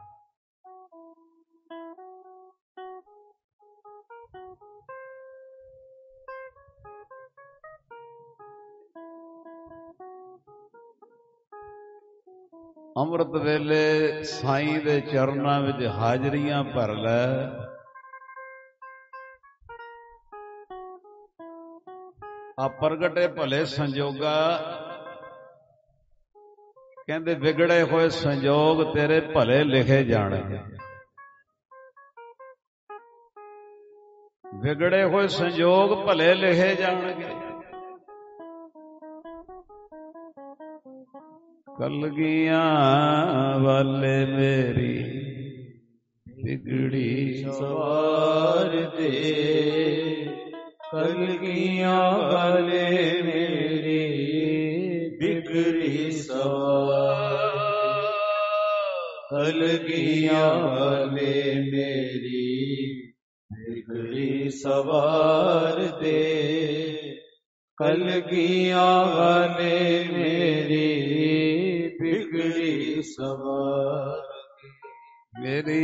ਅੰਮ੍ਰਿਤ ਵੇਲੇ ਸਾਈਂ ਦੇ ਚਰਨਾਂ ਵਿੱਚ ਹਾਜ਼ਰੀਆਂ ਭਰ ਲੈ। ਆ ਪ੍ਰਗਟੇ ਭਲੇ ਸੰਜੋਗਾ ਕਹਿੰਦੇ ਵਿਗੜੇ ਹੋਏ ਸੰਜੋਗ ਤੇਰੇ ਭਲੇ ਲਿਖੇ ਜਾਣਗੇ। ਵਿਗੜੇ ਹੋਏ ਸੰਜੋਗ ਭਲੇ ਲਿਖੇ ਜਾਣਗੇ। ਕਲਗੀਆਂ ਵਾਲੇ ਮੇਰੀ ਬਿਗੜੀ ਸਵਾਰ ਦੇ ਕਲਗੀਆਂ ਵਾਲੇ ਮੇਰੀ ਬਿਗੜੀ ਸਵਾਰ ਕਲਗੀਆਂ ਵਾਲੇ ਮੇਰੀ ਬਿਗੜੀ ਸਵਾਰ ਦੇ ਕਲਗੀਆਂ ਵਾਲੇ ਮੇਰੀ ਬਿਗੜੀ ਸਵਾਰ ਮੇਰੀ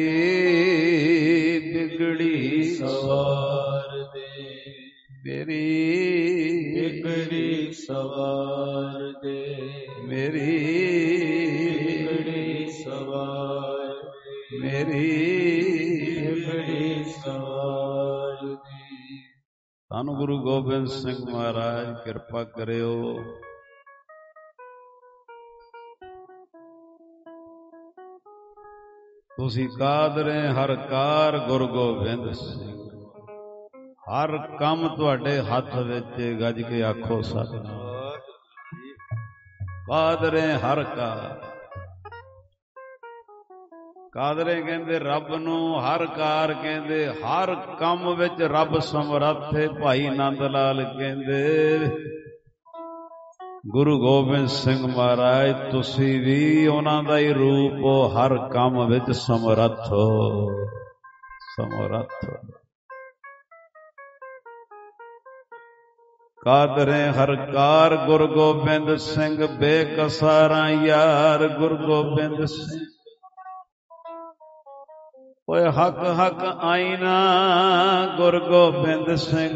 ਬਿਗੜੀ ਸਵਾਰ ਦੇ ਮੇਰੀ ਬਿਗੜੀ ਸਵਾਰ ਦੇ ਮੇਰੀ ਬਿਗੜੀ ਸਵਾਰ ਮੇਰੀ ਬਿਗੜੀ ਸਵਾਰ ਦੀ। ਧੰਨ ਗੁਰੂ ਗੋਬਿੰਦ ਸਿੰਘ ਮਹਾਰਾਜ ਕਿਰਪਾ ਕਰਿਓ। ਤੁਸੀਂ ਕਾਦਰੇ ਹਰ ਕਾਰ ਗੁਰੂ ਗੋਬਿੰਦ ਸਿੰਘ। ਹਰ ਕੰਮ ਤੁਹਾਡੇ ਹੱਥ ਵਿੱਚ ਗੱਜ ਕੇ ਆਖੋ ਸਤਿਨਾਮ। ਕਾਦਰੇ ਹਰ ਕਾਰ। ਕਾਦਰੇ ਕਹਿੰਦੇ ਰੱਬ ਨੂੰ, ਹਰ ਕਾਰ ਕਹਿੰਦੇ ਹਰ ਕੰਮ ਵਿੱਚ ਰੱਬ ਸਮਰੱਥ ਹੈ। ਭਾਈ ਨੰਦ ਲਾਲ ਕਹਿੰਦੇ ਗੁਰੂ ਗੋਬਿੰਦ ਸਿੰਘ ਮਹਾਰਾਜ ਤੁਸੀਂ ਵੀ ਉਹਨਾਂ ਦਾ ਹੀ ਰੂਪ ਹੋ, ਹਰ ਕੰਮ ਵਿੱਚ ਸਮਰੱਥ ਹੋ ਸਮਰੱਥ ਹੋ। ਕਾਦਰੇ ਹਰ ਕਾਰ ਗੁਰੂ ਗੋਬਿੰਦ ਸਿੰਘ ਬੇਕਸਾਰਾਂ ਯਾਰ ਗੁਰੂ ਗੋਬਿੰਦ ਸਿੰਘ। ਓਏ ਹੱਕ ਹੱਕ ਆਈਨਾ ਗੁਰੂ ਗੋਬਿੰਦ ਸਿੰਘ।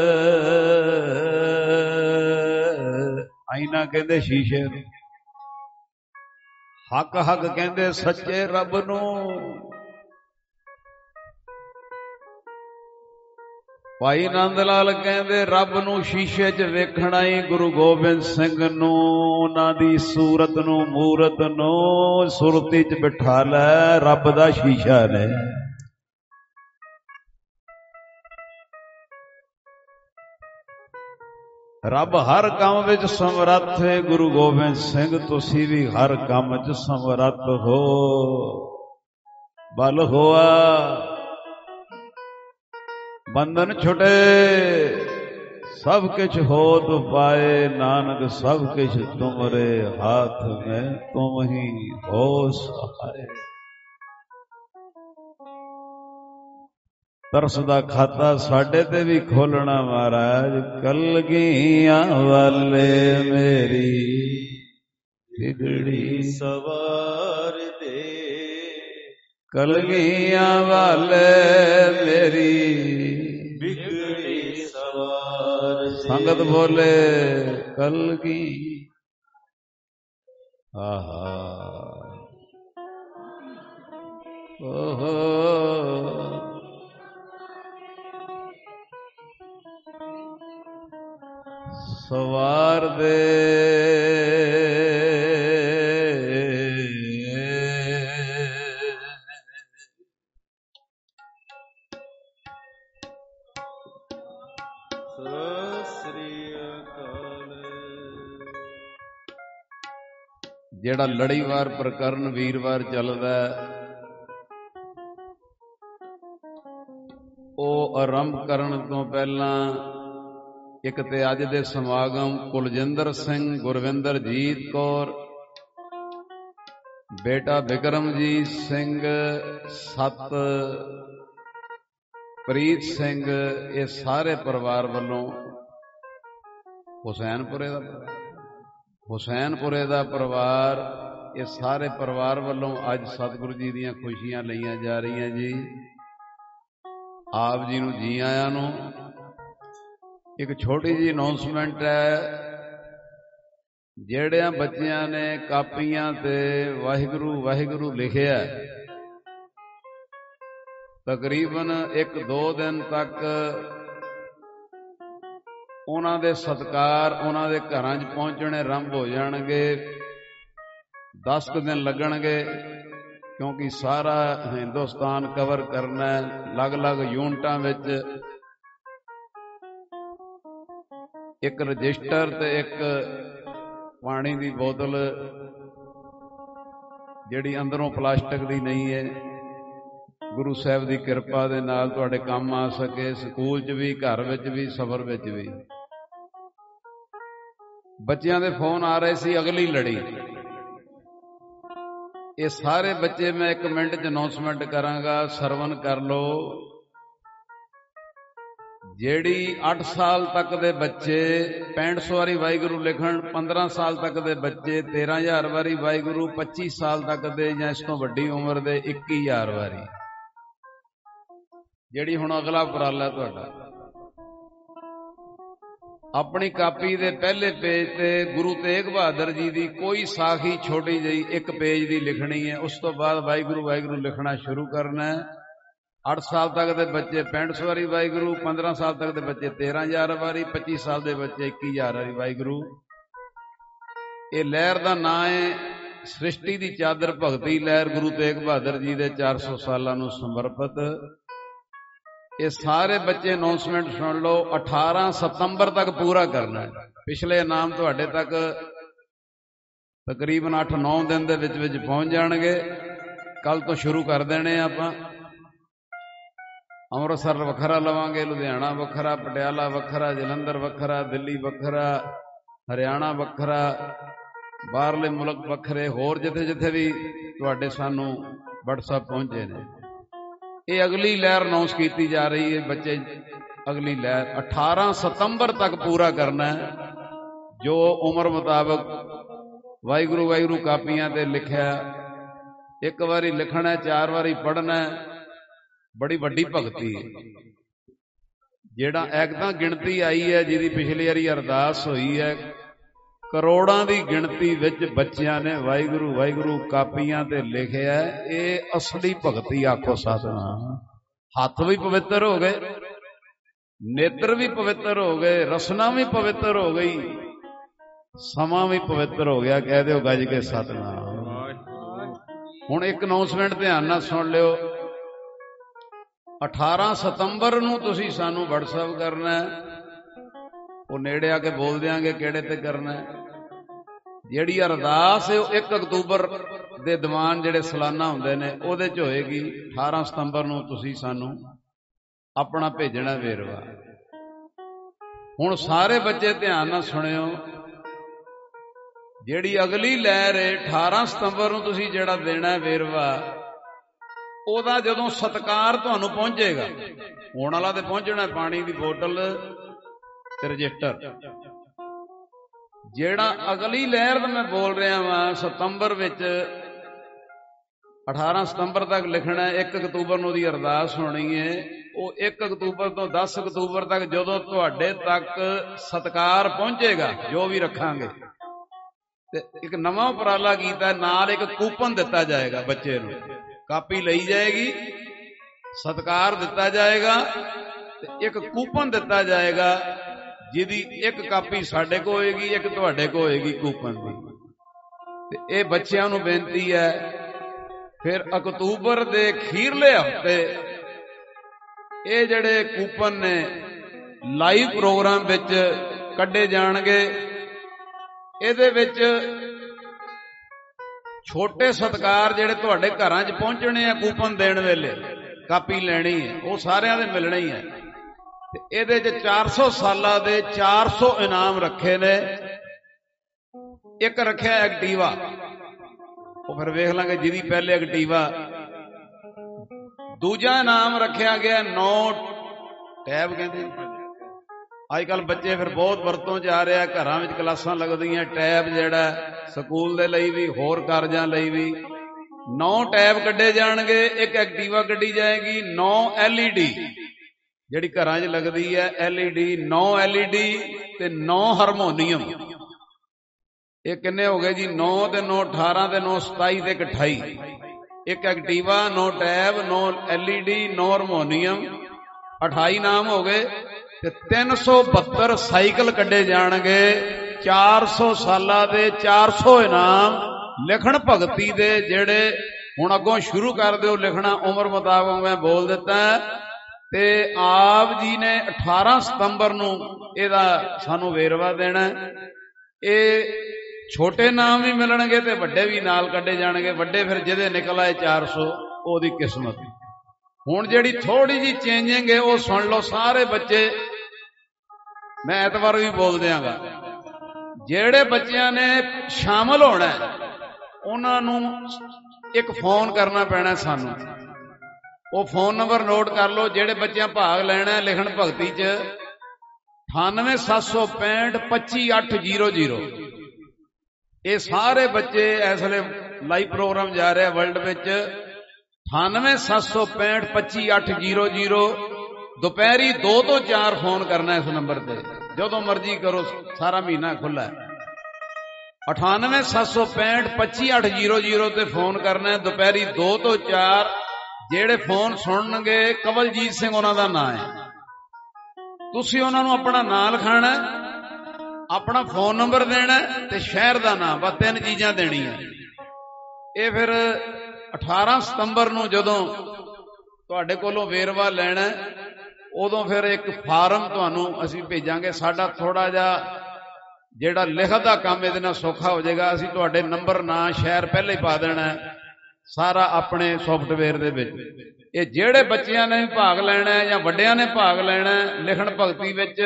ਆਈਨਾ ਕਹਿੰਦੇ ਸ਼ੀਸ਼ੇ ਨੂੰ, ਹੱਕ ਹੱਕ ਕਹਿੰਦੇ ਸੱਚੇ ਰੱਬ ਨੂੰ। ਭਾਈ ਆਨੰਦ ਲਾਲ ਕਹਿੰਦੇ ਰੱਬ ਨੂੰ ਸ਼ੀਸ਼ੇ 'ਚ ਵੇਖਣਾ ਹੀ ਗੁਰੂ ਗੋਬਿੰਦ ਸਿੰਘ ਨੂੰ, ਉਹਨਾਂ ਦੀ ਸੂਰਤ ਨੂੰ, ਮੂਰਤ ਨੂੰ ਸੁਰਤੀ 'ਚ ਬਿਠਾ ਲੈ, ਰੱਬ ਦਾ ਸ਼ੀਸ਼ਾ ਨੇ। ਰੱਬ ਹਰ ਕੰਮ ਵਿੱਚ ਸਮਰੱਥ ਹੈ। ਗੁਰੂ ਗੋਬਿੰਦ ਸਿੰਘ ਤੁਸੀਂ ਵੀ ਹਰ ਕੰਮ 'ਚ ਸਮਰੱਥ ਹੋ। ਬਲ ਹੋਆ ਬੰਧਨ ਛੁਟੇ, सब किछ होत पाए, नानक सब किछ तुमरे हाथ में, तुम ही हो सहाय। तरस दा खाता साडे ते भी खोलना महाराज, कलगियां वाले मेरी बिगड़ी सवार दे, कलगियां वाले मेरी बिगड़ी सवार दे। संगत बोले कलगी, आहा ओहो सवार दे। ਜਿਹੜਾ ਲੜੀਵਾਰ ਪ੍ਰਕਰਨ ਵੀਰਵਾਰ ਚੱਲਦਾ ਉਹ ਆਰੰਭ ਕਰਨ ਤੋਂ ਪਹਿਲਾਂ ਇੱਕ ਤੇ ਅੱਜ ਦੇ ਸਮਾਗਮ ਕੁਲਜਿੰਦਰ ਸਿੰਘ, ਗੁਰਵਿੰਦਰਜੀਤ ਕੌਰ, ਬੇਟਾ ਬਿਕਰਮਜੀਤ ਸਿੰਘ, ਸਤ ਪ੍ਰੀਤ ਸਿੰਘ, ਇਹ ਸਾਰੇ ਪਰਿਵਾਰ ਵੱਲੋਂ ਹੁਸੈਨਪੁਰੇ ਦਾ ਹੁਸੈਨਪੁਰੇ ਦਾ ਪਰਿਵਾਰ, ਇਹ ਸਾਰੇ ਪਰਿਵਾਰ ਵੱਲੋਂ ਅੱਜ ਸਤਿਗੁਰੂ ਜੀ ਦੀਆਂ ਖੁਸ਼ੀਆਂ ਲਈਆਂ ਜਾ ਰਹੀਆਂ ਜੀ। ਆਪ ਜੀ ਨੂੰ ਜੀ ਆਇਆਂ ਨੂੰ। ਇੱਕ ਛੋਟੀ ਜਿਹੀ ਅਨਾਉਂਸਮੈਂਟ ਹੈ, ਜਿਹੜਿਆਂ ਬੱਚਿਆਂ ਨੇ ਕਾਪੀਆਂ ਤੇ ਵਾਹਿਗੁਰੂ ਵਾਹਿਗੁਰੂ ਲਿਖਿਆ, ਤਕਰੀਬਨ ਇੱਕ ਦੋ ਦਿਨ ਤੱਕ ਉਹਨਾਂ ਦੇ ਸਤਿਕਾਰ ਉਹਨਾਂ ਦੇ ਘਰਾਂ 'ਚ ਪਹੁੰਚਣੇ ਆਰੰਭ ਹੋ ਜਾਣਗੇ। ਦਸ ਕੁ ਦਿਨ ਲੱਗਣਗੇ, ਕਿਉਂਕਿ ਸਾਰਾ ਹਿੰਦੁਸਤਾਨ ਕਵਰ ਕਰਨਾ, ਅਲੱਗ-ਅਲੱਗ ਯੂਨਿਟਾਂ ਵਿੱਚ ਇੱਕ ਰਜਿਸਟਰ ਤੇ ਇੱਕ ਪਾਣੀ ਦੀ ਬੋਤਲ ਜਿਹੜੀ ਅੰਦਰੋਂ ਪਲਾਸਟਿਕ ਦੀ ਨਹੀਂ ਹੈ, ਗੁਰੂ ਸਾਹਿਬ ਦੀ ਕਿਰਪਾ ਦੇ ਨਾਲ ਤੁਹਾਡੇ ਕੰਮ ਆ ਸਕੇ, ਸਕੂਲ 'ਚ ਵੀ, ਘਰ ਵਿੱਚ ਵੀ, ਸਫ਼ਰ ਵਿੱਚ ਵੀ। ਬੱਚਿਆਂ ਦੇ ਫੋਨ ਆ ਰਹੇ ਸੀ, ਅਗਲੀ ਲੜੀ। ਇਹ ਸਾਰੇ ਬੱਚੇ ਮੈਂ ਇੱਕ ਮਿੰਟ 'ਚ ਅਨਾਉਂਸਮੈਂਟ ਕਰਾਂਗਾ, ਸਰਵਨ ਕਰ ਲਓ। ਜਿਹੜੀ ਅੱਠ ਸਾਲ ਤੱਕ ਦੇ ਬੱਚੇ ਪੈਂਹਠ ਸੌ ਵਾਰੀ ਵਾਹਿਗੁਰੂ ਲਿਖਣ, ਪੰਦਰਾਂ ਸਾਲ ਤੱਕ ਦੇ ਬੱਚੇ ਤੇਰਾਂ ਹਜ਼ਾਰ ਵਾਰੀ ਵਾਹਿਗੁਰੂ, ਪੱਚੀ ਸਾਲ ਤੱਕ ਦੇ ਜਾਂ ਇਸ ਤੋਂ ਵੱਡੀ ਉਮਰ ਦੇ ਇੱਕੀ ਹਜ਼ਾਰ ਵਾਰੀ। ਜਿਹੜੀ ਹੁਣ ਅਗਲਾ ਉਪਰਾਲਾ ਤੁਹਾਡਾ, ਆਪਣੀ ਕਾਪੀ ਦੇ ਪਹਿਲੇ ਪੇਜ ਤੇ ਗੁਰੂ ਤੇਗ ਬਹਾਦਰ ਜੀ ਦੀ ਕੋਈ ਸਾਖੀ ਛੋਟੀ ਜਿਹੀ ਇੱਕ ਪੇਜ ਦੀ ਲਿਖਣੀ ਹੈ। ਉਸ ਤੋਂ ਬਾਅਦ ਵਾਹਿਗੁਰੂ ਵਾਹਿਗੁਰੂ ਲਿਖਣਾ ਸ਼ੁਰੂ ਕਰਨਾ ਹੈ। ਅੱਠ ਸਾਲ ਤੱਕ ਦੇ ਬੱਚੇ ਪੈਂਹਠ ਸੌ ਵਾਰੀ ਵਾਹਿਗੁਰੂ, ਪੰਦਰਾਂ ਸਾਲ ਤੱਕ ਦੇ ਬੱਚੇ ਤੇਰਾਂ ਹਜ਼ਾਰ ਵਾਰੀ, ਪੱਚੀ ਸਾਲ ਦੇ ਬੱਚੇ ਇੱਕੀ ਹਜ਼ਾਰ ਵਾਰੀ ਵਾਹਿਗੁਰੂ। ਇਹ ਲਹਿਰ ਦਾ ਨਾਂ ਹੈ ਸ੍ਰਿਸ਼ਟੀ ਦੀ ਚਾਦਰ ਭਗਤੀ ਲਹਿਰ, ਗੁਰੂ ਤੇਗ ਬਹਾਦਰ ਜੀ ਦੇ ਚਾਰ ਸੌ ਸਾਲਾਂ ਨੂੰ ਸਮਰਪਿਤ। ਇਹ ਸਾਰੇ ਬੱਚੇ ਅਨਾਉਂਸਮੈਂਟ ਸੁਣ ਲਓ, ਅਠਾਰਾਂ ਸਤੰਬਰ ਤੱਕ ਪੂਰਾ ਕਰਨਾ ਹੈ। ਪਿਛਲੇ ਇਨਾਮ ਤੁਹਾਡੇ ਤੱਕ ਤਕਰੀਬਨ ਅੱਠ ਨੌ ਦਿਨ ਦੇ ਵਿੱਚ ਵਿੱਚ ਪਹੁੰਚ ਜਾਣਗੇ। ਕੱਲ ਤੋਂ ਸ਼ੁਰੂ ਕਰ ਦੇਣੇ ਆਪਾਂ। ਅੰਮ੍ਰਿਤਸਰ ਵੱਖਰਾ ਲਵਾਂਗੇ, ਲੁਧਿਆਣਾ ਵੱਖਰਾ, ਪਟਿਆਲਾ ਵੱਖਰਾ, ਜਲੰਧਰ ਵੱਖਰਾ, ਦਿੱਲੀ ਵੱਖਰਾ, ਹਰਿਆਣਾ ਵੱਖਰਾ, ਬਾਹਰਲੇ ਮੁਲਕ ਵੱਖਰੇ, ਹੋਰ ਜਿੱਥੇ ਜਿੱਥੇ ਵੀ ਤੁਹਾਡੇ ਸਾਨੂੰ ਵਟਸਐਪ ਪਹੁੰਚੇ ਨੇ। ਇਹ ਅਗਲੀ ਲਹਿਰ ਅਨਾਉਂਸ ਕੀਤੀ ਜਾ ਰਹੀ ਹੈ ਬੱਚੇ, ਅਗਲੀ ਲਹਿਰ ਅਠਾਰਾਂ ਸਤੰਬਰ ਤੱਕ ਪੂਰਾ ਕਰਨਾ ਹੈ। ਜੋ ਉਮਰ ਮੁਤਾਬਕ ਵਾਹਿਗੁਰੂ ਵਾਹਿਗੁਰੂ ਕਾਪੀਆਂ ਤੇ ਲਿਖਿਆ, ਇੱਕ ਵਾਰੀ ਲਿਖਣਾ, ਚਾਰ ਵਾਰੀ ਪੜ੍ਹਨਾ, ਬੜੀ ਵੱਡੀ ਭਗਤੀ ਹੈ। ਜਿਹੜਾ ਐਕਦਾਂ ਗਿਣਤੀ ਆਈ ਹੈ, ਜਿਹਦੀ ਪਿਛਲੀ ਵਾਰੀ ਅਰਦਾਸ ਹੋਈ ਹੈ, ਕਰੋੜਾਂ ਦੀ ਗਿਣਤੀ ਵਿੱਚ ਬੱਚਿਆਂ ਨੇ ਵਾਹਿਗੁਰੂ ਵਾਹਿਗੁਰੂ ਕਾਪੀਆਂ ਤੇ ਲਿਖਿਆ। ਇਹ ਅਸਲੀ ਭਗਤੀ ਆਖੋ ਸਤਿਨਾਮ। ਹੱਥ ਵੀ ਪਵਿੱਤਰ ਹੋ ਗਏ, नेत्र भी पवित्र हो गए, रसना भी पवित्र हो गई, समा भी पवित्र हो गया। कह दो गज के सतनाम। हुण एक अनाउंसमेंट ध्यान नाल सुन लिओ। अठारह सितंबर नूं तुसीं सानूं WhatsApp करना है, वो नेड़े आके बोल देंगे किहड़े ते करना है। जिहड़ी अरदास है एक अक्तूबर दे दीवान जिहड़े सालाना हुंदे ने उहदे च होएगी। अठारह सितंबर नूं तुसीं सानूं अपना भेजना वेरवा। हुण सारे बच्चे ध्यान नाल सुणिओ। जिहड़ी अगली लहर है अठारह सितंबर नूं तुसीं जिहड़ा देना है वेरवा, ਉਹਦਾ ਜਦੋਂ ਸਤਕਾਰ ਤੁਹਾਨੂੰ ਪਹੁੰਚੇਗਾ, ਹੋਣ ਵਾਲਾ ਤੇ ਪਹੁੰਚਣਾ ਪਾਣੀ ਦੀ ਬੋਤਲ ਤੇ ਰਜਿਸਟਰ। ਜਿਹੜਾ ਅਗਲੀ ਲਹਿਰ ਦਾ ਮੈਂ ਬੋਲ ਰਿਹਾ ਵਾਂ ਸਤੰਬਰ ਵਿੱਚ ਅਠਾਰਾਂ ਸਤੰਬਰ ਤੱਕ ਲਿਖਣਾ, ਇੱਕ ਅਕਤੂਬਰ ਨੂੰ ਦੀ ਅਰਦਾਸ ਹੋਣੀ ਹੈ। ਉਹ ਇੱਕ ਅਕਤੂਬਰ ਤੋਂ ਦਸ ਅਕਤੂਬਰ ਤੱਕ ਜਦੋਂ ਤੁਹਾਡੇ ਤੱਕ ਸਤਕਾਰ ਪਹੁੰਚੇਗਾ ਜੋ ਵੀ ਰੱਖਾਂਗੇ, ਤੇ ਇੱਕ ਨਵਾਂ ਉਪਰਾਲਾ ਕੀਤਾ, ਨਾਲ ਇੱਕ ਕੂਪਨ ਦਿੱਤਾ ਜਾਏਗਾ ਬੱਚੇ ਨੂੰ। ਕਾਪੀ ਲਈ ਜਾਏਗੀ, ਸਤਕਾਰ ਦਿੱਤਾ ਜਾਏਗਾ ਤੇ ਇੱਕ ਕੂਪਨ ਦਿੱਤਾ ਜਾਏਗਾ, ਜਿਹਦੀ ਇੱਕ ਕਾਪੀ ਸਾਡੇ ਕੋਲ ਹੋਏਗੀ, ਇੱਕ ਤੁਹਾਡੇ ਕੋਲ ਹੋਏਗੀ ਕੂਪਨ ਦੀ। ਤੇ ਇਹ ਬੱਚਿਆਂ ਨੂੰ ਬੇਨਤੀ ਹੈ। ਫਿਰ ਅਕਤੂਬਰ ਦੇ ਅਖੀਰਲੇ ਹਫ਼ਤੇ ਇਹ ਜਿਹੜੇ ਕੂਪਨ ਨੇ ਲਾਈਵ ਪ੍ਰੋਗਰਾਮ ਵਿੱਚ ਕੱਢੇ ਜਾਣਗੇ। ਇਹਦੇ ਵਿੱਚ ਛੋਟੇ ਸਤਕਾਰ ਜਿਹੜੇ ਤੁਹਾਡੇ ਘਰਾਂ 'ਚ ਪਹੁੰਚਣੇ ਆ ਕੂਪਨ ਦੇਣ ਵੇਲੇ, ਕਾਪੀ ਲੈਣੀ ਹੈ, ਉਹ ਸਾਰਿਆਂ ਦੇ ਮਿਲਣੇ ਹੀ ਹੈ। ਤੇ ਇਹਦੇ 'ਚ ਚਾਰ ਸੌ ਸਾਲਾਂ ਦੇ ਚਾਰ ਸੌ ਇਨਾਮ ਰੱਖੇ ਨੇ। ਇੱਕ ਰੱਖਿਆ ਐਕਟੀਵਾ, ਉਹ ਫਿਰ ਵੇਖ ਲਾਂਗੇ ਜਿਹਦੀ ਪਹਿਲੇ ਐਕਟੀਵਾ। ਦੂਜਾ ਇਨਾਮ ਰੱਖਿਆ ਗਿਆ ਨੌ ਟੈਬ, ਕਹਿੰਦੇ ਅੱਜ ਕੱਲ੍ਹ ਬੱਚੇ ਫਿਰ ਬਹੁਤ ਵਰਤੋਂ 'ਚ ਆ ਰਿਹਾ, ਘਰਾਂ ਵਿੱਚ ਕਲਾਸਾਂ ਲੱਗਦੀਆਂ। ਟੈਬ ਜਿਹੜਾ ਸਕੂਲ ਦੇ ਲਈ ਵੀ, ਹੋਰ ਕਾਰਜਾਂ ਲਈ ਵੀ, ਨੌ ਟੈਬ ਕੱਢੇ ਜਾਣਗੇ। ਇੱਕ ਐਕਟੀਵਾ ਕੱਢੀ ਜਾਏਗੀ। ਨੌ ਐਲ ਈ ਡੀ ਜਿਹੜੀ ਘਰਾਂ 'ਚ ਲੱਗਦੀ ਹੈ, ਐਲ ਈ ਡੀ, ਨੌ ਐਲ ਈ ਡੀ ਤੇ ਨੌ ਹਾਰਮੋਨੀਅਮ। ਇਹ ਕਿੰਨੇ ਹੋ ਗਏ ਜੀ? ਨੌ ਤੇ ਨੌ ਅਠਾਰਾਂ ਤੇ ਨੌ ਸਤਾਈ ਤੇ ਇੱਕ ਅਠਾਈ। ਇੱਕ ਐਕਟੀਵਾ, ਨੌ ਟੈਬ, ਨੌ ਐਲ ਈ ਡੀ, ਨੌ ਹਾਰਮੋਨੀਅਮ, ਅਠਾਈ ਨਾਮ ਹੋ ਗਏ। ਤੇ ਤਿੰਨ ਸੌ ਬਹੱਤਰ ਸਾਈਕਲ ਕੱਢੇ ਜਾਣਗੇ। ਚਾਰ ਸੌ ਸਾਲਾਂ ਦੇ ਚਾਰ ਸੌ ਇਨਾਮ ਲਿਖਣ ਭਗਤੀ ਦੇ, ਜਿਹੜੇ ਹੁਣ ਅੱਗੋਂ ਸ਼ੁਰੂ ਕਰ ਦਿਓ ਲਿਖਣਾ ਉਮਰ ਮੁਤਾਬਕ, ਮੈਂ ਬੋਲ ਦਿੱਤਾ। ਤੇ ਆਪ ਜੀ ਨੇ ਅਠਾਰਾਂ ਸਤੰਬਰ ਨੂੰ ਇਹਦਾ ਸਾਨੂੰ ਵੇਰਵਾ ਦੇਣਾ। ਇਹ ਛੋਟੇ ਨਾਮ ਵੀ ਮਿਲਣਗੇ ਤੇ ਵੱਡੇ ਵੀ ਨਾਲ ਕੱਢੇ ਜਾਣਗੇ। ਵੱਡੇ ਫਿਰ ਜਿਹਦੇ ਨਿਕਲ ਆਏ ਚਾਰ ਸੌ, ਉਹਦੀ ਕਿਸਮਤ। ਹੁਣ ਜਿਹੜੀ ਥੋੜੀ ਜਿਹੀ ਚੇਂਜਿੰਗ ਹੈ ਉਹ ਸੁਣ ਲਓ ਸਾਰੇ ਬੱਚੇ, ਮੈਂ ਐਤਵਾਰ ਵੀ ਬੋਲ ਦਿਆਂਗਾ। ਜਿਹੜੇ ਬੱਚਿਆਂ ਨੇ ਸ਼ਾਮਲ ਹੋਣਾ ਉਹਨਾਂ ਨੂੰ ਇੱਕ ਫੋਨ ਕਰਨਾ ਪੈਣਾ ਸਾਨੂੰ। ਉਹ ਫੋਨ ਨੰਬਰ ਨੋਟ ਕਰ ਲਓ। ਜਿਹੜੇ ਬੱਚਿਆਂ ਭਾਗ ਲੈਣਾ ਲਿਖਣ ਭਗਤੀ 'ਚ, ਅਠਾਨਵੇਂ ਸੱਤ ਸੌ ਪੈਂਹਠ ਪੱਚੀ ਅੱਠ ਜੀਰੋ ਜੀਰੋ। ਇਹ ਸਾਰੇ ਬੱਚੇ ਇਸ ਵੇਲੇ ਲਾਈਵ ਪ੍ਰੋਗਰਾਮ ਜਾ ਰਿਹਾ ਵਰਲਡ ਵਿੱਚ। ਅਠਾਨਵੇਂ ਸੱਤ ਸੌ ਪੈਂਹਠ ਪੱਚੀ ਅੱਠ ਜੀਰੋ ਜੀਰੋ। ਦੁਪਹਿਰੀ ਦੋ ਤੋਂ ਚਾਰ ਫੋਨ ਕਰਨਾ ਇਸ ਨੰਬਰ ਤੇ, ਜਦੋਂ ਮਰਜ਼ੀ ਕਰੋ, ਸਾਰਾ ਮਹੀਨਾ ਖੁੱਲ੍ਹਾ ਹੈ। ਅਠਾਨਵੇਂ ਸੱਤ ਸੌ ਪੈਂਹਠ ਪੱਚੀ ਅੱਠ ਜੀਰੋ ਜੀਰੋ ਤੇ ਫੋਨ ਕਰਨਾ ਦੁਪਹਿਰੀ ਦੋ ਤੋਂ ਚਾਰ। ਜਿਹੜੇ ਫੋਨ ਸੁਣਨਗੇ, ਕਵਲਜੀਤ ਸਿੰਘ ਉਹਨਾਂ ਦਾ ਨਾਂ ਹੈ। ਤੁਸੀਂ ਉਹਨਾਂ ਨੂੰ ਆਪਣਾ ਨਾਂ ਲਿਖਾਣਾ, ਆਪਣਾ ਫੋਨ ਨੰਬਰ ਦੇਣਾ ਤੇ ਸ਼ਹਿਰ ਦਾ ਨਾਮ, ਬਸ ਤਿੰਨ ਚੀਜ਼ਾਂ ਦੇਣੀਆਂ। ਇਹ ਫਿਰ ਅਠਾਰਾਂ ਸਤੰਬਰ ਨੂੰ ਜਦੋਂ ਤੁਹਾਡੇ ਕੋਲੋਂ ਵੇਰਵਾ ਲੈਣਾ, ਉਦੋਂ ਫਿਰ ਇੱਕ ਫਾਰਮ ਤੁਹਾਨੂੰ ਅਸੀਂ ਭੇਜਾਂਗੇ। ਸਾਡਾ ਥੋੜਾ ਜਿਹਾ ਜਿਹੜਾ ਲਿਖਤ ਦਾ ਕੰਮ ਇਹਦੇ ਨਾਲ ਸੌਖਾ ਹੋ ਜਾਏਗਾ। ਅਸੀਂ ਤੁਹਾਡੇ ਨੰਬਰ, ਨਾਂ, ਸ਼ਹਿਰ ਪਹਿਲੇ ਹੀ ਪਾ ਦੇਣਾ ਸਾਰਾ ਆਪਣੇ ਸੌਫਟਵੇਅਰ ਦੇ ਵਿੱਚ। ਇਹ ਜਿਹੜੇ ਬੱਚਿਆਂ ਨੇ ਵੀ ਭਾਗ ਲੈਣਾ ਜਾਂ ਵੱਡਿਆਂ ਨੇ ਭਾਗ ਲੈਣਾ ਲਿਖਣ ਭਗਤੀ ਵਿੱਚ,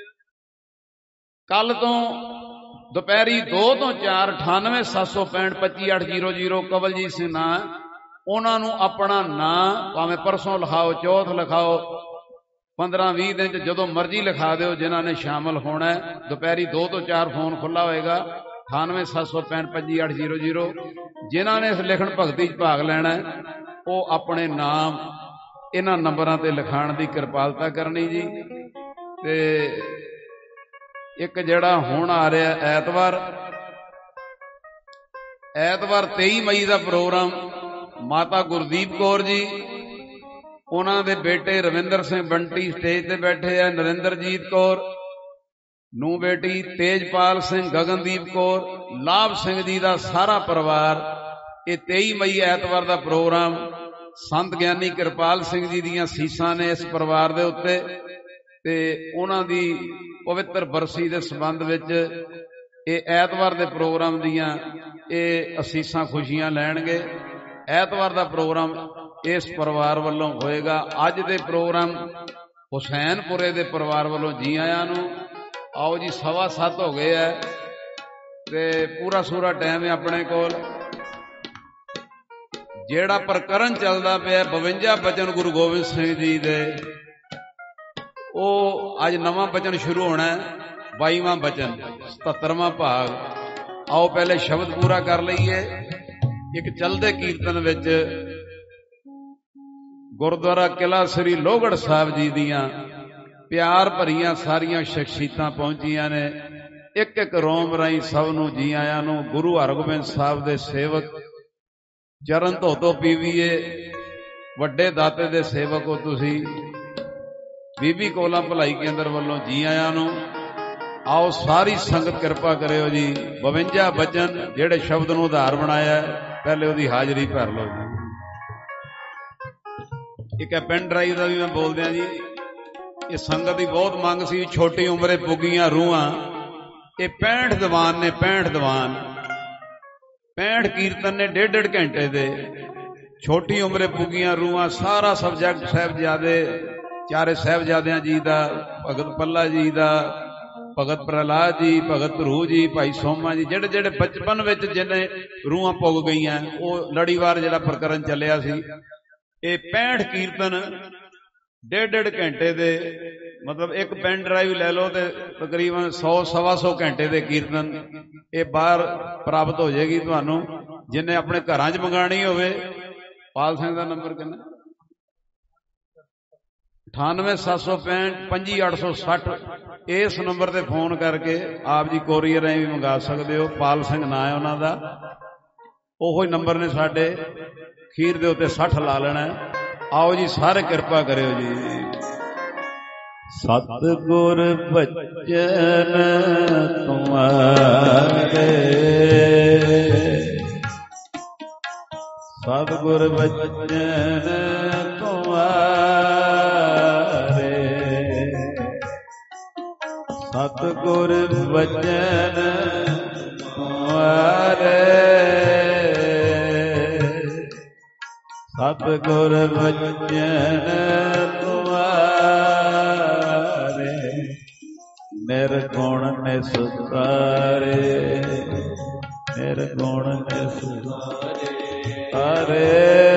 ਕੱਲ ਤੋਂ ਦੁਪਹਿਰੀ ਦੋ ਤੋਂ ਚਾਰ ਅਠਾਨਵੇਂ ਸੱਤ ਸੌ ਪੈਂਹਠ ਪੱਚੀ ਅੱਠ ਜੀਰੋ ਜੀਰੋ ਕਵਲਜੀਤ ਸਿੰਘ ਨਾਂ, ਉਹਨਾਂ ਨੂੰ ਆਪਣਾ ਨਾਂ ਭਾਵੇਂ ਪਰਸੋਂ ਲਿਖਾਓ, ਚੌਥ ਲਿਖਾਓ, ਪੰਦਰਾਂ ਵੀਹ ਦਿਨ 'ਚ ਜਦੋਂ ਮਰਜ਼ੀ ਲਿਖਾ ਦਿਓ। ਜਿਨ੍ਹਾਂ ਨੇ ਸ਼ਾਮਲ ਹੋਣਾ ਦੁਪਹਿਰੀ ਦੋ ਤੋਂ ਚਾਰ ਫੋਨ ਖੁੱਲ੍ਹਾ ਹੋਏਗਾ। ਅਠਾਨਵੇਂ ਸੱਤ ਸੌ ਪੈਂਹਠ ਪੱਚੀ ਅੱਠ ਜੀਰੋ ਜੀਰੋ। ਜਿਨ੍ਹਾਂ ਨੇ ਇਸ ਲਿਖਣ ਭਗਤੀ 'ਚ ਭਾਗ ਲੈਣਾ ਉਹ ਆਪਣੇ ਨਾਮ ਇਹਨਾਂ ਨੰਬਰਾਂ ਤੇ ਲਿਖਾਉਣ ਦੀ ਕਿਰਪਾਲਤਾ ਕਰਨੀ ਜੀ। ਤੇ ਇੱਕ ਜਿਹੜਾ ਹੁਣ ਆ ਰਿਹਾ ਐਤਵਾਰ, ਐਤਵਾਰ ਤੇਈ ਮਈ ਦਾ ਪ੍ਰੋਗਰਾਮ ਮਾਤਾ ਗੁਰਦੀਪ ਕੌਰ ਜੀ, ਉਹਨਾਂ ਦੇ ਬੇਟੇ ਰਵਿੰਦਰ ਸਿੰਘ ਬੰਟੀ ਸਟੇਜ ਤੇ ਬੈਠੇ ਆ, ਨਰਿੰਦਰਜੀਤ ਕੌਰ ਨੂੰ ਬੇਟੀ, ਤੇਜਪਾਲ ਸਿੰਘ, ਗਗਨਦੀਪ ਕੌਰ, ਲਾਭ ਸਿੰਘ ਜੀ ਦਾ ਸਾਰਾ ਪਰਿਵਾਰ। ਇਹ ਤੇਈ ਮਈ ਐਤਵਾਰ ਦਾ ਪ੍ਰੋਗਰਾਮ ਸੰਤ ਗਿਆਨੀ ਕਿਰਪਾਲ ਸਿੰਘ ਜੀ ਦੀਆਂ ਸੀਸਾਂ ਨੇ ਇਸ ਪਰਿਵਾਰ ਦੇ ਉੱਤੇ, ਤੇ ਉਹਨਾਂ ਦੀ ਪਵਿੱਤਰ ਬਰਸੀ ਦੇ ਸੰਬੰਧ ਵਿੱਚ ਇਹ ਐਤਵਾਰ ਦੇ ਪ੍ਰੋਗਰਾਮ ਦੀਆਂ ਇਹ ਅਸੀਸਾਂ ਖੁਸ਼ੀਆਂ ਲੈਣਗੇ। ਐਤਵਾਰ ਦਾ ਪ੍ਰੋਗਰਾਮ ਇਸ ਪਰਿਵਾਰ ਵੱਲੋਂ ਹੋਏਗਾ। ਅੱਜ ਦੇ ਪ੍ਰੋਗਰਾਮ ਹੁਸੈਨਪੁਰੇ ਦੇ ਪਰਿਵਾਰ ਵੱਲੋਂ ਜੀ ਆਇਆਂ ਨੂੰ। ਆਓ ਜੀ, ਸਵਾ ਸੱਤ ਹੋ ਗਏ ਹੈ ਤੇ ਪੂਰਾ ਸੂਰਾ ਟਾਈਮ ਹੈ ਆਪਣੇ ਕੋਲ। ਜਿਹੜਾ ਪ੍ਰਕਰਨ ਚੱਲਦਾ ਪਿਆ ਬਵੰਜਾ ਬਚਨ ਗੁਰੂ ਗੋਬਿੰਦ ਸਿੰਘ ਜੀ ਦੇ, ਉਹ ਅੱਜ ਨਵਾਂ ਬਚਨ ਸ਼ੁਰੂ ਹੋਣਾ ਹੈ, ਬਾਈਵਾਂ ਬਚਨ, ਸਤੱਤਰਵਾਂ ਭਾਗ। ਆਓ ਪਹਿਲੇ ਸ਼ਬਦ ਪੂਰਾ ਕਰ ਲਈਏ। ਇੱਕ ਚਲਦੇ ਕੀਰਤਨ ਵਿੱਚ ਗੁਰਦੁਆਰਾ ਕਿਲ੍ਹਾ ਸ੍ਰੀ ਲੋਹਗੜ੍ਹ ਸਾਹਿਬ ਜੀ ਦੀਆਂ ਪਿਆਰ ਭਰੀਆਂ ਸਾਰੀਆਂ ਸ਼ਖਸੀਅਤਾਂ ਪਹੁੰਚੀਆਂ ਨੇ। ਇੱਕ ਇੱਕ ਰੋਮ ਰਾਹੀਂ ਸਭ ਨੂੰ ਜੀ ਆਇਆਂ ਨੂੰ। ਗੁਰੂ ਹਰਗੋਬਿੰਦ ਸਾਹਿਬ ਦੇ ਸੇਵਕ, ਚਰਨ ਧੋ ਧੋ ਪੀਵੀਏ, ਵੱਡੇ ਦਾਤੇ ਦੇ ਸੇਵਕ ਹੋ ਤੁਸੀਂ। ਬੀਬੀ ਕੋਲਾ ਭਲਾਈ ਕੇਂਦਰ ਵੱਲੋਂ ਜੀ ਆਇਆਂ ਨੂੰ। ਆਓ ਸਾਰੀ ਸੰਗਤ ਕਿਰਪਾ ਕਰਿਓ ਜੀ। ਬਵੰਜਾ ਬਚਨ ਜਿਹੜੇ ਸ਼ਬਦ ਨੂੰ ਆਧਾਰ ਬਣਾਇਆ, ਪਹਿਲੇ ਉਹਦੀ ਹਾਜ਼ਰੀ ਭਰ ਲਓ ਜੀ। ਇੱਕ ਹੈ ਪੈਨ ਡਰਾਈਵ ਦਾ ਵੀ ਮੈਂ ਬੋਲ ਦਿਆਂ ਜੀ। ਇਹ ਸੰਗਤ ਦੀ ਬਹੁਤ ਮੰਗ ਸੀ, ਛੋਟੀ ਉਮਰੇ ਪੁੱਗੀਆਂ ਰੂਹਾਂ। ਇਹ ਪੈਂਹਠ ਦੀਵਾਨ ਨੇ, ਪੈਂਹਠ ਦੀਵਾਨ, ਪੈਂਹਠ ਕੀਰਤਨ ਨੇ ਡੇਢ ਡੇਢ ਘੰਟੇ ਦੇ। ਛੋਟੀ ਉਮਰੇ ਪੁੱਗੀਆਂ ਰੂਹਾਂ, ਸਾਰਾ ਸਬਜੈਕਟ ਸਾਹਿਬਜ਼ਾਦੇ, ਚਾਰੇ ਸਾਹਿਬਜ਼ਾਦਿਆਂ ਜੀ ਦਾ, ਭਗਤ ਪੱਲਾ ਜੀ ਦਾ, ਭਗਤ ਪ੍ਰਹਲਾਦ ਜੀ, ਭਗਤ ਧਰੂ ਜੀ, ਭਾਈ ਸੋਮਾ ਜੀ, ਜਿਹੜੇ ਜਿਹੜੇ ਬਚਪਨ ਵਿੱਚ ਜਿਹਨੇ ਰੂਹਾਂ ਪੁੱਗ ਗਈਆਂ, ਉਹ ਲੜੀਵਾਰ ਜਿਹੜਾ ਪ੍ਰਕਰਨ ਚੱਲਿਆ ਸੀ। ਇਹ ਪੈਂਹਠ ਕੀਰਤਨ ਡੇਢ ਡੇਢ ਘੰਟੇ ਦੇ, ਮਤਲਬ ਇੱਕ ਪੈਨ ਡਰਾਈਵ ਲੈ ਲਓ ਤੇ ਤਕਰੀਬਨ ਸੌ ਸਵਾ ਸੌ ਘੰਟੇ ਦੇ ਕੀਰਤਨ ਇਹ ਬਾਹਰ ਪ੍ਰਾਪਤ ਹੋ ਜਾਏਗੀ ਤੁਹਾਨੂੰ। ਜਿਹਨੇ ਆਪਣੇ ਘਰਾਂ 'ਚ ਮੰਗਾਣੀ ਹੋਵੇ, ਪਾਲ ਸਿੰਘ ਦਾ ਨੰਬਰ ਕਿੰਨਾ? ਅਠਾਨਵੇਂ ਸੱਤ ਸੌ ਪੈਂਹਠ ਪੰਜੀ ਅੱਠ ਸੌ ਸੱਠ। ਇਸ ਨੰਬਰ ਤੇ ਫੋਨ ਕਰਕੇ ਆਪ ਜੀ ਕੋਰੀਅਰ ਰਾਹੀਂ ਵੀ ਮੰਗਾ ਸਕਦੇ ਹੋ। ਪਾਲ ਸਿੰਘ ਨਾਂ ਹੈ ਉਹਨਾਂ ਦਾ। ਉਹੋ ਹੀ ਨੰਬਰ ਨੇ ਸਾਡੇ। ਖੀਰ ਦੇ ਉੱਤੇ ਸੱਠ ਲਾ ਲੈਣਾ। ਆਓ ਜੀ, ਸਾਰੇ ਕਿਰਪਾ ਕਰਿਓ ਜੀ। ਸਤਿਗੁਰ ਬਚਨ ਤੁਮਾਰੇ, ਸਤਿਗੁਰ ਬਚਨ ਤੁਮਾਰੇ, ਸਤਿਗੁਰ ਬਚਨ ਤੁਮਾਰੇ, ਸਤਿਗੁਰ ਬਚਨ ਤੁਮਾਰੇ, ਨਿਰਗੁਣ ਨਿਸਤਾਰੇ, ਨਿਰਗੁਣ ਨਿਸਤਾਰੇ।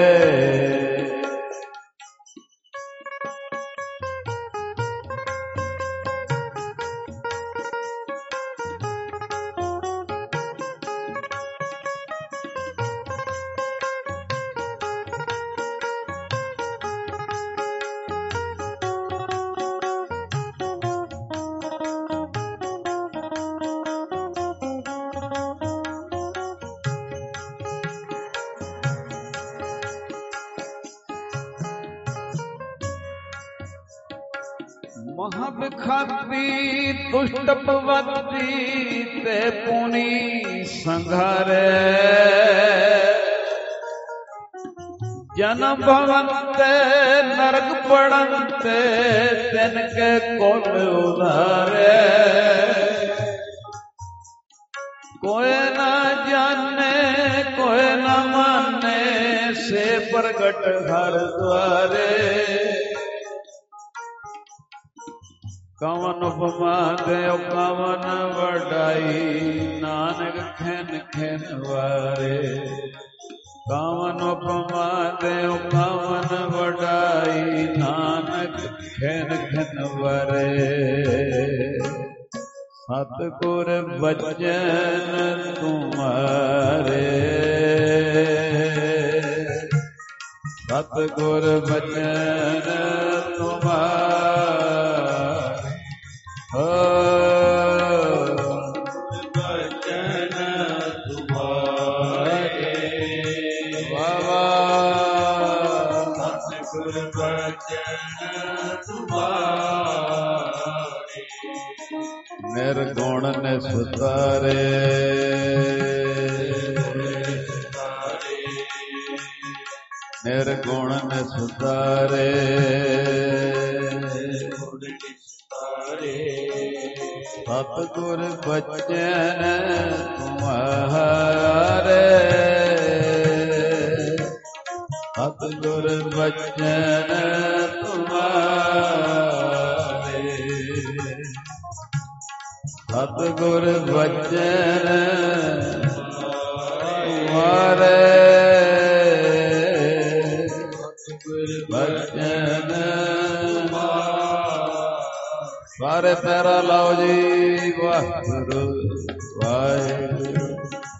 ਮਹਾਬਖਾਤੀ ਦੁਸ਼ਟ ਪਵਤੀ ਤੇ ਪੁਨੀ ਸੰਘਾਰੇ, ਜਨਮ ਭਵਨ ਤੇ ਨਰਕ ਪੜਨ ਤੇ ਤਿਨ ਕੇ ਕੁਲ ਉਧਾਰੇ। ਕੋਇ ਨਾ ਜਾਣੇ ਕੋਇ ਨਾ ਮਾਨੇ, ਸੇ ਪ੍ਰਗਟ ਹਰ ਦੁਆਰੇ। ਕਵਨ ਉਪਮਾ ਦਿਓ ਕਵਨ ਵਡਾਈ, ਨਾਨਕ ਖਿਨ ਖਿਨ ਵਾਰੇ। ਕਵਨ ਉਪਮਾ ਦਿਓ ਕਵਨ ਵਡਾਈ, ਨਾਨਕ ਖਿਨ ਖਿਨ ਵਾਰੇ। ਸਤਿਗੁਰ ਬਚਨ ਤੁਮਾਰੇ, ਸਤਿਗੁਰ ਬਚਨ ਤੁਮਾਰੇ, ਬਚਨ ਤੁਮਾਰੇ। ਵਾਹ ਵਾਹ, ਸਤਿਗੁਰ ਬਚਨ ਨਿਰਗੁਣ ਨਿਸਤਾਰੇ ਨਿਰਗੁਣ ਨਿਸਤਾਰੇ ਸਤਿਗੁਰ ਬਚਨ ਤੁਮਹਾਰੇ ਸਤਿਗੁਰ ਬਚਨ ਤੁਮਹਾਰੇ ਸਤਿਗੁਰ ਬਚਨ ਤੁਮਹਾਰੇ ਬਚਨ ਸਾਰੇ ਪੈਰਾ ਲਾਓ ਜੀ। ਵਾਹਿਗੁਰੂ ਵਾਹਿਗੁਰੂ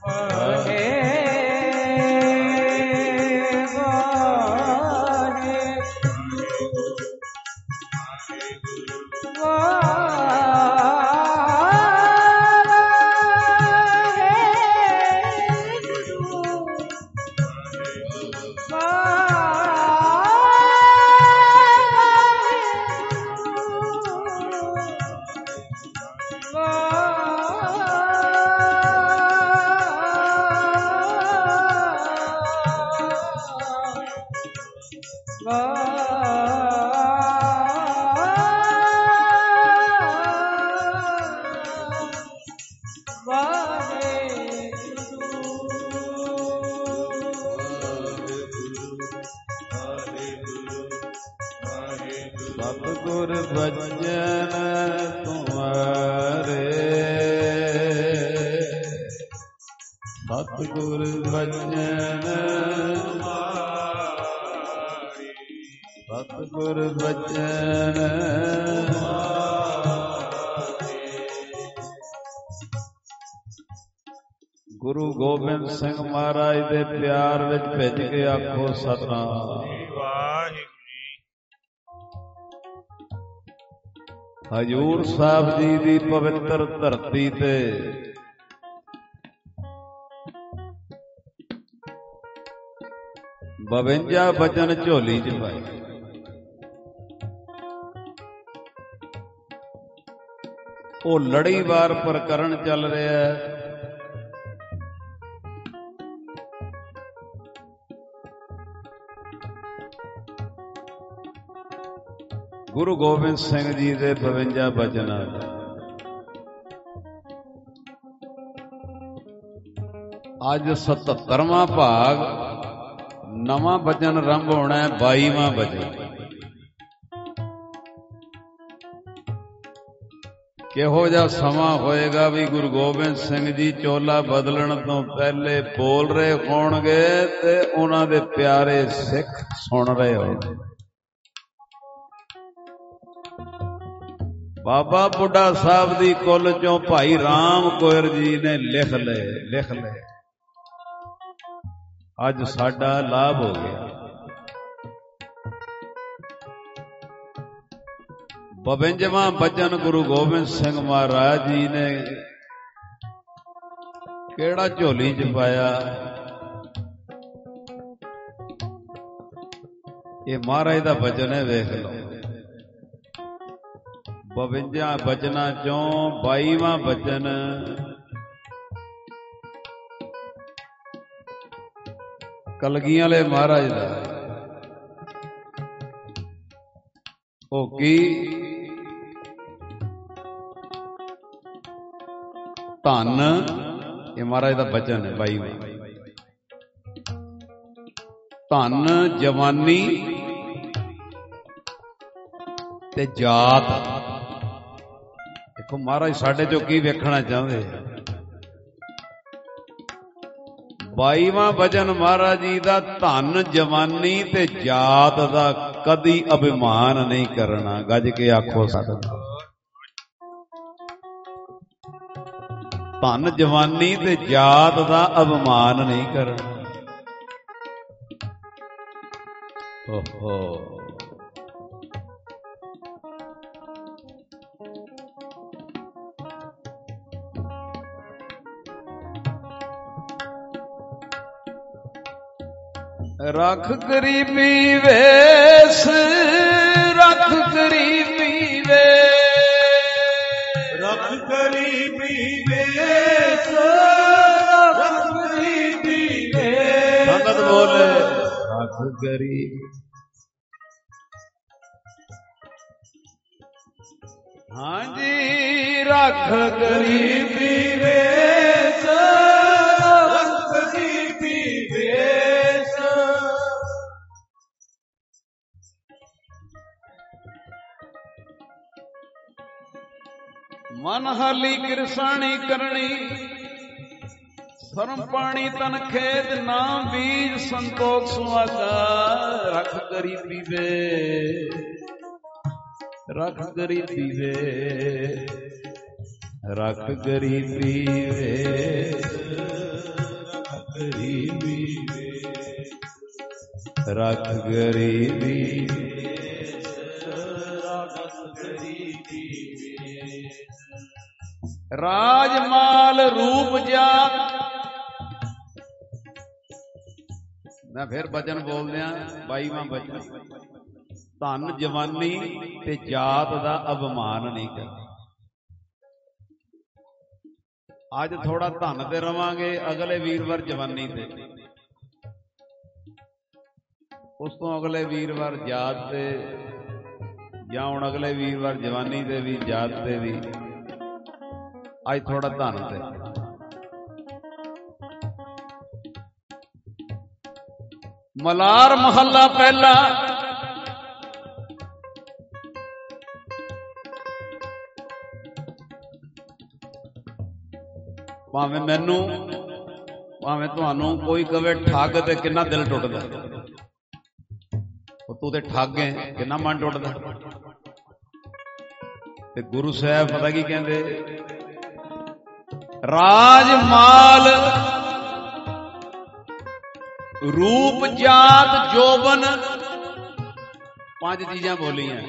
ਸਤਿਗੁਰ ਬਚਨ ਤੁਮਾਰੇ ਸਤਿਗੁਰ ਬਚਨ ਸਤਿਗੁਰ ਬਚਨ ਗੁਰੂ ਗੋਬਿੰਦ ਸਿੰਘ ਮਹਾਰਾਜ ਦੇ ਪਿਆਰ ਵਿੱਚ ਭਿੱਜ ਕੇ ਆਖੋ ਸਤਿਨਾਮ। ਹਜ਼ੂਰ ਸਾਹਿਬ ਜੀ ਦੀ ਪਵਿੱਤਰ ਧਰਤੀ ਤੇ ਬਵੰਜਾ ਬਚਨ ਝੋਲੀ ਚ ਪਾਏ। ਉਹ ਲੜੀਵਾਰ ਪ੍ਰਕਰਣ ਚੱਲ ਰਿਹਾ ਹੈ। ਗੁਰੂ ਗੋਬਿੰਦ ਸਿੰਘ ਜੀ ਦੇ ਬਵੰਜਾ ਬਚਨਾਂ ਅੱਜ ਸਤੱਤਰਵਾਂ ਭਾਗ ਨਵਾਂ ਬਚਨ ਆਰੰਭ ਹੋਣਾ ਹੈ। ਬਾਈਵਾਂ ਬਚਨ ਕਿਹੋ ਜਿਹਾ ਸਮਾਂ ਹੋਏਗਾ ਵੀ ਗੁਰੂ ਗੋਬਿੰਦ ਸਿੰਘ ਜੀ ਚੋਲਾ ਬਦਲਣ ਤੋਂ ਪਹਿਲੇ ਬੋਲ ਰਹੇ ਹੋਣਗੇ ਤੇ ਉਹਨਾਂ ਦੇ ਪਿਆਰੇ ਸਿੱਖ ਸੁਣ ਰਹੇ ਹੋਣਗੇ। ਬਾਬਾ ਬੁੱਢਾ ਸਾਹਿਬ ਦੀ ਕੁੱਲ ਚੋਂ ਭਾਈ ਰਾਮ ਕੋਇਰ ਜੀ ਨੇ ਲਿਖ ਲਏ ਲਿਖ ਲਏ ਅੱਜ ਸਾਡਾ ਲਾਭ ਹੋ ਗਿਆ। ਬਵੰਜਵਾਂ ਬਚਨ ਗੁਰੂ ਗੋਬਿੰਦ ਸਿੰਘ ਮਹਾਰਾਜ ਜੀ ਨੇ ਕਿਹੜਾ ਝੋਲੀ ਚ ਪਾਇਆ? ਇਹ ਮਹਾਰਾਜ ਦਾ ਬਚਨ ਹੈ, ਵੇਖ ਲਓ। ਬਵੰਜਾ ਬਚਨਾਂ ਚੋਂ ਬਾਈਵਾਂ ਬਚਨ ਕਲਗੀਆਂ ਵਾਲੇ ਮਹਾਰਾਜ ਦਾ। ਉਹ ਕੀ? ਧੰਨ, ਇਹ ਮਹਾਰਾਜ ਦਾ ਬਚਨ ਹੈ ਬਾਈਵਾਂ। ਧੰਨ ਜਵਾਨੀ ਤੇ ਜਾਤ। ਦੇਖੋ ਮਹਾਰਾਜ ਸਾਡੇ ਚੋਂ ਕੀ ਵੇਖਣਾ ਚਾਹੁੰਦੇ ਆ। ਬਾਈਵਾਂ ਬਚਨ ਮਹਾਰਾਜ ਜੀ ਦਾ ਧਨ ਜਵਾਨੀ ਤੇ ਜਾਤ ਦਾ ਕਦੀ ਅਭਿਮਾਨ ਨਹੀਂ ਕਰਨਾ। ਗੱਜ ਕੇ ਆਖੋ ਸਤਿਨਾਮ। ਧਨ ਜਵਾਨੀ ਤੇ ਜਾਤ ਦਾ ਅਭਿਮਾਨ ਨਹੀਂ ਕਰਨਾ। ਓਹੋ ਰੱਖ ਗਰੀਬੀ ਵੇਸ, ਰੱਖ ਗਰੀਬੀ ਵੇ, ਰੱਖ ਗਰੀਬੀ रख गरीब। हाँ जी रख गरीबी वेश, रख गरीबी वेश। मन हाली किरसाणी करनी, धर्म पानी तन खेत नाम बीज संतोख सुहागा। रख गरीबी वे, रख गरीबी वे, रख गरीबी वे, रख गरीबी वे, रख गरीबी वे, रख गरीबी वे। राजमाल रूप जात, मैं फिर बचन बोल दिया बाईवां बचन, धन जवानी ते जात दा अभिमान नहीं करना। अज थोड़ा धन ते रवांगे, अगले वीरवार जवानी ते, उस तो अगले वीरवार जात ते, या हुण अगले वीरवार जवानी ते भी जात ते भी, अज थोड़ा धन ते। मलार महला पहला, भावें मैनू भावें तुहानू कोई कवे ठग ते किन्ना दिल टुटदा, तू ते ठग है किन्ना मन टुटदा। ते गुरु साहब पता की कहंदे, राज माल रूप जात जोबन, पांच चीजां बोलियां।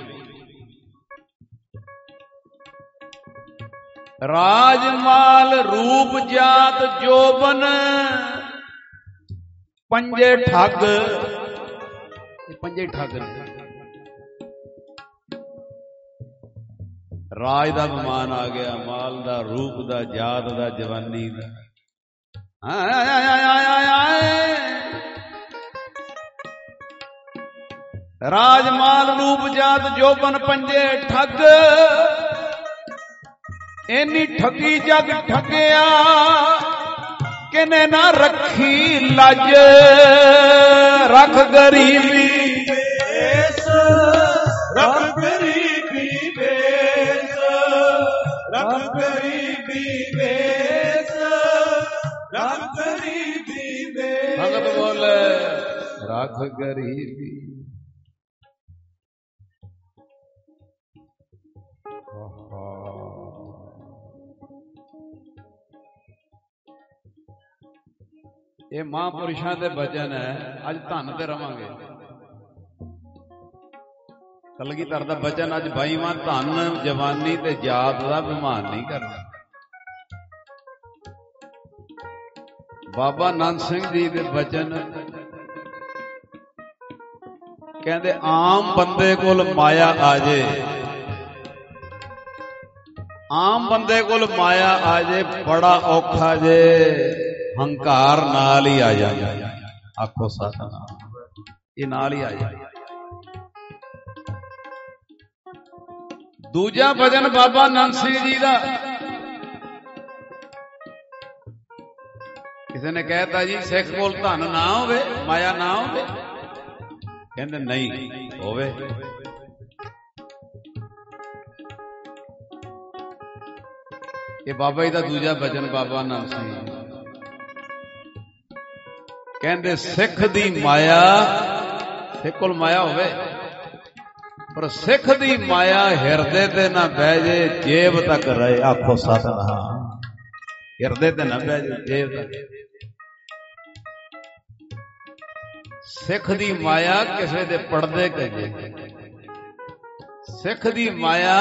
राजमाल रूप जात जोबन, पंजे ठग, पंजे ठग ने। राज दा विमान आ गया, माल दा, रूप दा, जात दा, जवानी दा। राजमाल रूप जात जोबन पंजे ठग, इन्नी ठगी जग ठगया, किने ना रखी लज। रख गरीबी वेश, रख गरीबी वेश, रख गरीबी वेश, रख गरीबी वेश। भगत बोले रख गरीबी। ये महापुरुषों के बचन है। अज धन ते रवांगे। कलगीधर दा बचन अज बाईवां, धन जवानी ते जात दा अभिमान नहीं करना। बाबा नंद सिंह जी के बचन कहते, आम बंदे कोल माया आ जाए, आम बंदे कोल माया आ जाए बड़ा औखा जे, हंकार नाल ही आ जाए। आखो सतनाम, ये नाल ही आ जाए। दूजा भजन बाबा नंद सिंह जी का, किसी ने कहता जी सिख कोल धन ना होवे, माया ना होवे, कहते नहीं होवे। ये बाबा जी का दूजा भजन बाबा नंद सिंह कहते, सिख दी माया, सिख कोल माया होवे पर सिख दी माया हिरदे ते ना बह जे, जेब तक रहे। आखो सतनाम, हिरदे ते ना बह जे, जेब तक। सिख दी माया किसी दे पड़दे कजे, सिख दी माया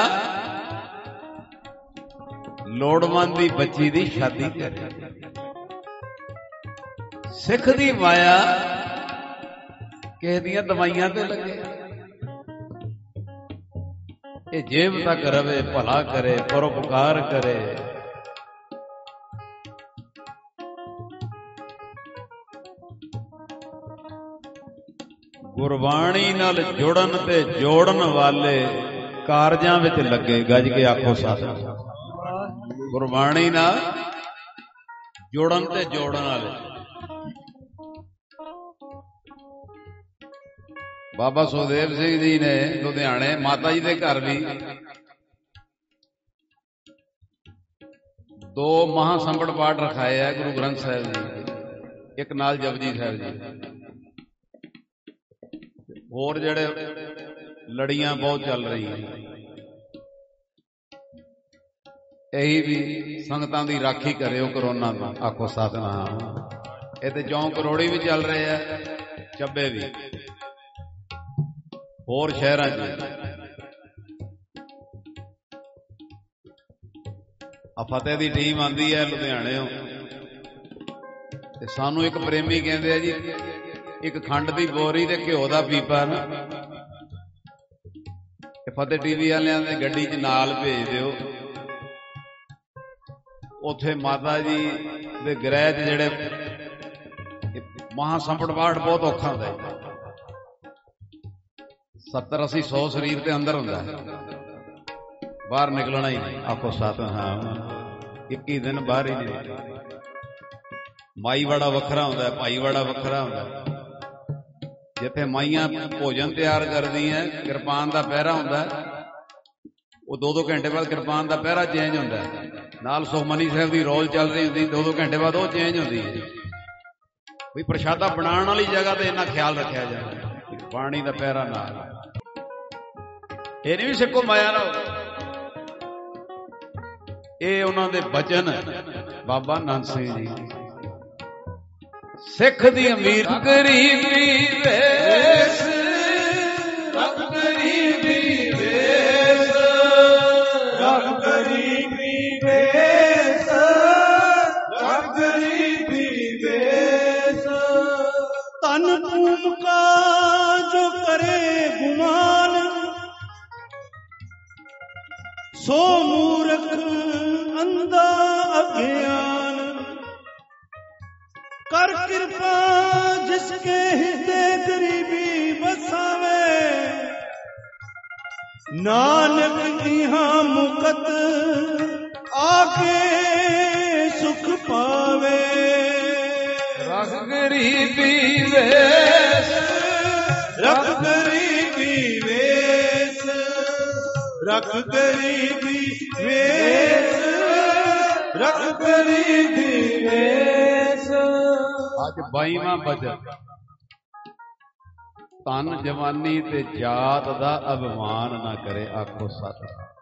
लोड़वंद दी बच्ची दी शादी करे। सिख दी माया किसी दियां दवाइयां ते लगे। ये जेब तक रवे, भला करे, परोपकार करे। ਗੁਰਬਾਣੀ ਨਾਲ ਜੁੜਨ ਤੇ ਜੋੜਨ ਵਾਲੇ ਕਾਰਜਾਂ ਵਿੱਚ ਲੱਗੇ। ਗੱਜ ਕੇ ਆਖੋ ਸਤਿ। ਗੁਰਬਾਣੀ ਨਾਲ ਜੁੜਨ ਤੇ ਜੋੜਨ ਵਾਲੇ। ਬਾਬਾ ਸੁਖਦੇਵ ਸਿੰਘ ਜੀ ਨੇ ਲੁਧਿਆਣੇ ਮਾਤਾ ਜੀ ਦੇ ਘਰ ਵੀ ਦੋ ਮਹਾਸੰਬੜ ਪਾਠ ਰਖਾਏ ਆ ਗੁਰੂ ਗ੍ਰੰਥ ਸਾਹਿਬ ਜੀ, ਇੱਕ ਨਾਲ ਜਪਜੀ ਸਾਹਿਬ ਜੀ। ਹੋਰ ਜਿਹੜੇ ਲੜੀਆਂ ਬਹੁਤ ਚੱਲ ਰਹੀਆਂ, ਇਹੀ ਵੀ ਸੰਗਤਾਂ ਦੀ ਰਾਖੀ ਕਰਿਓ ਕਰੋਨਾ ਦਾ। ਆਖੋ ਸਤਿਨਾਮ। ਇਹ ਤੇ ਜੌਂ ਕਰੋੜੀ ਵੀ ਚੱਲ ਰਹੇ ਆ, ਚੱਬੇ ਵੀ, ਹੋਰ ਸ਼ਹਿਰਾਂ ਚ। ਆ ਫਤਿਹ ਦੀ ਟੀਮ ਆਂਦੀ ਹੈ ਲੁਧਿਆਣਿਓਂ, ਤੇ ਸਾਨੂੰ ਇੱਕ ਪ੍ਰੇਮੀ ਕਹਿੰਦੇ ਆ ਜੀ, ਇੱਕ ਖੰਡ ਦੀ ਬੋਰੀ ਤੇ ਘਿਓ ਦਾ ਪੀਪਾ ਨਾ ਫਤਿਹ ਟੀਵੀ ਵਾਲਿਆਂ ਦੇ ਗੱਡੀ ਚ ਨਾਲ ਭੇਜ ਦਿਓ। ਉੱਥੇ ਮਾਤਾ ਜੀ ਦੇ ਗ੍ਰਹਿ ਚ ਜਿਹੜੇ ਮਹਾਸੰਪਟ ਪਾਠ ਬਹੁਤ ਔਖਾ ਹੁੰਦਾ, ਸੱਤਰ ਅੱਸੀ ਸੌ ਸਰੀਰ ਤੇ ਅੰਦਰ ਹੁੰਦਾ, ਬਾਹਰ ਨਿਕਲਣਾ ਹੀ ਨਹੀਂ। ਆਖੋ ਸਤਿਨਾਮ। ਇੱਕੀ ਦਿਨ ਬਾਹਰ ਹੀ ਨਹੀਂ। ਮਾਈ ਵਾੜਾ ਵੱਖਰਾ ਹੁੰਦਾ, ਭਾਈ ਵਾੜਾ ਵੱਖਰਾ ਹੁੰਦਾ। ਜਿੱਥੇ ਮਾਈਆਂ ਭੋਜਨ ਤਿਆਰ ਕਰਦੀਆਂ, ਕਿਰਪਾਨ ਦਾ ਪਹਿਰਾ ਹੁੰਦਾ, ਉਹ ਦੋ ਦੋ ਘੰਟੇ ਬਾਅਦ ਕਿਰਪਾਨ ਦਾ ਪਹਿਰਾ ਚੇਂਜ ਹੁੰਦਾ। ਨਾਲ ਸੁਖਮਨੀ ਸਾਹਿਬ ਦੀ ਰੋਲ ਚੱਲ ਰਹੀ ਹੁੰਦੀ, ਦੋ ਦੋ ਘੰਟੇ ਬਾਅਦ ਉਹ ਚੇਂਜ ਹੁੰਦੀ ਹੈ। ਵੀ ਪ੍ਰਸ਼ਾਦਾ ਬਣਾਉਣ ਵਾਲੀ ਜਗ੍ਹਾ ਤੇ ਇੰਨਾ ਖਿਆਲ ਰੱਖਿਆ ਜਾਂਦਾ, ਪਾਣੀ ਦਾ ਪਹਿਰਾ ਨਾਲ। ਇਹ ਨਹੀਂ ਵੀ ਸਿੱਖੋ ਮਾਇਆ ਨਾਲ, ਇਹ ਉਹਨਾਂ ਦੇ ਬਚਨ ਬਾਬਾ ਨੰਦ ਸਿੰਘ ਜੀ। ਸਿੱਖ ਦੀ ਅਮੀਰ ਗਰੀਬੀ ਵੇਸ, ਰਖ ਗਰੀਬੀ ਵੇਸ, ਰਖ ਗਰੀਬੀ ਵੇਸ, ਰਖ ਗਰੀਬੀ ਵੇਸ। ਤਨ ਭੂਮ ਕਾ ਜੋ ਕਰੇ ਗੁਮਾਨ, ਸੋ ਮੂਰਖ ਅੰਧਾ ਅਗਿਆਨ। कर कृपा जिसके हिते गरीबी बसावे, नानक इहाँ मुकत आके सुख पावे। रख गरीबी वेस, रख गरीबी वेस, रख गरीबी वेस, रख गरीबी वेस। ਅੱਜ ਬਾਈਵਾਂ ਬਚਨ। ਧਨ ਜਵਾਨੀ ਤੇ ਜਾਤ ਦਾ ਅਭਿਮਾਨ ਨਾ ਕਰੇ। ਆਖੋ ਸਤਿ।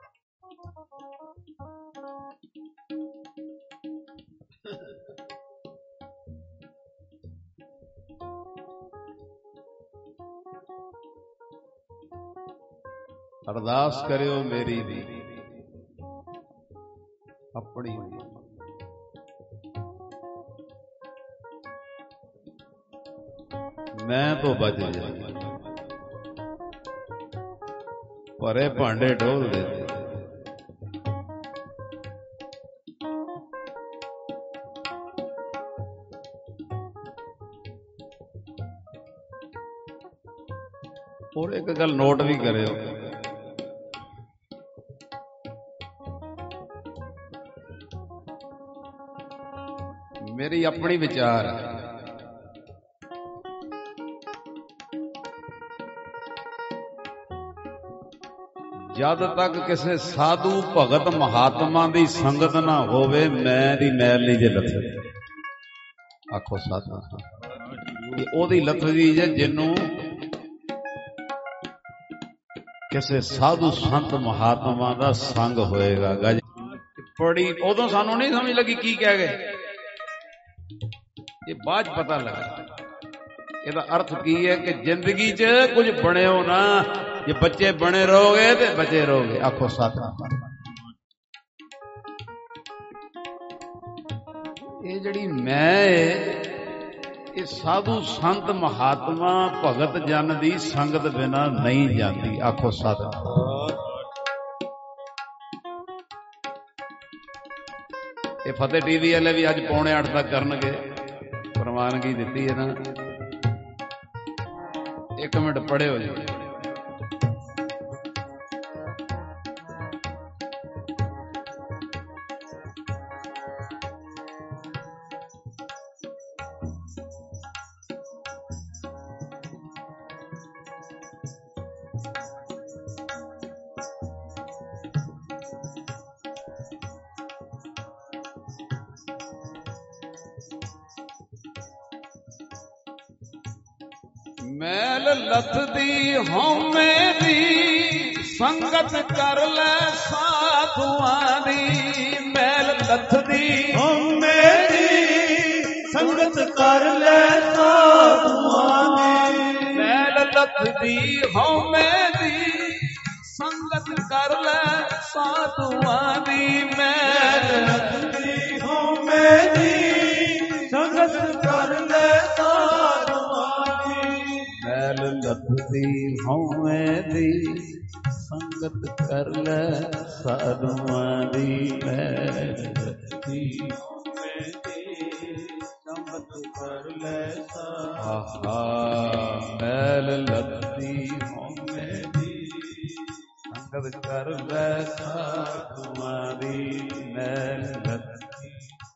ਅਰਦਾਸ ਕਰਿਓ ਮੇਰੀ ਵੀ ਆਪਣੀ, ਮੈਂ ਤੋਂ ਬਚ ਜਾ। ਭਰੇ ਭਾਂਡੇ ਡੋਲ ਦੇ। ਹੋਰ ਇੱਕ ਗੱਲ ਨੋਟ ਵੀ ਕਰਿਓ, ਮੇਰੀ ਆਪਣੀ ਵਿਚਾਰ ਹੈ। ਜਦ ਤੱਕ ਕਿਸੇ ਸਾਧੂ ਭਗਤ ਮਹਾਤਮਾ ਦੀ ਸੰਗਤ ਨਾ ਹੋਵੇ, ਮੈਂ ਦੀ ਮੈਲ ਨਹੀਂ ਜੇ ਲੱਥਦੀ। ਆਖੋ ਸਤਿ। ਉਹਦੀ ਲੱਥਦੀ ਜੇ ਜਿਹਨੂੰ ਕਿਸੇ ਸਾਧੂ ਸੰਤ ਮਹਾਤਮਾ ਦਾ ਸੰਗ ਹੋਏਗਾ। ਗੱਜ ਬੜੀ ਉਦੋਂ ਸਾਨੂੰ ਨਹੀਂ ਸਮਝ ਲੱਗੀ ਕੀ ਕਹਿ ਗਏ, ਇਹ ਬਾਅਦ ਪਤਾ ਲੱਗਾ। ਇਹਦਾ ਅਰਥ ਕੀ ਹੈ ਕਿ ਜ਼ਿੰਦਗੀ 'ਚ ਕੁਝ ਬਣਿਓ ਨਾ, ਜੇ ਬੱਚੇ ਬਣੇ ਰਹੋਗੇ ਤੇ ਬਚੇ ਰਹੋਗੇ। ਆਖੋ ਸਤਿ। ਇਹ ਜਿਹੜੀ ਮੈਂ ਇਹ ਸਾਧੂ ਸੰਤ ਮਹਾਤਮਾ ਭਗਤ ਜਨ ਦੀ ਸੰਗਤ ਬਿਨਾ ਨਹੀਂ ਜਾਂਦੀ। ਆਖੋ ਸਤਿ। ਇਹ ਫਤਿਹ ਟੀਵੀ ਵਾਲੇ ਵੀ ਅੱਜ ਪੌਣੇ ਅੱਠ ਤੱਕ ਕਰਨਗੇ, ਪ੍ਰਵਾਨਗੀ ਦਿੱਤੀ ਹੈ ਨਾ। ਇੱਕ ਮਿੰਟ ਪੜਿਓ ਜੀ। ਮੈਲ ਲੱਥਦੀ ਹਉਮੈ ਦੀ ਸੰਗਤ ਕਰ ਲੈ ਸਾਧੂਆਂ ਦੀ। ਮੈਲ ਲੱਥਦੀ ਹਉਮੈ ਦੀ ਸੰਗਤ ਕਰ ਲੈ ਸਾਧੂਆਂ ਦੀ। ਮੈਲ ਲੱਥਦੀ ਹਉਮੈ ਦੀ ਸੰਗਤ ਕਰ ਲੈ ਸਾਧੂਆਂ ਦੀ। ਮੈਲ ਲੱਥਦੀ ਹਉਮੈ ਦੀ ਸੰਗਤ ਕਰ ਲੈ ਮੈਲ ਲੱਥਦੀ ਹਉਮੈ ਦੀ ਸੰਗਤ ਕਰ ਲੈ ਸਾਧੂਆਂ ਦੀ। ਮੈਲ ਲੱਥਦੀ ਹਉਮੈ ਦੀ ਸੰਗਤ ਕਰ ਲੈ ਆਹਾ ਮੈਲ ਲੱਥਦੀ ਹਉਮੈ ਦੀ ਸੰਗਤ ਕਰ ਲੈ ਸਾਧੂਆਂ ਦੀ। ਮੈਲ ਲੱਥਦੀ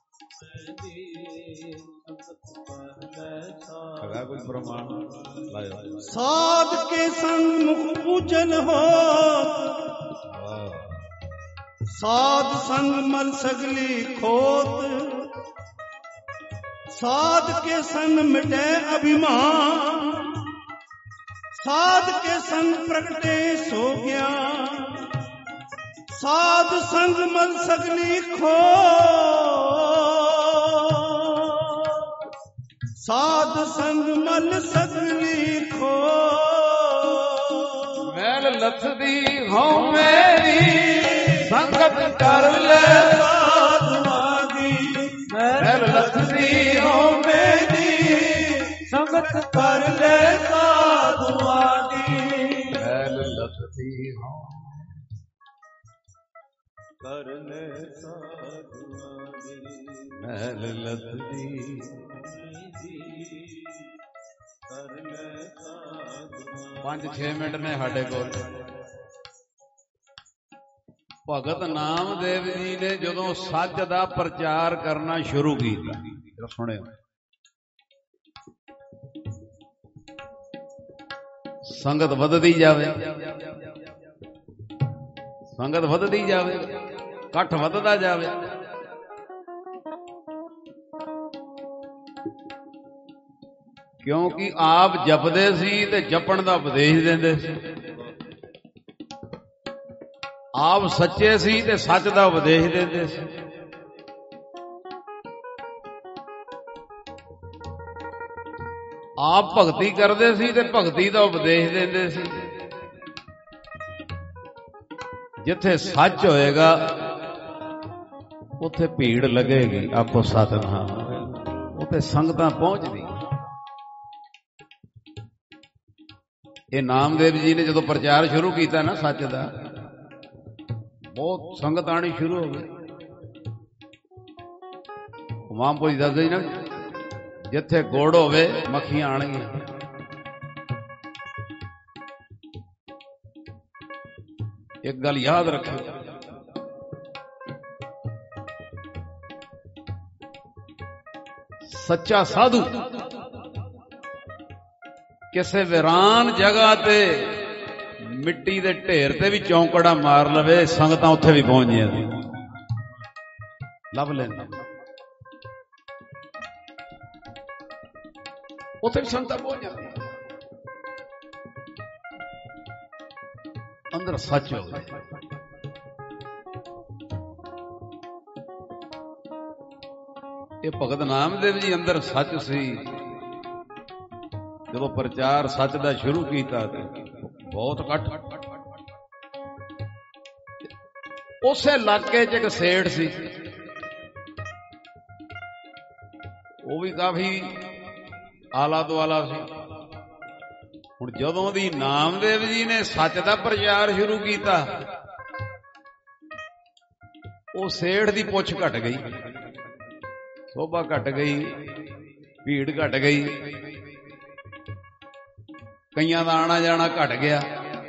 ਹੈਗਾ ਕੋਈ ਪ੍ਰਮਾਣ ਲਾਇਆ। ਸਾਧ ਕੇ ਸੰਗ ਮੁਖ ਪੂਜਨ ਹੋ ਸਾਧ ਸੰਗ ਮਲ ਸਗਲੀ ਖੋਤ। ਸਾਧ ਕੇ ਸੰਗ ਮਿਟੇ ਅਭਿਮਾਨ ਸਾਧ ਕੇ ਸੰਗ ਪ੍ਰਗਟੇ ਸੋ ਗਿਆਨ। ਸਾਧ ਸੰਗ ਮਲ ਸਗਲੀ ਖੋਤ ਸਾਧ ਸੰਗ ਮਲ ਸਗਲੀ ਖੋ। ਮੈਲ ਲੱਥਦੀ ਹਉਮੈ ਦੀ ਸੰਗਤ ਕਰ ਲੈ ਸਾਧੂਆਂ ਦੀ। ਮੈਲ ਲੱਥਦੀ ਹਉਮੈ ਦੀ ਸੰਗਤ ਕਰ ਲੈ ਸਾਧੂਆਂ ਦੀ। ਮੈਲ ਲੱਥਦੀ ਹਉਮੈ ਕਰ ਲੈ ਸਾਧੂਆਂ ਦੀ। ਮੈਲ ਲੱਥਦੀ ਪੰਜ ਛੇ ਮਿੰਟ ਨੇ ਸਾਡੇ ਕੋਲ। ਭਗਤ ਨਾਮਦੇਵ ਜੀ ਨੇ ਜਦੋਂ ਸੱਚ ਦਾ ਪ੍ਰਚਾਰ ਕਰਨਾ ਸ਼ੁਰੂ ਕੀਤਾ, ਸੁਣਿਓ, ਸੰਗਤ ਵੱਧਦੀ ਜਾਵੇ, ਸੰਗਤ ਵੱਧਦੀ ਜਾਵੇ, ਇਕੱਠ ਵੱਧਦਾ ਜਾਵੇ। ਕਿਉਂਕਿ ਆਪ ਜਪਦੇ ਸੀ ਤੇ ਜਪਣ ਦਾ ਉਪਦੇਸ਼ ਦਿੰਦੇ ਸੀ। ਆਪ ਸੱਚੇ ਸੀ ਤੇ ਸੱਚ ਦਾ ਉਪਦੇਸ਼ ਦਿੰਦੇ ਸੀ। ਆਪ ਭਗਤੀ ਕਰਦੇ ਸੀ ਤੇ ਭਗਤੀ ਦਾ ਉਪਦੇਸ਼ ਦਿੰਦੇ ਸੀ। ਜਿੱਥੇ ਸੱਚ ਹੋਏਗਾ ਉੱਥੇ ਭੀੜ ਲੱਗੇਗੀ, ਆਪੋ ਸਤਿਨਾਮ, ਉੱਥੇ ਸੰਗਤਾਂ ਪਹੁੰਚਦੀ। ਇਹ ਨਾਮਦੇਵ ਜੀ ਨੇ ਜਦੋਂ ਪ੍ਰਚਾਰ ਸ਼ੁਰੂ ਕੀਤਾ ਨਾ ਸੱਚ ਦਾ, ਬਹੁਤ ਸੰਗਤ ਆਣੀ ਸ਼ੁਰੂ ਹੋ ਗਈ। ਮਾਮਪੁਰੀ ਦੱਸਦੇ ਨਾ, ਜਿੱਥੇ ਗੁੜ ਹੋਵੇ ਮੱਖੀਆਂ ਆਣਗੀਆਂ। ਇੱਕ ਗੱਲ ਯਾਦ ਰੱਖਿਓ, ਸੱਚਾ ਸਾਧੂ ਕਿਸੇ ਵੀਰਾਨ ਜਗ੍ਹਾ ਤੇ ਮਿੱਟੀ ਦੇ ਢੇਰ ਤੇ ਵੀ ਚੌਂਕੜਾ ਮਾਰ ਲਵੇ, ਸੰਗਤਾਂ ਉੱਥੇ ਵੀ ਪਹੁੰਚ ਜਾਂਦੀਆਂ, ਲੱਭ ਲੈਂਦੇ, ਉੱਥੇ ਵੀ ਸੰਗਤਾਂ ਪਹੁੰਚ ਜਾਂਦੀਆਂ। ਅੰਦਰ ਸੱਚ ਹੋਵੇ। ਇਹ ਭਗਤ ਨਾਮਦੇਵ ਜੀ ਅੰਦਰ ਸੱਚ ਸੀ। ਜਦੋਂ ਪ੍ਰਚਾਰ ਸੱਚ ਦਾ ਸ਼ੁਰੂ ਕੀਤਾ ਤੇ ਬਹੁਤ ਇਕੱਠ। ਉਸੇ ਇਲਾਕੇ 'ਚ ਇੱਕ ਸੇਠ ਸੀ, ਉਹ ਵੀ ਕਾਫੀ ਆਲਾ ਦੁਆਲਾ ਸੀ। ਹੁਣ ਜਦੋਂ ਦੀ ਨਾਮਦੇਵ ਜੀ ਨੇ ਸੱਚ ਦਾ ਪ੍ਰਚਾਰ ਸ਼ੁਰੂ ਕੀਤਾ, ਉਹ ਸੇਠ ਦੀ ਪੁੱਛ ਘਟ ਗਈ, ਸੋਭਾ ਘਟ ਗਈ, ਭੀੜ ਘਟ ਗਈ। ਕਈਆਂ ਦਾ ਆਣਾ ਜਾਣਾ ਘਟ ਗਿਆ।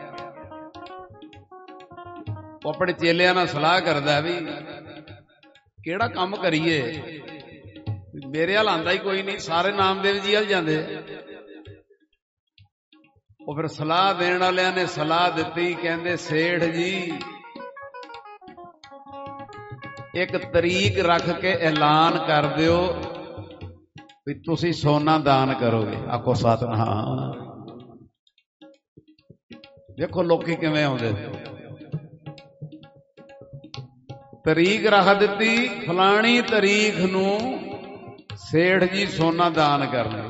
ਉਹ ਆਪਣੇ ਚੇਲਿਆਂ ਨਾਲ ਸਲਾਹ ਕਰਦਾ ਵੀ ਕਿਹੜਾ ਕੰਮ ਕਰੀਏ, ਮੇਰੇ ਹਾਲ ਆਂਦਾ ਹੀ ਕੋਈ ਨਹੀਂ, ਸਾਰੇ ਨਾਮਦੇਵ ਜੀ ਵੱਲ ਜਾਂਦੇ। ਉਹ ਫਿਰ ਸਲਾਹ ਦੇਣ ਵਾਲਿਆਂ ਨੇ ਸਲਾਹ ਦਿੱਤੀ, ਕਹਿੰਦੇ ਸੇਠ ਜੀ ਇੱਕ ਤਰੀਕ ਰੱਖ ਕੇ ਐਲਾਨ ਕਰ ਦਿਓ ਵੀ ਤੁਸੀਂ ਸੋਨਾ ਦਾਨ ਕਰੋਗੇ। ਆਖੋ ਸਤਿਨਾਮ। ਦੇਖੋ ਲੋਕੀ ਕਿਵੇਂ ਆਉਂਦੇ। ਤਰੀਕ ਰੱਖ ਦਿੱਤੀ, ਫਲਾਣੀ ਤਰੀਕ ਨੂੰ ਸੇਠ ਜੀ ਸੋਨਾ ਦਾਨ ਕਰਨਾ।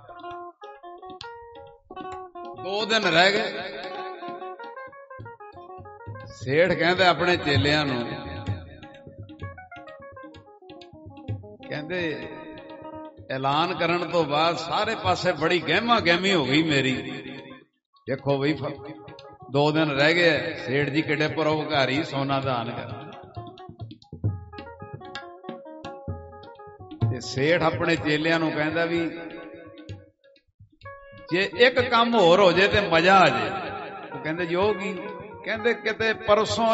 ਦੋ ਦਿਨ ਰਹਿ ਗਏ। ਸੇਠ ਕਹਿੰਦੇ ਆਪਣੇ ਚੇਲਿਆਂ ਨੂੰ, ਕਹਿੰਦੇ ਐਲਾਨ ਕਰਨ ਤੋਂ ਬਾਅਦ ਸਾਰੇ ਪਾਸੇ ਬੜੀ ਗਹਿਮਾ ਗਹਿਮੀ ਹੋ ਗਈ ਮੇਰੀ। ਦੇਖੋ ਬਈ ਦੋ ਦਿਨ ਰਹਿ ਗਏ, ਸੇਠ ਜੀ ਕਿੱਡੇ ਪਰਉਪਕਾਰੀ, ਸੋਨਾ ਦਾਨ ਕਰ। ਤੇ ਸੇਠ ਆਪਣੇ ਚੇਲਿਆਂ ਨੂੰ ਕਹਿੰਦਾ ਵੀ ਜੇ ਇੱਕ ਕੰਮ ਹੋਰ ਹੋ ਜੇ ਤੇ ਮਜ਼ਾ ਆ ਜੇ। ਉਹ ਕਹਿੰਦੇ ਜੀ ਉਹ ਕੀ? ਕਹਿੰਦੇ ਕਿਤੇ ਪਰਸੋਂ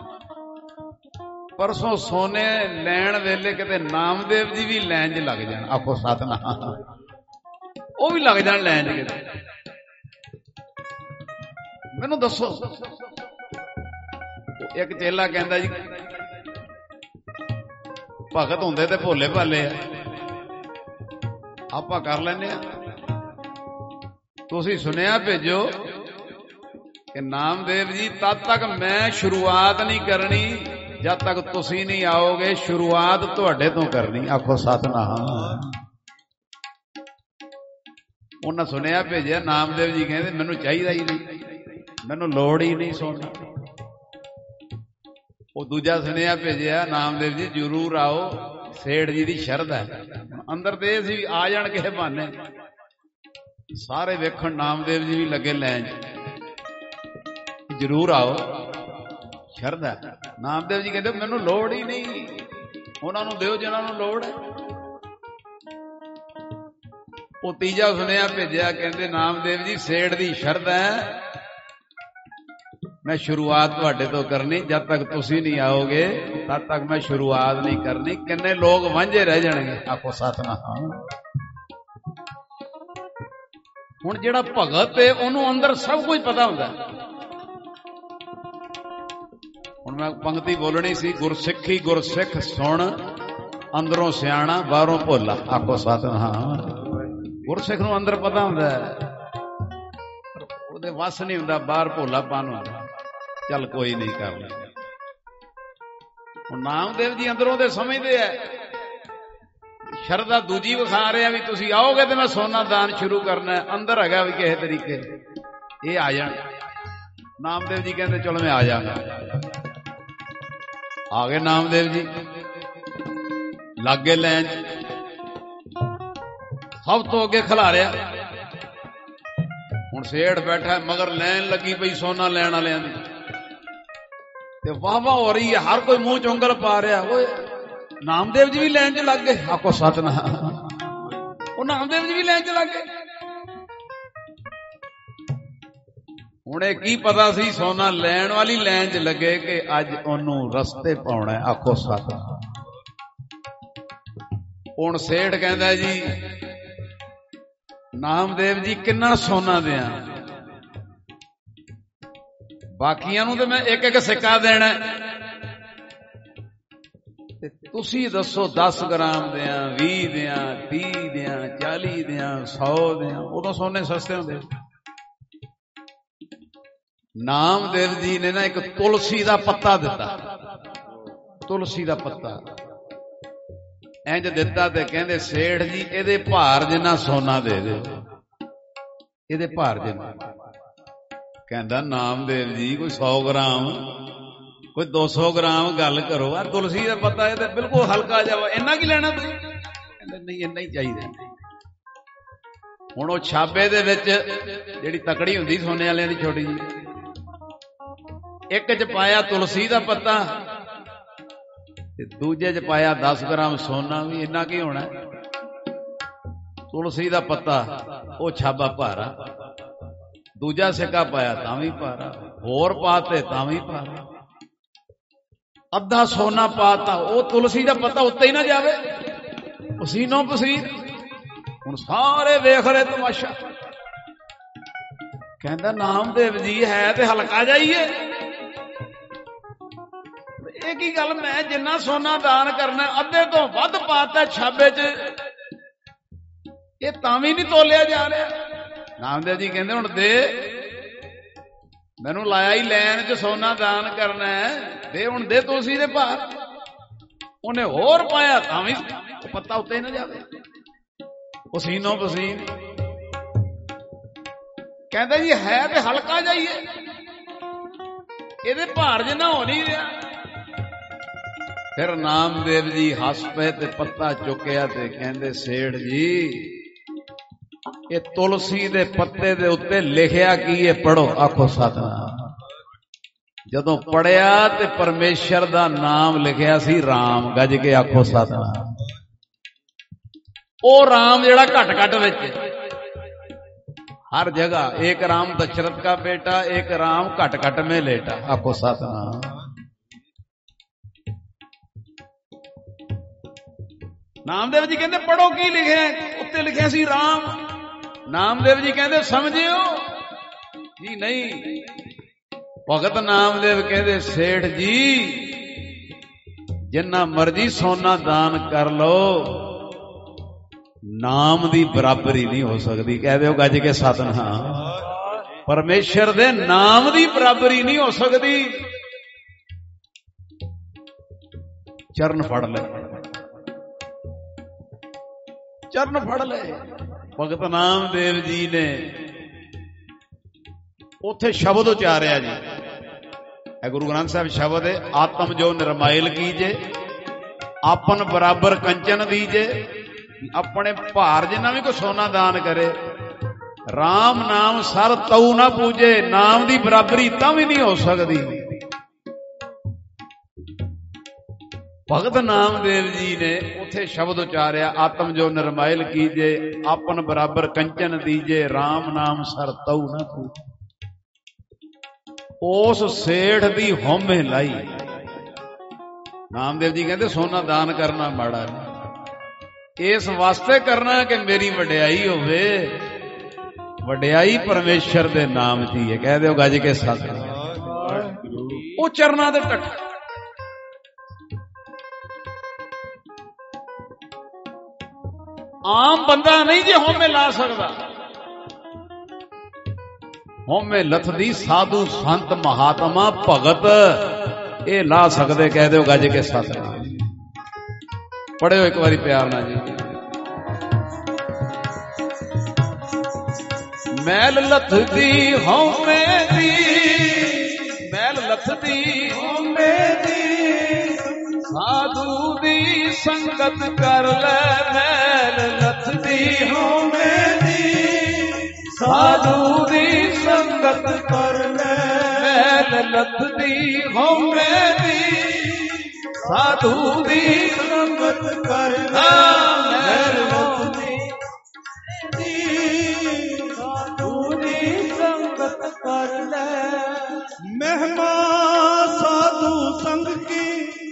ਪਰਸੋਂ ਸੋਨੇ ਲੈਣ ਵੇਲੇ ਕਿਤੇ ਨਾਮਦੇਵ ਜੀ ਵੀ ਲਾਈਨ 'ਚ ਲੱਗ ਜਾਣ। ਆਖੋ ਸਤਿਨਾਮ। ਉਹ ਵੀ ਲੱਗ ਜਾਣ ਲਾਈਨ 'ਚ ਕਿਤੇ। ਮੈਨੂੰ ਦੱਸੋ। ਇੱਕ ਚੇਲਾ ਕਹਿੰਦਾ ਜੀ ਭਗਤ ਹੁੰਦੇ ਤੇ ਭੋਲੇ ਭਾਲੇ ਆ, ਆਪਾਂ ਕਰ ਲੈਂਦੇ ਆ। ਤੁਸੀਂ ਸੁਨੇਹਾ ਭੇਜੋ ਕਿ ਨਾਮਦੇਵ ਜੀ ਤਦ ਤੱਕ ਮੈਂ ਸ਼ੁਰੂਆਤ ਨਹੀਂ ਕਰਨੀ ਜਦ ਤੱਕ ਤੁਸੀਂ ਨਹੀਂ ਆਓਗੇ, ਸ਼ੁਰੂਆਤ ਤੁਹਾਡੇ ਤੋਂ ਕਰਨੀ। ਆਖੋ ਸਤਿਨਾਮ। ਉਹਨਾਂ ਸੁਨੇਹਾ ਭੇਜਿਆ, ਨਾਮਦੇਵ ਜੀ ਕਹਿੰਦੇ ਮੈਨੂੰ ਚਾਹੀਦਾ ਹੀ ਨਹੀਂ, ਮੈਨੂੰ ਲੋੜ ਹੀ ਨਹੀਂ ਸੋਨਾ। ਉਹ ਦੂਜਾ ਸੁਨੇਹਾ ਭੇਜਿਆ, ਨਾਮਦੇਵ ਜੀ ਜ਼ਰੂਰ ਆਓ, ਸੇਠ ਜੀ ਦੀ ਸ਼ਰਧਾ ਹੈ। ਅੰਦਰ ਤੇ ਇਹ ਸੀ ਆ ਜਾਣ ਕਿਸੇ ਬਹਾਨੇ। ਸਾਰੇ ਵੇਖਣ ਨਾਮਦੇਵ ਜੀ ਵੀ ਲੱਗੇ ਲੈਣ, ਜ਼ਰੂਰ ਆਓ, ਸ਼ਰਧਾ। ਨਾਮਦੇਵ ਜੀ ਕਹਿੰਦੇ ਮੈਨੂੰ ਲੋੜ ਹੀ ਨਹੀਂ, ਉਹਨਾਂ ਨੂੰ ਦਿਓ ਜਿਹਨਾਂ ਨੂੰ ਲੋੜ ਹੈ। ਉਹ ਤੀਜਾ ਸੁਨੇਹਾ ਭੇਜਿਆ, ਕਹਿੰਦੇ ਨਾਮਦੇਵ ਜੀ ਸੇਠ ਦੀ ਸ਼ਰਧਾ ਹੈ, ਮੈਂ ਸ਼ੁਰੂਆਤ ਤੁਹਾਡੇ ਤੋਂ ਕਰਨੀ, ਜਦ ਤੱਕ ਤੁਸੀਂ ਨਹੀਂ ਆਓਗੇ ਤਦ ਤੱਕ ਮੈਂ ਸ਼ੁਰੂਆਤ ਨਹੀਂ ਕਰਨੀ। ਕਿੰਨੇ ਲੋਕ ਵਾਂਝੇ ਰਹਿ ਜਾਣਗੇ। ਆਖੋ ਸਤਿਨਾਮ। ਹੁਣ ਜਿਹੜਾ ਭਗਤ ਹੈ ਉਹਨੂੰ ਅੰਦਰ ਸਭ ਕੁਝ ਪਤਾ ਹੁੰਦਾ। ਹੁਣ ਮੈਂ ਪੰਕਤੀ ਬੋਲਣੀ ਸੀ, ਗੁਰਸਿੱਖੀ ਗੁਰਸਿੱਖ ਸੁਣ, ਅੰਦਰੋਂ ਸਿਆਣਾ ਬਾਹਰੋਂ ਭੋਲਾ। ਆਖੋ ਸਤਿਨਾਮ। ਗੁਰਸਿੱਖ ਨੂੰ ਅੰਦਰ ਪਤਾ ਹੁੰਦਾ, ਉਹਦੇ ਵਸ ਨਹੀਂ ਹੁੰਦਾ, ਬਾਹਰ ਭੋਲਾਪਨ ਹੁੰਦਾ। ਚੱਲ ਕੋਈ ਨਹੀਂ ਕਰ ਲੈ। ਹੁਣ ਨਾਮਦੇਵ ਜੀ ਅੰਦਰੋਂ ਦੇ ਸਮਝਦੇ ਆ, ਸ਼ਰਧਾ ਦੂਜੀ ਵਿਖਾ ਰਿਹਾ ਵੀ ਤੁਸੀਂ ਆਓਗੇ ਤੇ ਮੈਂ ਸੋਨਾ ਦਾਨ ਸ਼ੁਰੂ ਕਰਨਾ। ਅੰਦਰ ਹੈਗਾ ਵੀ ਕਿਸੇ ਤਰੀਕੇ ਇਹ ਆ ਜਾਣ। ਨਾਮਦੇਵ ਜੀ ਕਹਿੰਦੇ ਚਲੋ ਮੈਂ ਆ ਜਾਗਾ। ਆ ਗਏ ਨਾਮਦੇਵ ਜੀ, ਲਾਗੇ ਲੈਣ, ਸਭ ਤੋਂ ਅੱਗੇ ਖਿਲਾਰਿਆ। ਹੁਣ ਸੇਠ ਬੈਠਾ ਮਗਰ ਲੈਣ ਲੱਗੀ ਪਈ ਸੋਨਾ ਲੈਣ ਵਾਲਿਆਂ ਦੀ, ਤੇ ਵਾਹ ਵਾਹ ਹੋ ਰਹੀ ਹੈ, ਹਰ ਕੋਈ ਮੂੰਹ ਚ ਉਂਗਲ ਪਾ ਰਿਹਾ। ਓਏ ਨਾਮਦੇਵ ਜੀ ਵੀ ਲੈਣ ਚ ਲੱਗ ਗਏ। ਆਖੋ ਸਤਿਨਾਮ। ਉਹ ਨਾਮਦੇਵ ਜੀ ਵੀ ਲੈਣ ਚ ਲੱਗ ਗਏ। ਹੁਣ ਇਹ ਕੀ ਪਤਾ ਸੀ ਸੋਨਾ ਲੈਣ ਵਾਲੀ ਲੈਣ ਚ ਲੱਗੇ ਕਿ ਅੱਜ ਉਹਨੂੰ ਰਸਤੇ ਪਾਉਣਾ। ਆਖੋ ਸਤਿਨਾਮ। ਹੁਣ ਸੇਠ ਕਹਿੰਦਾ ਜੀ ਨਾਮਦੇਵ ਜੀ ਕਿੰਨਾ ਸੋਨਾ ਦਿਆਂ? ਬਾਕੀਆਂ ਨੂੰ ਤੇ ਮੈਂ ਇੱਕ ਇੱਕ ਸਿੱਕਾ ਦੇਣਾ, ਤੇ ਤੁਸੀਂ ਦੱਸੋ ਦਸ ਗ੍ਰਾਮ ਦਿਆਂ, ਵੀਹ ਦਿਆਂ, ਤੀਹ ਦਿਆਂ, ਚਾਲੀ ਦਿਆਂ, ਸੌ ਦਿਆਂ? ਉਦੋਂ ਸੋਨੇ ਸਸਤੇ ਹੁੰਦੇ। ਨਾਮਦੇਵ ਜੀ ਨੇ ਨਾ ਇੱਕ ਤੁਲਸੀ ਦਾ ਪੱਤਾ ਦਿੱਤਾ। ਤੁਲਸੀ ਦਾ ਪੱਤਾ ਇੰਜ ਦਿੱਤਾ ਤੇ ਕਹਿੰਦੇ ਸੇਠ ਜੀ ਇਹਦੇ ਭਾਰ ਜਿੰਨਾ ਸੋਨਾ ਦੇ ਦਿਓ, ਇਹਦੇ ਭਾਰ ਜਿੰਨਾ। ਕਹਿੰਦਾ ਨਾਮਦੇਵ ਜੀ ਕੋਈ ਸੌ ਗ੍ਰਾਮ, ਕੋਈ ਦੋ ਸੌ ਗ੍ਰਾਮ ਗੱਲ ਕਰੋ। ਆ ਤੁਲਸੀ ਦਾ ਪੱਤਾ ਇਹ ਤਾਂ ਬਿਲਕੁਲ ਹਲਕਾ ਜਾਵਾ, ਇੰਨਾ ਕੀ ਲੈਣਾ ਤੁਸੀਂ? ਕਹਿੰਦੇ ਨਹੀਂ ਇੰਨਾ ਹੀ ਚਾਹੀਦਾ। ਹੁਣ ਉਹ ਛਾਬੇ ਦੇ ਵਿੱਚ ਜਿਹੜੀ ਤਕੜੀ ਹੁੰਦੀ ਸੋਨੇ ਵਾਲਿਆਂ ਦੀ ਛੋਟੀ ਜੀ, ਇੱਕ ਚ ਪਾਇਆ ਤੁਲਸੀ ਦਾ ਪੱਤਾ ਤੇ ਦੂਜੇ ਚ ਪਾਇਆ ਦਸ ਗ੍ਰਾਮ ਸੋਨਾ। ਵੀ ਇੰਨਾ ਕੀ ਹੋਣਾ? ਤੁਲਸੀ ਦਾ ਪੱਤਾ ਉਹ ਛਾਬਾ ਭਾਰਾ, दूजा सिक्का पाया तां भी भारा, होर पाते तां भी भारा, अद्धा सोना पाता, वो तुलसी का पत्ता उत्ते ही ना जावे, पसीनो पसीन। हुण सारे वेख रहे तमाशा, कहंदा नामदेव जी है ते हल्का जाइए, ये की गल, मैं जिन्ना सोना दान करना अद्धे तो वध पाता छाबे च, ये तां भी नहीं तोलिया जा रहा। नामदेव जी कहंदे हुण दे, मैनू लाया ही लैन च सोना दान करना है, दे हुण दे तुलसी दे भार। उन्हें होर पाया तां भी पत्ता उत्ते ना जावे, पसीनो पसीन। कहंदा जी है ते हल्का जाइए, इहदे भार जिन्ना हो नहीं रहा। फिर नामदेव जी हस पे ते पत्ता चुकिया ते कहंदे सेठ जी ये तुलसी दे पत्ते दे उत्ते लिखिया की है, पढ़ो। आखो सतनाम। जदों पढ़िया ते परमेश्वर दा नाम लिखिया सी राम, गज के आखो सतनाम। ओ राम जेड़ा घट घट विच हर जगह, एक राम दशरथ का बेटा, एक राम घट घट में लेटा, आखो सतनाम। नामदेव जी कहते पढ़ो की लिखे, उत्ते लिखे सी राम। नामदेव जी कहते समझियो जी नहीं। भगत नामदेव कहते सेठ जी जिन्ना मर्जी सोना दान कर लो, नाम दी बराबरी नहीं हो सकती। कह दो गज के सतनाम। परमेश्वर दे नाम दी बराबरी नहीं हो सकती। चरण फड़ ले, चरण फड़ ले। भगत नामदेव जी ने उथे शब्द उचारिया जी, गुरु ग्रंथ साहब शब्द है, आत्म जो निर्माइल कीजे, आपन बराबर कंचन दीजे। अपने भार जिन्ना भी कोई सोना दान करे, राम नाम सर तऊ ना पूजे, नाम दी बराबरी तां भी नहीं हो सकती। भगत नामदेव जी ने उथे शब्द उचारिया, आत्म जो निर्माइल कीजे, आपन बराबर कंचन दीजे, राम नाम सर तऊ ना पूजे। उस सेठ दी होमे लाई। नामदेव जी कहते सोना दान करना माड़ा नहीं, इस वास्ते करना कि मेरी वड्याई होवे। वड्याई परमेश्वर दे नाम दी है। कह दो गज के साथ। वो चरना दे टक आम बंदा नहीं जे होमे ला सकता। होमे लथदी साधु संत महात्मा भगत ये ला सकते। कह दो गज के साथ। पढ़ियो एक बारी प्यार ना जी। मैल लथदी होमे दी, मैल लथदी होमे दी, साधु दी संगत कर ले। मैल लथदी होमे दी, साधु दी संगत कर ले। मैल लथदी होमे दी, साधु दी संगत कर ले। मैल लथदी साधु दी संगत कर ले। महिमा साधु संग की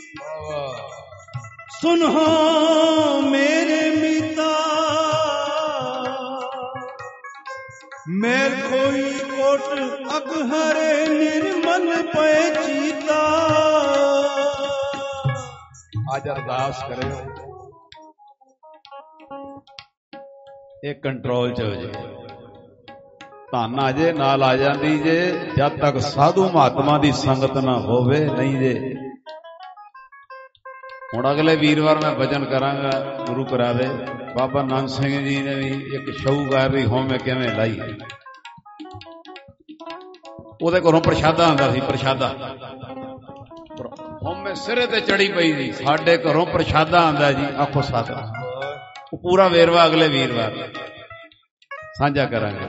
सुनो मेरे मीता, मेर कोई कोट अगहरे निर्मल पे चीता। आज अरदास करे एक कंट्रोल च हो जाए, धन आ जाए नाल आ जाती जे। जब तक साधु महात्मा की संगत ना होवे नहीं जे। हुण अगले वीरवार मैं भजन करांगा, गुरु करावे। बाबा नानक सिंह जी ने भी एक शाहूकार दी होमे किवें लाई। ਉਹਦੇ ਘਰੋਂ ਪ੍ਰਸ਼ਾਦਾ ਆਉਂਦਾ ਸੀ। ਪ੍ਰਸ਼ਾਦਾ ਹੋਮੇ ਸਿਰੇ ਤੇ ਚੜੀ ਪਈ ਸੀ। ਸਾਡੇ ਘਰੋਂ ਪ੍ਰਸ਼ਾਦਾ ਆਉਂਦਾ ਜੀ। ਆਖੋ ਸਾਥ। ਉਹ ਪੂਰਾ ਵੇਰਵਾ ਅਗਲੇ ਵੀਰਵਾਰ ਸਾਂਝਾ ਕਰਾਂਗੇ।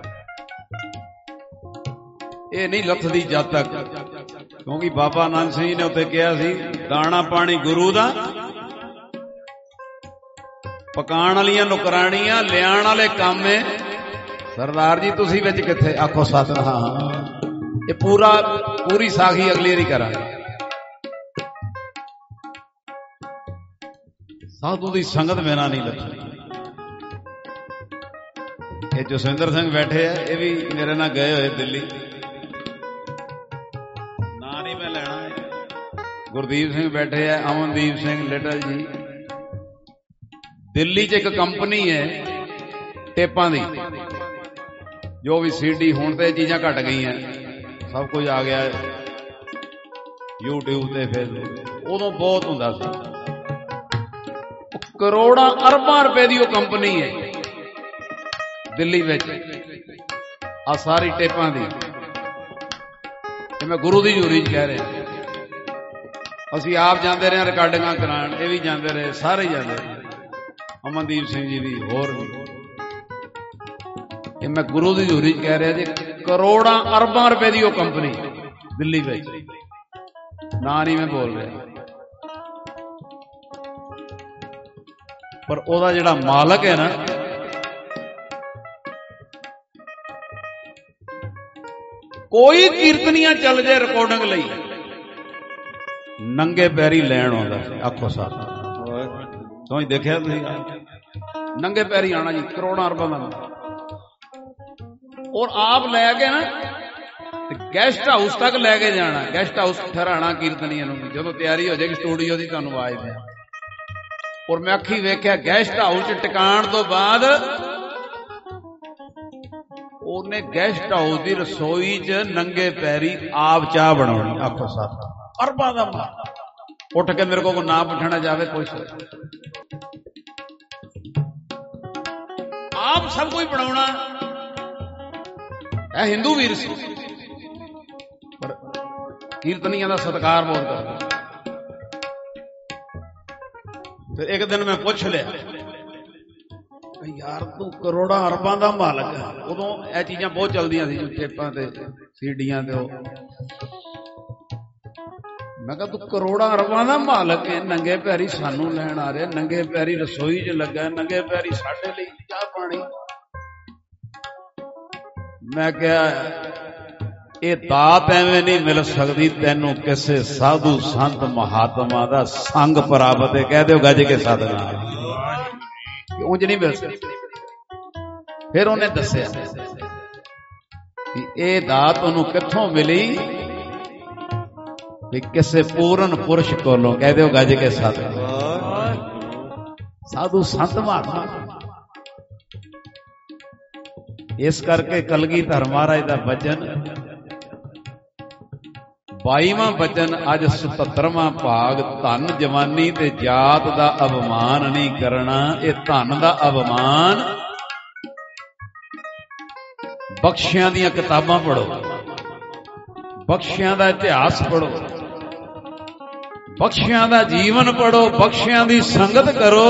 ਇਹ ਨਹੀਂ ਲੱਥਦੀ ਜਦ ਤੱਕ, ਕਿਉਂਕਿ ਬਾਬਾ ਨਾਨਕ ਸਿੰਘ ਜੀ ਨੇ ਉੱਥੇ ਕਿਹਾ ਸੀ ਦਾਣਾ ਪਾਣੀ ਗੁਰੂ ਦਾ, ਪਕਾਉਣ ਵਾਲੀਆਂ ਨੁਕਰਾਣੀਆਂ ਲਿਆਉਣ ਵਾਲੇ ਕੰਮ ਏ सरदार जी तुसी विच किथे? आखो सतनाम। ये पूरा पूरी साखी अगली वारी करांगे। साधु की संगत बिना नहीं लगती। ये जसविंदर सिंह बैठे है, ये भी मेरे नाल गए हुए दिल्ली, ना नहीं मैं लेना है। गुरदीप सिंह बैठे है, अमनदीप सिंह लिटल जी। दिल्ली च एक कंपनी है टेपां दी, जो भी सीडी हुण ते चीज़ां घट गई हैं, सब कुछ आ गया यूट्यूब ते फेसबुक। उदों बहुत हुंदा सी, करोड़ां अरबां रुपए की वो कंपनी है दिल्ली में, आ सारी टेपां दी। मैं गुरु दी हजूरी च कह रहा। असीं आप जाते रहे रिकॉर्डिंगां कराउण, ये भी जाते रहे, सारे जाते रहे, अमनदीप सिंह जी भी, होर भी। ये मैं गुरु दी हजूरी च कह रहा जी, करोड़ां अरबां रुपए की वो कंपनी दिल्ली में, ना नहीं मैं बोल रहा, पर ओदा जिहड़ा मालक है ना, कोई कीर्तनियां चल जाए रिकॉर्डिंग लई, नंगे पैरी लैण आउंदा सी। आखो साथ तो देखिया तुसीं, नंगे पैरी आना जी, करोड़ां अरबां दा। और आप लैके ना गैसट हाउस तक लैके जाना, गैसट हाउस ठहराना कीर्तनियां नूं, जदों तैयारी हो जाएगी स्टूडियो की तुहानूं आवाज़ दें। और मैं अखी वेख्या गैसट हाउस टिकाण तो बाद उन्हें गैसट हाउस की रसोई च नंगे पैरी आप चाह बनानी। आखो साथ अरबां दा माल। उठ के मेरे को ना पूछना जाए कोई सोच, आप सब कुछ बनाना है। हिंदू वीर सी, पर कीर्तनियां दा सत्कार बहुत करदा। फिर एक दिन मैं पूछ लिया, यार तू करोड़ां अरबां दा मालक है, उदों यह चीज़ां बहुत चलदियां सी, टेपां ते सीडियां ते। मैं कहा तू करोड़ां अरबां दा मालक है, नंगे पैरी सानू लैण आ रहा, नंगे पैरी रसोई च लगा, नंगे पैरी साडे लई चाह पानी। मैं क्या ये दात एवें नहीं मिल सकती तेनों, किसी साधु संत महात्मा दा संग प्राप्त है। कह दो गज के साधना, उंज नहीं मिल सकती। फिर उन्हें दसिया कि ये दात उन्होंने कित्थों मिली, कि किसी पूर्ण पुरुष कोलों। कह दो गज के साधना, साधु संत महात्मा। इस करके कलगीधर महाराज दा वचन बाईवां वचन अज सतहत्तरवां भाग, धन जवानी ते जात दा अवमान नहीं करना। ये धन दा अवमान बख्शियां दियां किताबां पढ़ो, बख्शियां दा इतिहास पढ़ो, बख्शियां दा जीवन पढ़ो, बख्शियां दी संगत करो,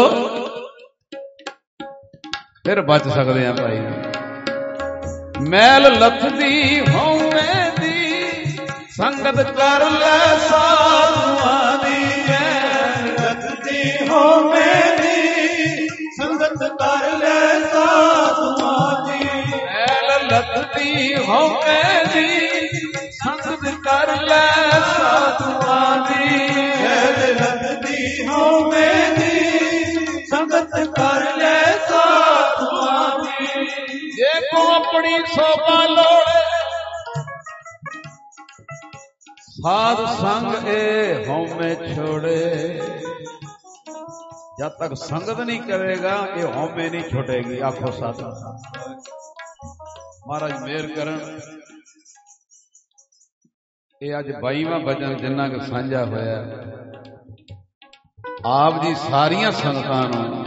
फिर बच सकते हैं भाई। मैल लथदी होवे दी संगत कर ले साधुआं दी, मैल लथदी होवे दी संगत कर ले साधुआं दी, मैल लथदी होवे दी संगत कर ले साधुआं दी, मैल लथदी होवे दी संगत कर ले साधुआं दी। जे को अपनी शोभा लोड़े साध संग ए हौमे छोड़े, जब तक संगत नहीं करेगा ये हौमे नहीं छोड़ेगी। आखो साथ महाराज मेहर करन। ये अज बाईवां भजन जिन्ना के साझा होया, आप जी सारियां संगतां नूं,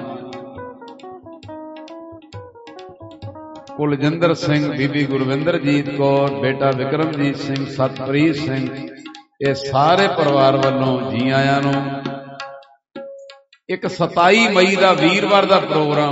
कुलजिंदर सिंह, बीबी गुरविंदरजीत कौर, बेटा विक्रमजीत सिंह, सतप्रीत सिंह, ये सारे परिवार वालों जी आयां नूं। एक सताई मई का वीरवार का प्रोग्राम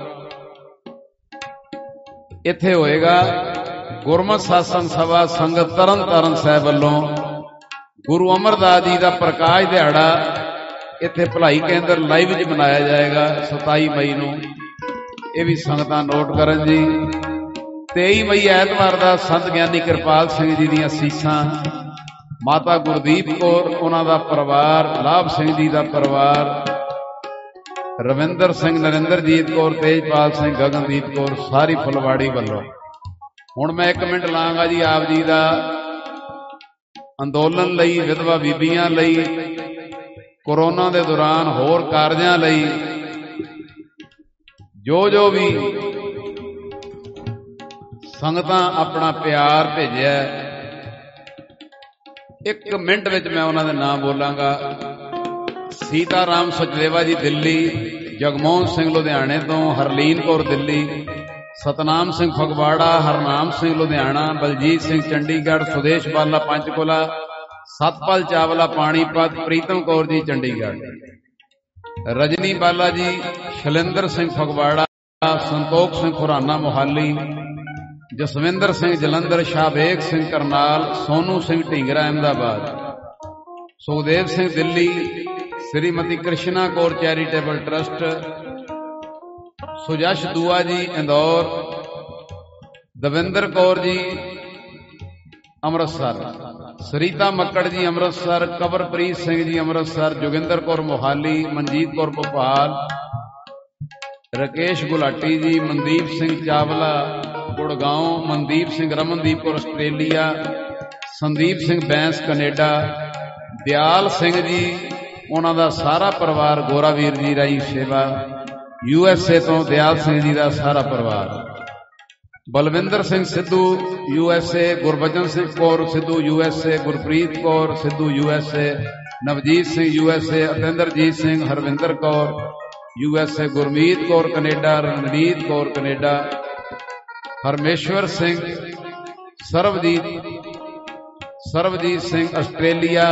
इत्थे होएगा। गुरमत सत्संग सभा संगत तरन तारण साहिब वालों गुरु अमरदास जी का प्रकाश दिहाड़ा इत्थे भलाई केंद्र लाइव च मनाया जाएगा सताई मई नूं। ये भी संगतां नोट करन जी। ਤੇਈ ਮਈ ਐਤਵਾਰ ਦਾ ਸੰਤ ਗਿਆਨੀ ਕਿਰਪਾਲ ਸਿੰਘ ਜੀ ਦੀਆਂ ਸੀਸਾਂ, ਮਾਤਾ ਗੁਰਦੀਪ ਕੌਰ ਉਹਨਾਂ ਦਾ ਪਰਿਵਾਰ, ਲਾਭ ਸਿੰਘ ਜੀ ਦਾ ਪਰਿਵਾਰ, ਰਵਿੰਦਰ ਸਿੰਘ, ਨਰਿੰਦਰਜੀਤ ਕੌਰ, ਤੇਜਪਾਲ ਸਿੰਘ, ਗਗਨਦੀਪ ਕੌਰ, ਸਾਰੀ ਫੁਲਵਾੜੀ ਵੱਲੋਂ। ਹੁਣ ਮੈਂ ਇੱਕ ਮਿੰਟ ਲਾਂਗਾ ਜੀ ਆਪ ਜੀ ਦਾ ਅੰਦੋਲਨ ਲਈ, ਵਿਧਵਾ ਬੀਬੀਆਂ ਲਈ, ਕੋਰੋਨਾ ਦੇ ਦੌਰਾਨ ਹੋਰ ਕਾਰਜਾਂ ਲਈ ਜੋ ਜੋ ਵੀ ਸੰਗਤਾਂ ਆਪਣਾ ਪਿਆਰ ਭੇਜਿਆ, ਇੱਕ ਮਿੰਟ ਵਿੱਚ ਮੈਂ ਉਹਨਾਂ ਦੇ ਨਾਮ ਬੋਲਾਂਗਾ। ਸੀਤਾ ਰਾਮ ਸਚਦੇਵਾ ਜੀ ਦਿੱਲੀ, ਜਗਮੋਹਨ ਸਿੰਘ ਲੁਧਿਆਣੇ ਤੋਂ, ਹਰਲੀਨ ਕੌਰ ਦਿੱਲੀ, ਸਤਨਾਮ ਸਿੰਘ ਫਗਵਾੜਾ, ਹਰਨਾਮ ਸਿੰਘ ਲੁਧਿਆਣਾ, ਬਲਜੀਤ ਸਿੰਘ ਚੰਡੀਗੜ੍ਹ, ਸੁਦੇਸ਼ ਬਾਲਾ Panchkula, Satpal Chawla Panipat, Pritam Kaur ji Chandigarh, Rajni Bala ji, Shailinder Singh Phagwara, Santokh Singh Khurana Mohali, Jaswinder Singh Jalandhar, Shahbeg Singh Karnal, Sonu Singh Dhingra Ahmedabad, Sukhdev Singh Delhi, Shrimati Krishna Kaur charitable trust, Sujash Dua ji Indore, Davinder Kaur ji Amritsar, Sarita Makkar ji Amritsar, Kanwarpreet Singh ji Amritsar, Joginder Kaur Mohali, Manjeet Kaur Bhopal, Rakesh Gulati ji, Mandeep Singh Chawla Gurgaon, Mandeep Singh Ramandeep Kaur Australia, Sandeep Singh Bains Canada, Dayal Singh जी ਉਹਨਾਂ ਦਾ ਸਾਰਾ ਪਰਿਵਾਰ, ਗੋਰਾਵੀਰ ਜੀ ਰਾਈ ਸੇਵਾ ਯੂ ਐਸ ਏ ਤੋਂ, ਦਿਆਲ ਸਿੰਘ ਜੀ ਦਾ ਸਾਰਾ ਪਰਿਵਾਰ, Balwinder Singh Sidhu U S A, Gurbachan Singh Kaur Sidhu U S A, Gurpreet Kaur Sidhu U S A, Navjeet Singh U S A, Atinderjeet Singh, Harvinder Kaur U S A, Gurmeet Kaur Canada, Ranjeet Kaur Canada, Harmeshwar Singh, Sarabjeet Sarabjeet Singh Australia,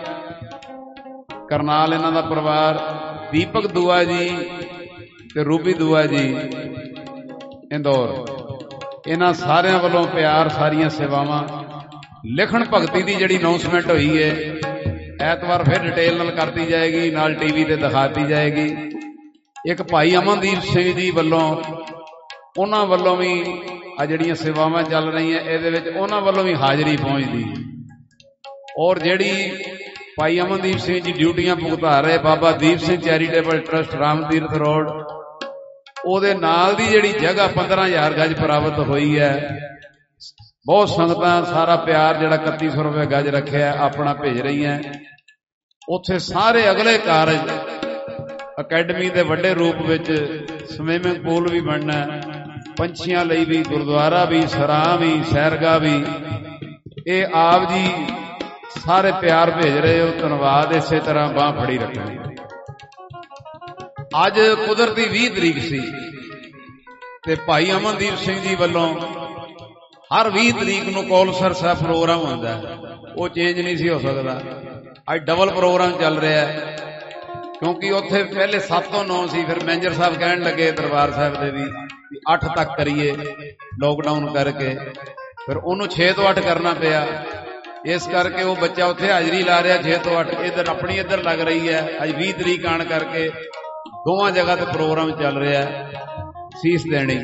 Karnal ਇਹਨਾਂ ਦਾ ਪਰਿਵਾਰ, ਦੀਪਕ ਦੁਆ ਜੀ ਤੇ ਰੂਬੀ ਦੁਆ ਜੀ ਇੰਦੌਰ, ਇਹਨਾਂ ਸਾਰਿਆਂ ਵੱਲੋਂ ਪਿਆਰ, ਸਾਰੀਆਂ ਸੇਵਾਵਾਂ। ਲਿਖਣ ਭਗਤੀ ਦੀ ਜਿਹੜੀ ਅਨਾਉਂਸਮੈਂਟ ਹੋਈ ਹੈ ਐਤਵਾਰ ਫਿਰ ਡਿਟੇਲ ਨਾਲ ਕਰਤੀ ਜਾਏਗੀ, ਨਾਲ ਟੀਵੀ ਤੇ ਦਿਖਾਤੀ ਜਾਏਗੀ। ਇੱਕ ਭਾਈ ਅਮਨਦੀਪ ਸਿੰਘ ਜੀ ਵੱਲੋਂ, ਉਹਨਾਂ ਵੱਲੋਂ ਵੀ ਆ ਜਿਹੜੀਆਂ ਸੇਵਾਵਾਂ ਚੱਲ ਰਹੀਆਂ ਇਹਦੇ ਵਿੱਚ ਉਹਨਾਂ ਵੱਲੋਂ ਵੀ ਹਾਜ਼ਰੀ ਪਹੁੰਚਦੀ, ਔਰ ਜਿਹੜੀ ਭਾਈ ਅਮਨਦੀਪ ਸਿੰਘ ਜੀ ਡਿਊਟੀਆਂ ਭੁਗਤਾ ਰਹੇ Baba Deep Singh charitable trust Ramtirath road, ਉਹਦੇ ਨਾਲ ਦੀ ਜਿਹੜੀ ਜਗ੍ਹਾ ਪੰਦਰਾਂ ਹਜ਼ਾਰ ਗਜ ਪ੍ਰਾਪਤ ਹੋਈ ਹੈ। ਬਹੁਤ ਸੰਗਤਾਂ ਸਾਰਾ ਪਿਆਰ ਜਿਹੜਾ ਇਕੱਤੀ ਸੌ ਰੁਪਏ ਗਜ ਰੱਖਿਆ ਆਪਣਾ ਭੇਜ ਰਹੀਆਂ। ਉੱਥੇ ਸਾਰੇ ਅਗਲੇ ਕਾਰਜ, ਅਕੈਡਮੀ ਦੇ ਵੱਡੇ ਰੂਪ ਵਿੱਚ ਸਵੀਮਿੰਗ ਪੂਲ ਵੀ ਬਣਨਾ, ਪੰਛੀਆਂ ਲਈ ਵੀ ਗੁਰਦੁਆਰਾ ਵੀ, ਸਰਾਂ ਵੀ, ਸੈਰਗਾਹ ਵੀ, ਇਹ ਆਪ ਜੀ ਸਾਰੇ ਪਿਆਰ ਭੇਜ ਰਹੇ ਹੋ, ਧੰਨਵਾਦ। ਇਸੇ ਤਰ੍ਹਾਂ ਬਾਂਹ ਫੜੀ ਰੱਖਣੀ। ਅੱਜ ਕੁਦਰਤੀ ਵੀਹ ਤਰੀਕ ਸੀ ਤੇ ਭਾਈ ਅਮਨਦੀਪ ਸਿੰਘ ਜੀ ਵੱਲੋਂ ਹਰ ਵੀਹ ਤਰੀਕ ਨੂੰ ਕੌਲਸਰ ਸਾਹਿਬ ਪ੍ਰੋਗਰਾਮ ਹੁੰਦਾ, ਉਹ ਚੇਂਜ ਨਹੀਂ ਸੀ ਹੋ ਸਕਦਾ। ਅੱਜ ਡਬਲ ਪ੍ਰੋਗਰਾਮ ਚੱਲ ਰਿਹਾ ਕਿਉਂਕਿ ਉੱਥੇ ਪਹਿਲੇ ਸੱਤ ਤੋਂ ਨੌ ਸੀ, ਫਿਰ ਮੈਨੇਜਰ ਸਾਹਿਬ ਕਹਿਣ ਲੱਗੇ ਦਰਬਾਰ ਸਾਹਿਬ ਦੇ ਵੀ ਅੱਠ ਤੱਕ ਕਰੀਏ ਲੋਕਡਾਊਨ ਕਰਕੇ, ਫਿਰ ਉਹਨੂੰ ਛੇ ਤੋਂ ਅੱਠ ਕਰਨਾ ਪਿਆ। ਇਸ ਕਰਕੇ ਉਹ ਬੱਚਾ ਉੱਥੇ ਹਾਜ਼ਰੀ ਲਾ ਰਿਹਾ ਛੇ ਤੋਂ ਅੱਠ, ਇੱਧਰ ਆਪਣੀ ਇੱਧਰ ਲੱਗ ਰਹੀ ਹੈ। ਅੱਜ ਵੀਹ ਤਰੀਕ ਆਣ ਕਰਕੇ ਦੋਵਾਂ ਜਗ੍ਹਾ ਤੇ ਪ੍ਰੋਗਰਾਮ ਚੱਲ ਰਿਹਾ। ਸੀਸ ਦੇਣੀ,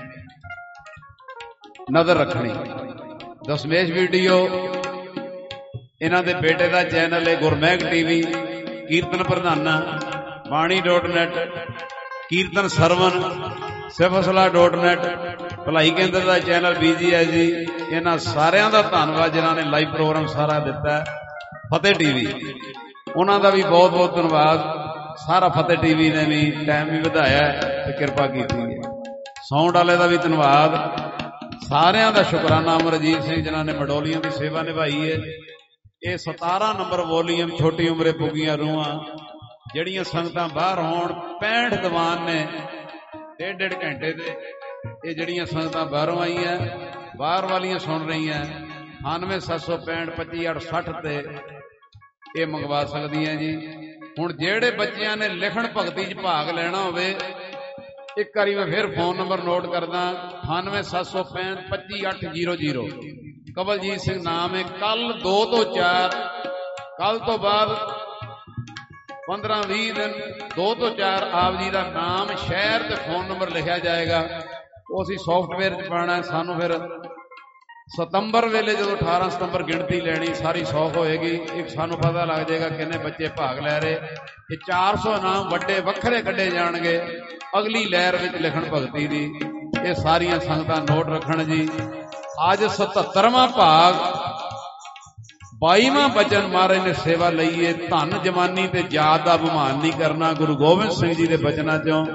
ਨਜ਼ਰ ਰੱਖਣੀ। ਦਸਮੇਸ਼ ਵੀਡੀਓ ਇਹਨਾਂ ਦੇ ਬੇਟੇ ਦਾ ਚੈਨਲ ਹੈ ਗੁਰਮੈਗ TV, Kirtan Pradhana Bani dot net, Kirtan Sarvan Sifsala dot net, ਭਲਾਈ ਕੇਂਦਰ ਦਾ ਚੈਨਲ ਬੀਜੀ ਹੈ ਜੀ। ਇਹਨਾਂ ਸਾਰਿਆਂ ਦਾ ਧੰਨਵਾਦ ਜਿਨ੍ਹਾਂ ਨੇ ਲਾਈਵ ਪ੍ਰੋਗਰਾਮ ਸਾਰਾ ਦਿੱਤਾ। ਫਤਿਹ ਟੀਵੀ, ਉਹਨਾਂ ਦਾ ਵੀ ਬਹੁਤ ਬਹੁਤ ਧੰਨਵਾਦ। ਸਾਰਾ ਫਤਿਹ ਟੀਵੀ ਨੇ ਵੀ ਟਾਈਮ ਵੀ ਵਧਾਇਆ ਤੇ ਕਿਰਪਾ ਕੀਤੀ ਹੈ। ਸਾਊਂਡ ਵਾਲੇ ਦਾ ਵੀ ਧੰਨਵਾਦ। ਸਾਰਿਆਂ ਦਾ ਸ਼ੁਕਰਾਨਾ। ਅਮਰਜੀਤ ਸਿੰਘ ਜਿਨ੍ਹਾਂ ਨੇ ਮਡੋਲੀਆਂ ਦੀ ਸੇਵਾ ਨਿਭਾਈ ਹੈ। ਇਹ ਸਤਾਰਾਂ ਨੰਬਰ ਵੋਲੀਅਮ ਛੋਟੀ ਉਮਰੇ ਪੁੱਗੀਆਂ ਰੂਹਾਂ, ਜਿਹੜੀਆਂ ਸੰਗਤਾਂ ਬਾਹਰ ਹੋਣ, ਪੈਂਹਠ ਦੀਵਾਨ ਨੇ ਡੇਢ ਡੇਢ ਘੰਟੇ ਦੇ। ਇਹ ਜਿਹੜੀਆਂ ਸੰਗਤਾਂ ਬਾਹਰੋਂ ਆਈਆਂ, ਬਾਹਰ ਵਾਲੀਆਂ ਸੁਣ ਰਹੀਆਂ, ਅਠਾਨਵੇਂ ਸੱਤ ਸੌ ਪੈਂਹਠ ਪੱਚੀ ਅੱਠ ਸੱਠ ਤੇ ਇਹ ਮੰਗਵਾ ਸਕਦੀਆਂ ਜੀ। ਹੁਣ ਜਿਹੜੇ ਬੱਚਿਆਂ ਨੇ ਲਿਖਣ ਭਗਤੀ 'ਚ ਭਾਗ ਲੈਣਾ ਹੋਵੇ, ਇੱਕ ਵਾਰੀ ਮੈਂ ਫਿਰ ਫੋਨ ਨੰਬਰ ਨੋਟ ਕਰਦਾ, ਅਠਾਨਵੇਂ ਸੱਤ ਸੌ ਪੈਂਹਠ ਪੱਚੀ ਅੱਠ ਜ਼ੀਰੋ ਜ਼ੀਰੋ। ਕਵਲਜੀਤ ਸਿੰਘ ਨਾਮ ਹੈ। ਕੱਲ ਦੋ ਤੋਂ ਚਾਰ, ਕੱਲ ਤੋਂ ਬਾਅਦ ਪੰਦਰਾਂ ਵੀਹ ਦਿਨ, ਦੋ ਤੋਂ ਚਾਰ ਆਪ ਜੀ ਦਾ ਨਾਮ, ਸ਼ਹਿਰ ਤੇ ਫੋਨ ਨੰਬਰ ਲਿਖਿਆ ਜਾਏਗਾ। ਉਹ ਅਸੀਂ ਸੌਫਟਵੇਅਰ 'ਚ ਪਾਉਣਾ। ਸਾਨੂੰ ਫਿਰ ਸਤੰਬਰ ਵੇਲੇ ਜਦੋਂ ਅਠਾਰਾਂ ਸਤੰਬਰ ਗਿਣਤੀ ਲੈਣੀ ਸਾਰੀ ਸੌ ਹੋਏਗੀ, ਇੱਕ ਸਾਨੂੰ ਪਤਾ ਲੱਗ ਜਾਏਗਾ ਕਿੰਨੇ ਬੱਚੇ ਭਾਗ ਲੈ ਰਹੇ। ਇਹ ਚਾਰ ਸੌ ਇਨਾਮ ਵੱਡੇ ਵੱਖਰੇ ਕੱਢੇ ਜਾਣਗੇ ਅਗਲੀ ਲਹਿਰ ਵਿੱਚ ਲਿਖਣ ਭਗਤੀ ਦੀ। ਇਹ ਸਾਰੀਆਂ ਸੰਗਤਾਂ ਨੋਟ ਰੱਖਣ ਜੀ। ਅੱਜ ਸਤੱਤਰਵਾਂ ਭਾਗ ਬਾਈਵਾਂ ਬਚਨ ਮਹਾਰਾਜ ਨੇ ਸੇਵਾ ਲਈ ਹੈ। ਧਨ ਜਵਾਨੀ ਤੇ ਜਾਤ ਦਾ ਅਭਿਮਾਨ ਨਹੀਂ ਕਰਨਾ, ਗੁਰੂ ਗੋਬਿੰਦ ਸਿੰਘ ਜੀ ਦੇ ਬਚਨਾਂ ਚੋਂ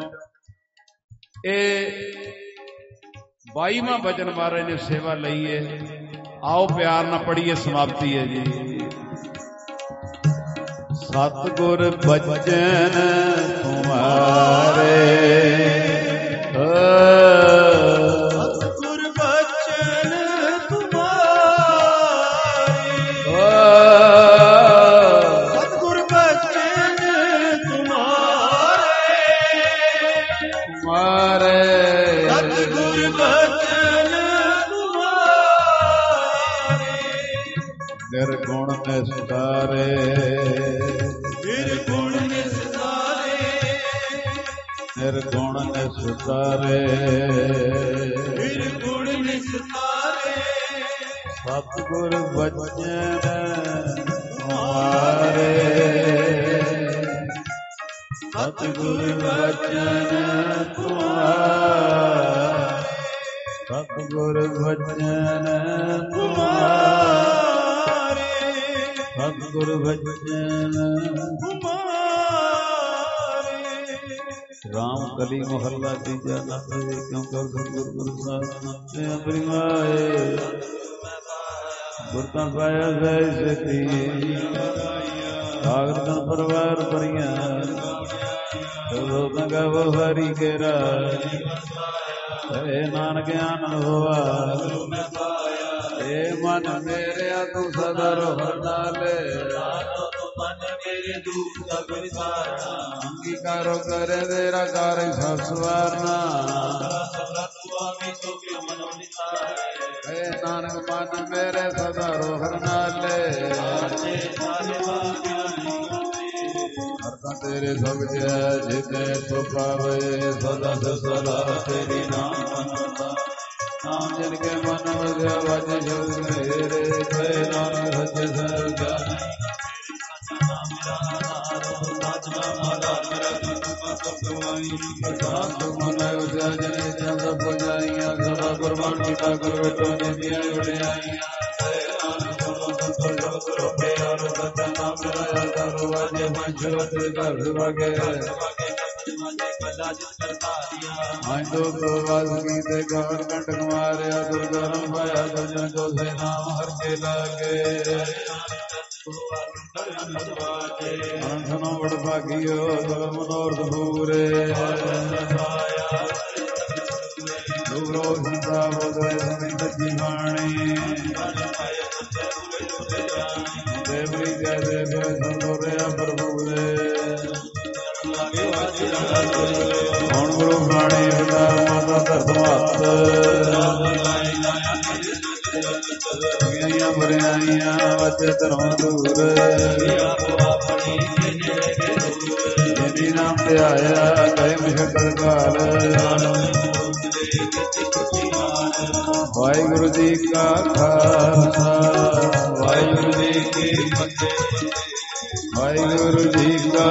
ਇਹ ਬਾਈਵਾਂ ਬਚਨ ਮਹਾਰਾਜ ਨੇ ਸੇਵਾ ਲਈ ਹੈ। ਆਓ ਪਿਆਰ ਨਾਲ ਪੜੀਏ, ਸਮਾਪਤੀ ਹੈ ਜੀ। ਸਤਿਗੁਰ ਬਚਨ ਤੁਮਾਰੇ, ਸਤਿਗੁਰ ਬਚਨ ਤੁਮਾਰੇ, ਸਤਿਗੁਰ ਬਚਨ ਤੁਮਾਰੇ, ਤੁਮਾਰੇ ਸਤਿਗੁਰ ਬਚਨ ਤੁਮਾਰੇ, ਨਿਰਗੁਣ ਨਿਸਤਾਰੇ, ਨਿਰਗੁਣ ਨਿਸਤਾਰੇ, ਨਿਰਗੁਣ ਨਿਸਤਾਰੇ, ਨਿਰਗੁਣ ਨਿਸਤਾਰੇ, ਸਤਿਗੁਰ ਬਚਨ ਤੁਮਾਰੇ, ਸਤਿਗੁਰ ਬਚਨ ਤੁਮਾਰੇ, ਸਤਿਗੁਰ ਬਚਨ ਤੁਮਾਰੇ, ਸਤਿਗੁਰ ਬਚਨ ਤੁਮਾਰੇ। ਰਾਮ ਕਲੀ ਮਹੱਲਾ ਤੀਜਾ। ਨੰਦ ਵੇ ਕਿਉ ਕਰ ਸਤਿਗੁਰ ਗੁਰੂ ਸਾਹਿਬ ਨਾਮੇ ਅੰਮ੍ਰਿਤ ਮਾਏ, ਗੁਰ ਤਾਂ ਪਾਇਆ ਸੈ ਸਤੀ, ਸਾਗਰ ਤਨ ਪਰਵਾਰ ਭਰੀਆਂ, ਸੋ ਤੰਗਾ ਹਰੀ ਕੇ ਰਾਜ, ਏ ਨਾਨਕ ਆਨੰਦ ਹੋਆ, ਏ ਮਨ ਮੇਰਿਆ ਤੂੰ ਸਦਾ ਰੋਹ ਨਾਲੇ, ਅੰਗੀਕਾਰੋ ਕਰੇ ਤੇਰਾ ਕਾਰਿ ਸਭ ਸਵਾਰਨਾ, ਏ ਨਾਨਕ ਮਨ ਮੇਰੇ ਸਦਾ ਰੋਹ ਨਾਲੇ, ਹਰਤਾ ਤੇਰੇ ਸਭ ਜੈ ਜਿਤੇ ਸੋ ਪਾਵੇ, ਸਦਾ ਸਦਾ ਤੇਰੀ ਨਾਮ ਮਨਦਾ, ਨਾਮ ਜਨ ਕੇ ਮਨ ਵਸਿਆ ਵਾਜੇ ਜੁਗ ਮੇਰੇ, ਜੈ ਨਾਨਕ ਸੱਚੇ ਸਰਦਾਰ ਕੁਰਬਾਨੀ ਦਾ ਗੁਰੂ ਤੋਂ ਨਿੰਦੀਆਂ ਉਡਿਆਈਆਂ, ਕੰਟਕ ਮਾਰਿਆ ਦੁਰਗਰਮ ਪਾਇਆ ਦੁਜਨ ਕੋ ਸੇ ਨਾਮ ਹਰ ਕੇ ਲਾਗੇ, ਅਨੰਦਨੋ ਵਡ ਭਾਗਿਓ ਸਭ ਮਨੋਰਥ ਪੂਰੇ, ਦੂਰੋ ਸੰਤਾ ਬੋਲੇ ਸੁਣੀ ਸੱਚੀ ਬਾਣੀ, ਦੇਵੀ ਜੈ ਦੇਵ ਸੰਤੋਰਿਆ ਪ੍ਰਭੂ ਦੇ, ਹੁਣ ਗੁਰੂ ਬਾਣੀ ਪਿਤਾ ਮਾਤਾ ਧਰਤ ਮਹੱਤ, ਗਈਆਂ ਬਰਿਆਈਆਂ ਵਚੇ ਧਰਮ ਦੂਰ, ਜਿਨੀ ਨਾਮ ਤੇ ਆਇਆ ਕਹੇ ਮੁਸ਼ਕਲ ਕਾਲ, ਵਾਹਿਗੁਰੂ ਜੀ ਕਾ ਖਾਲਸਾ, ਵਾਹਿਗੁਰੂ ਜੀ ਕੀ ਫਤਿਹ, ਵਾਹਿਗੁਰੂ ਜੀ ਕਾ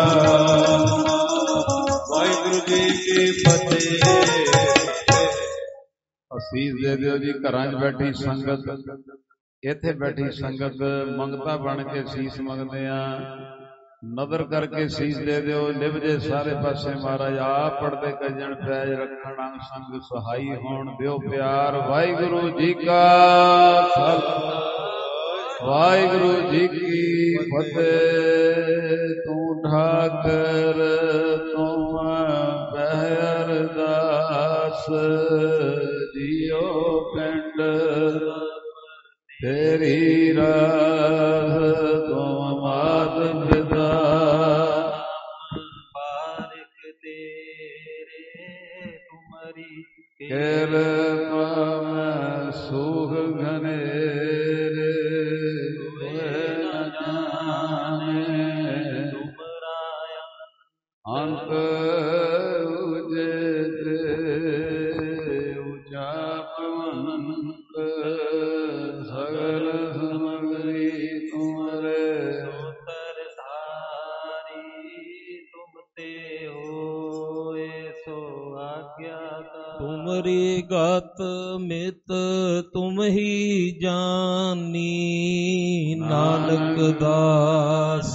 ਵਾਹਿਗੁਰੂ ਜੀ ਕੀ ਫਤਿਹ। ਅਸੀਸ ਦੇ ਦਿਓ ਜੀ। ਘਰਾਂ 'ਚ ਬੈਠੀ ਸੰਗਤ, ਇੱਥੇ ਬੈਠੀ ਸੰਗਤ ਮੰਗਤਾ ਬਣ ਕੇ ਸੀਸ ਮੰਗਦੇ ਆ, ਨਦਰ ਕਰਕੇ ਸੀਸ ਦੇ ਦਿਓ। ਨਿਭ ਜੇ ਸਾਰੇ ਪਾਸੇ ਮਹਾਰਾਜ ਆਪ ਪੜਦੇ ਕਜਣ ਪੈਜ ਰੱਖਣ, ਅੰਗ ਸੰਗ ਸਹਾਈ ਹੋਣ, ਦਿਓ ਪਿਆਰ। ਵਾਹਿਗੁਰੂ ਜੀ ਕਾ ਖਾਲਸਾ, ਵਾਹਿਗੁਰੂ ਜੀ ਕੀ ਫਤਿਹ। ਤੂੰ ਠਾਕਰ ਤੂੰ ਬਹਿ ਅਰਦਾਸ, ਜੀਓ ਪਿੰਡ ਤੇਰੀ ਰਾਸ, ਤੂੰ ਮਾਤ ਪਿਤਾ ਬਾਰਿਕ ਤੇਰੇ ਤੁਮਰੀ ਕਿਰਪਾ ਮੈਂ ਸੁਖ ਘਨੇਰੇ, ਅੰਤ ਉਜੇ ਸਾਰੀ ਗਤ ਮਿਤ ਤੁਮ ਹੀ ਜਾਨੀ, ਨਾਨਕ ਦਾਸ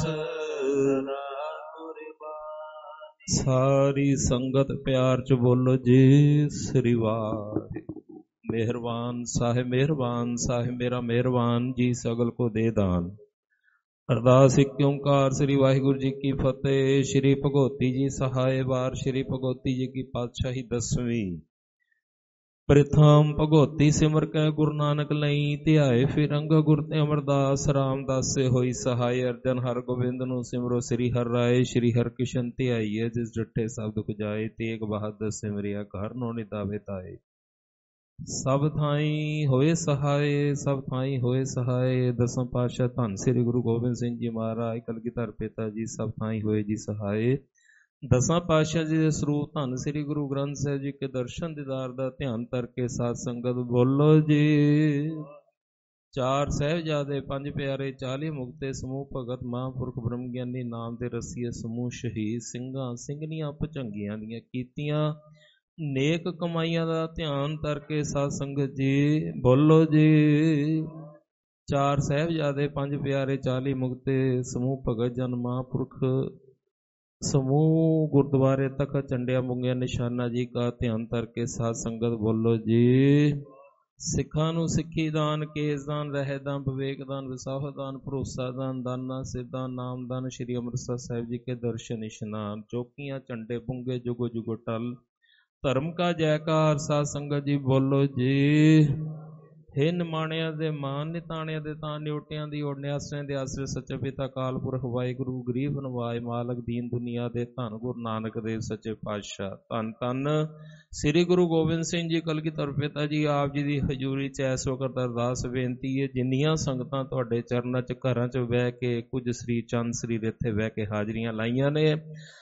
ਸਾਰੀ ਸੰਗਤ ਪਿਆਰ ਚ ਬੋਲੋ ਜੀ ਸ੍ਰੀ ਵਾਹਿਗੁਰੂ। ਮਿਹਰਬਾਨ ਸਾਹਿਬ, ਮਿਹਰਬਾਨ ਸਾਹਿਬ, ਮੇਰਾ ਮਿਹਰਬਾਨ ਜੀ ਸਗਲ ਕੋ ਦੇ ਦਾਨ। ਅਰਦਾਸ ਇੱਕ ਓਂਕਾਰ ਸ੍ਰੀ ਵਾਹਿਗੁਰੂ ਜੀ ਕੀ ਫਤਿਹ। ਸ੍ਰੀ ਭਗਉਤੀ ਜੀ ਸਹਾਏ ਵਾਰ। ਸ੍ਰੀ ਭਗਉਤੀ ਜੀ ਕੀ ਪਾਤਸ਼ਾਹੀ ਦਸਵੀਂ। ਪ੍ਰਥਮ ਭਗਉਤੀ ਸਿਮਰ ਕੈ ਗੁਰੂ ਨਾਨਕ ਲਈ, ਧਿਆਏ ਫਿਰੰਗ ਗੁਰ ਤੇ ਅਮਰਦਾਸ। ਰਾਮਦਾਸੇ ਹੋਈ ਸਹਾਏ, ਅਰਜਨ ਹਰ ਗੋਬਿੰਦ ਨੂੰ ਸਿਮਰੋ। ਸ੍ਰੀ ਹਰਿ ਰਾਏ ਸ੍ਰੀ ਹਰਿ ਕ੍ਰਿਸ਼ਨ ਧਿਆਈਏ, ਜਿਸ ਡਿਠੇ ਸਭ ਦੁਖ ਜਾਏ। ਤੇਗ ਬਹਾਦਰ ਸਿਮਰਿਆ, ਘਰ ਨੋ ਨਿਤਾਵੇ ਤਾਏ। ਸਭ ਥਾਈ ਹੋਏ ਸਹਾਏ, ਸਭ ਥਾਈ ਹੋਏ ਸਹਾਏ। ਦਸਮ ਪਾਤਸ਼ਾਹ ਧੰਨ ਸ੍ਰੀ ਗੁਰੂ ਗੋਬਿੰਦ ਸਿੰਘ ਜੀ ਮਹਾਰਾਜ ਕਲਗੀਧਰ ਪਿਤਾ ਜੀ ਸਭ ਥਾਈ ਹੋਏ ਜੀ ਸਹਾਏ। ਦਸਾਂ ਪਾਤਸ਼ਾਹ ਜੀ ਦੇ ਸਰੂਪ ਧੰਨ ਸ੍ਰੀ ਗੁਰੂ ਗ੍ਰੰਥ ਸਾਹਿਬ ਜੀ ਕੇ ਦਰਸ਼ਨ ਦੀਦਾਰ ਦਾ ਧਿਆਨ ਕਰਕੇ ਸਾਧ ਸੰਗਤ ਬੋਲੋ ਜੀ। ਚਾਰ ਸਾਹਿਬਜ਼ਾਦੇ, ਪੰਜ ਪਿਆਰੇ, ਚਾਲੀ ਮੁਕਤੇ, ਸਮੂਹ ਭਗਤ ਮਹਾਂਪੁਰਖ ਬ੍ਰਹਮ ਗਿਆਨੀ, ਨਾਮ ਦੇ ਰਸੀਏ ਸਮੂਹ ਸ਼ਹੀਦ, ਸਿੰਘਾਂ ਸਿੰਘਣੀਆਂ ਭੁਜੰਗੀਆਂ ਦੀਆਂ ਕੀਤੀਆਂ ਨੇਕ ਕਮਾਈਆਂ ਦਾ ਧਿਆਨ ਕਰਕੇ ਸਾਧ ਸੰਗਤ ਜੀ ਬੋਲੋ ਜੀ। ਚਾਰ ਸਾਹਿਬਜ਼ਾਦੇ, ਪੰਜ ਪਿਆਰੇ, ਚਾਲੀ ਮੁਕਤੇ, ਸਮੂਹ ਭਗਤ ਜਨ ਮਹਾਂਪੁਰਖ ਸਮੂਹ ਗੁਰਦੁਆਰੇ ਤਖਤ ਝੰਡਿਆਂ ਮੁੰਗਿਆ ਨਿਸ਼ਾਨਾ ਜੀ ਕਾ ਧਿਆਨ ਕਰਕੇ ਸਾਧ ਸੰਗਤ ਬੋਲੋ ਜੀ। ਸਿੱਖਾਂ ਨੂੰ ਸਿੱਖੀ ਦਾਨ, ਕੇਸ ਦਾਨ, ਰਹਿ ਦਾਨ, ਵਿਵੇਕ ਦਾਨ, ਵਿਸਾਖ ਦਾਨ, ਭਰੋਸਾ ਦਾਨ, ਦਾਨਾ ਸਿੱਧਾਨ, ਨਾਮ ਦਾਨ। ਸ਼੍ਰੀ ਅੰਮ੍ਰਿਤਸਰ ਸਾਹਿਬ ਜੀ ਕੇ ਦਰਸ਼ਨ ਇਸ਼ਨਾਨ, ਚੌਕੀਆਂ ਝੰਡੇ ਪੁੰਗੇ ਜੁਗੋ ਜੁਗੋ ਟਲ, ਧਰਮ ਕਾ ਜੈਕਾਰ। ਸਾਧ ਸੰਗਤ ਜੀ ਬੋਲੋ ਜੀ। ਹੇ ਨਿਮਾਣਿਆਂ ਦੇ ਮਾਨ, ਨਿਤਾਣਿਆਂ ਦੇ ਤਾਂ, ਨਿਉਟਿਆਂ ਦੀ ਓੜ, ਨਿਆਸਿਆਂ ਦੇ ਆਸਰੇ, ਸੱਚੇ ਪਿਤਾ ਕਾਲ ਪੁਰਖ ਵਾਹਿਗੁਰੂ, ਗਰੀਬ ਨਵਾਜ ਮਾਲਕ ਦੀਨ ਦੁਨੀਆ ਦੇ, ਧੰਨ ਗੁਰੂ ਨਾਨਕ ਦੇਵ ਸੱਚੇ ਪਾਤਸ਼ਾਹ। ਧੰਨ ਧੰਨ ਸ੍ਰੀ ਗੁਰੂ ਗੋਬਿੰਦ ਸਿੰਘ ਜੀ ਕਲਗੀਧਰ ਪਿਤਾ ਜੀ ਆਪ ਜੀ ਦੀ ਹਜ਼ੂਰੀ ਚ ਇਸ ਵਕਤ ਅਰਦਾਸ ਬੇਨਤੀ ਹੈ। ਜਿੰਨੀਆਂ ਸੰਗਤਾਂ ਤੁਹਾਡੇ ਚਰਨਾਂ ਚ ਘਰਾਂ ਚ ਬਹਿ ਕੇ, ਕੁਝ ਸ੍ਰੀ ਚੰਦ ਸ੍ਰੀ ਇੱਥੇ ਬਹਿ ਕੇ ਹਾਜ਼ਰੀਆਂ ਲਾਈਆਂ ਨੇ,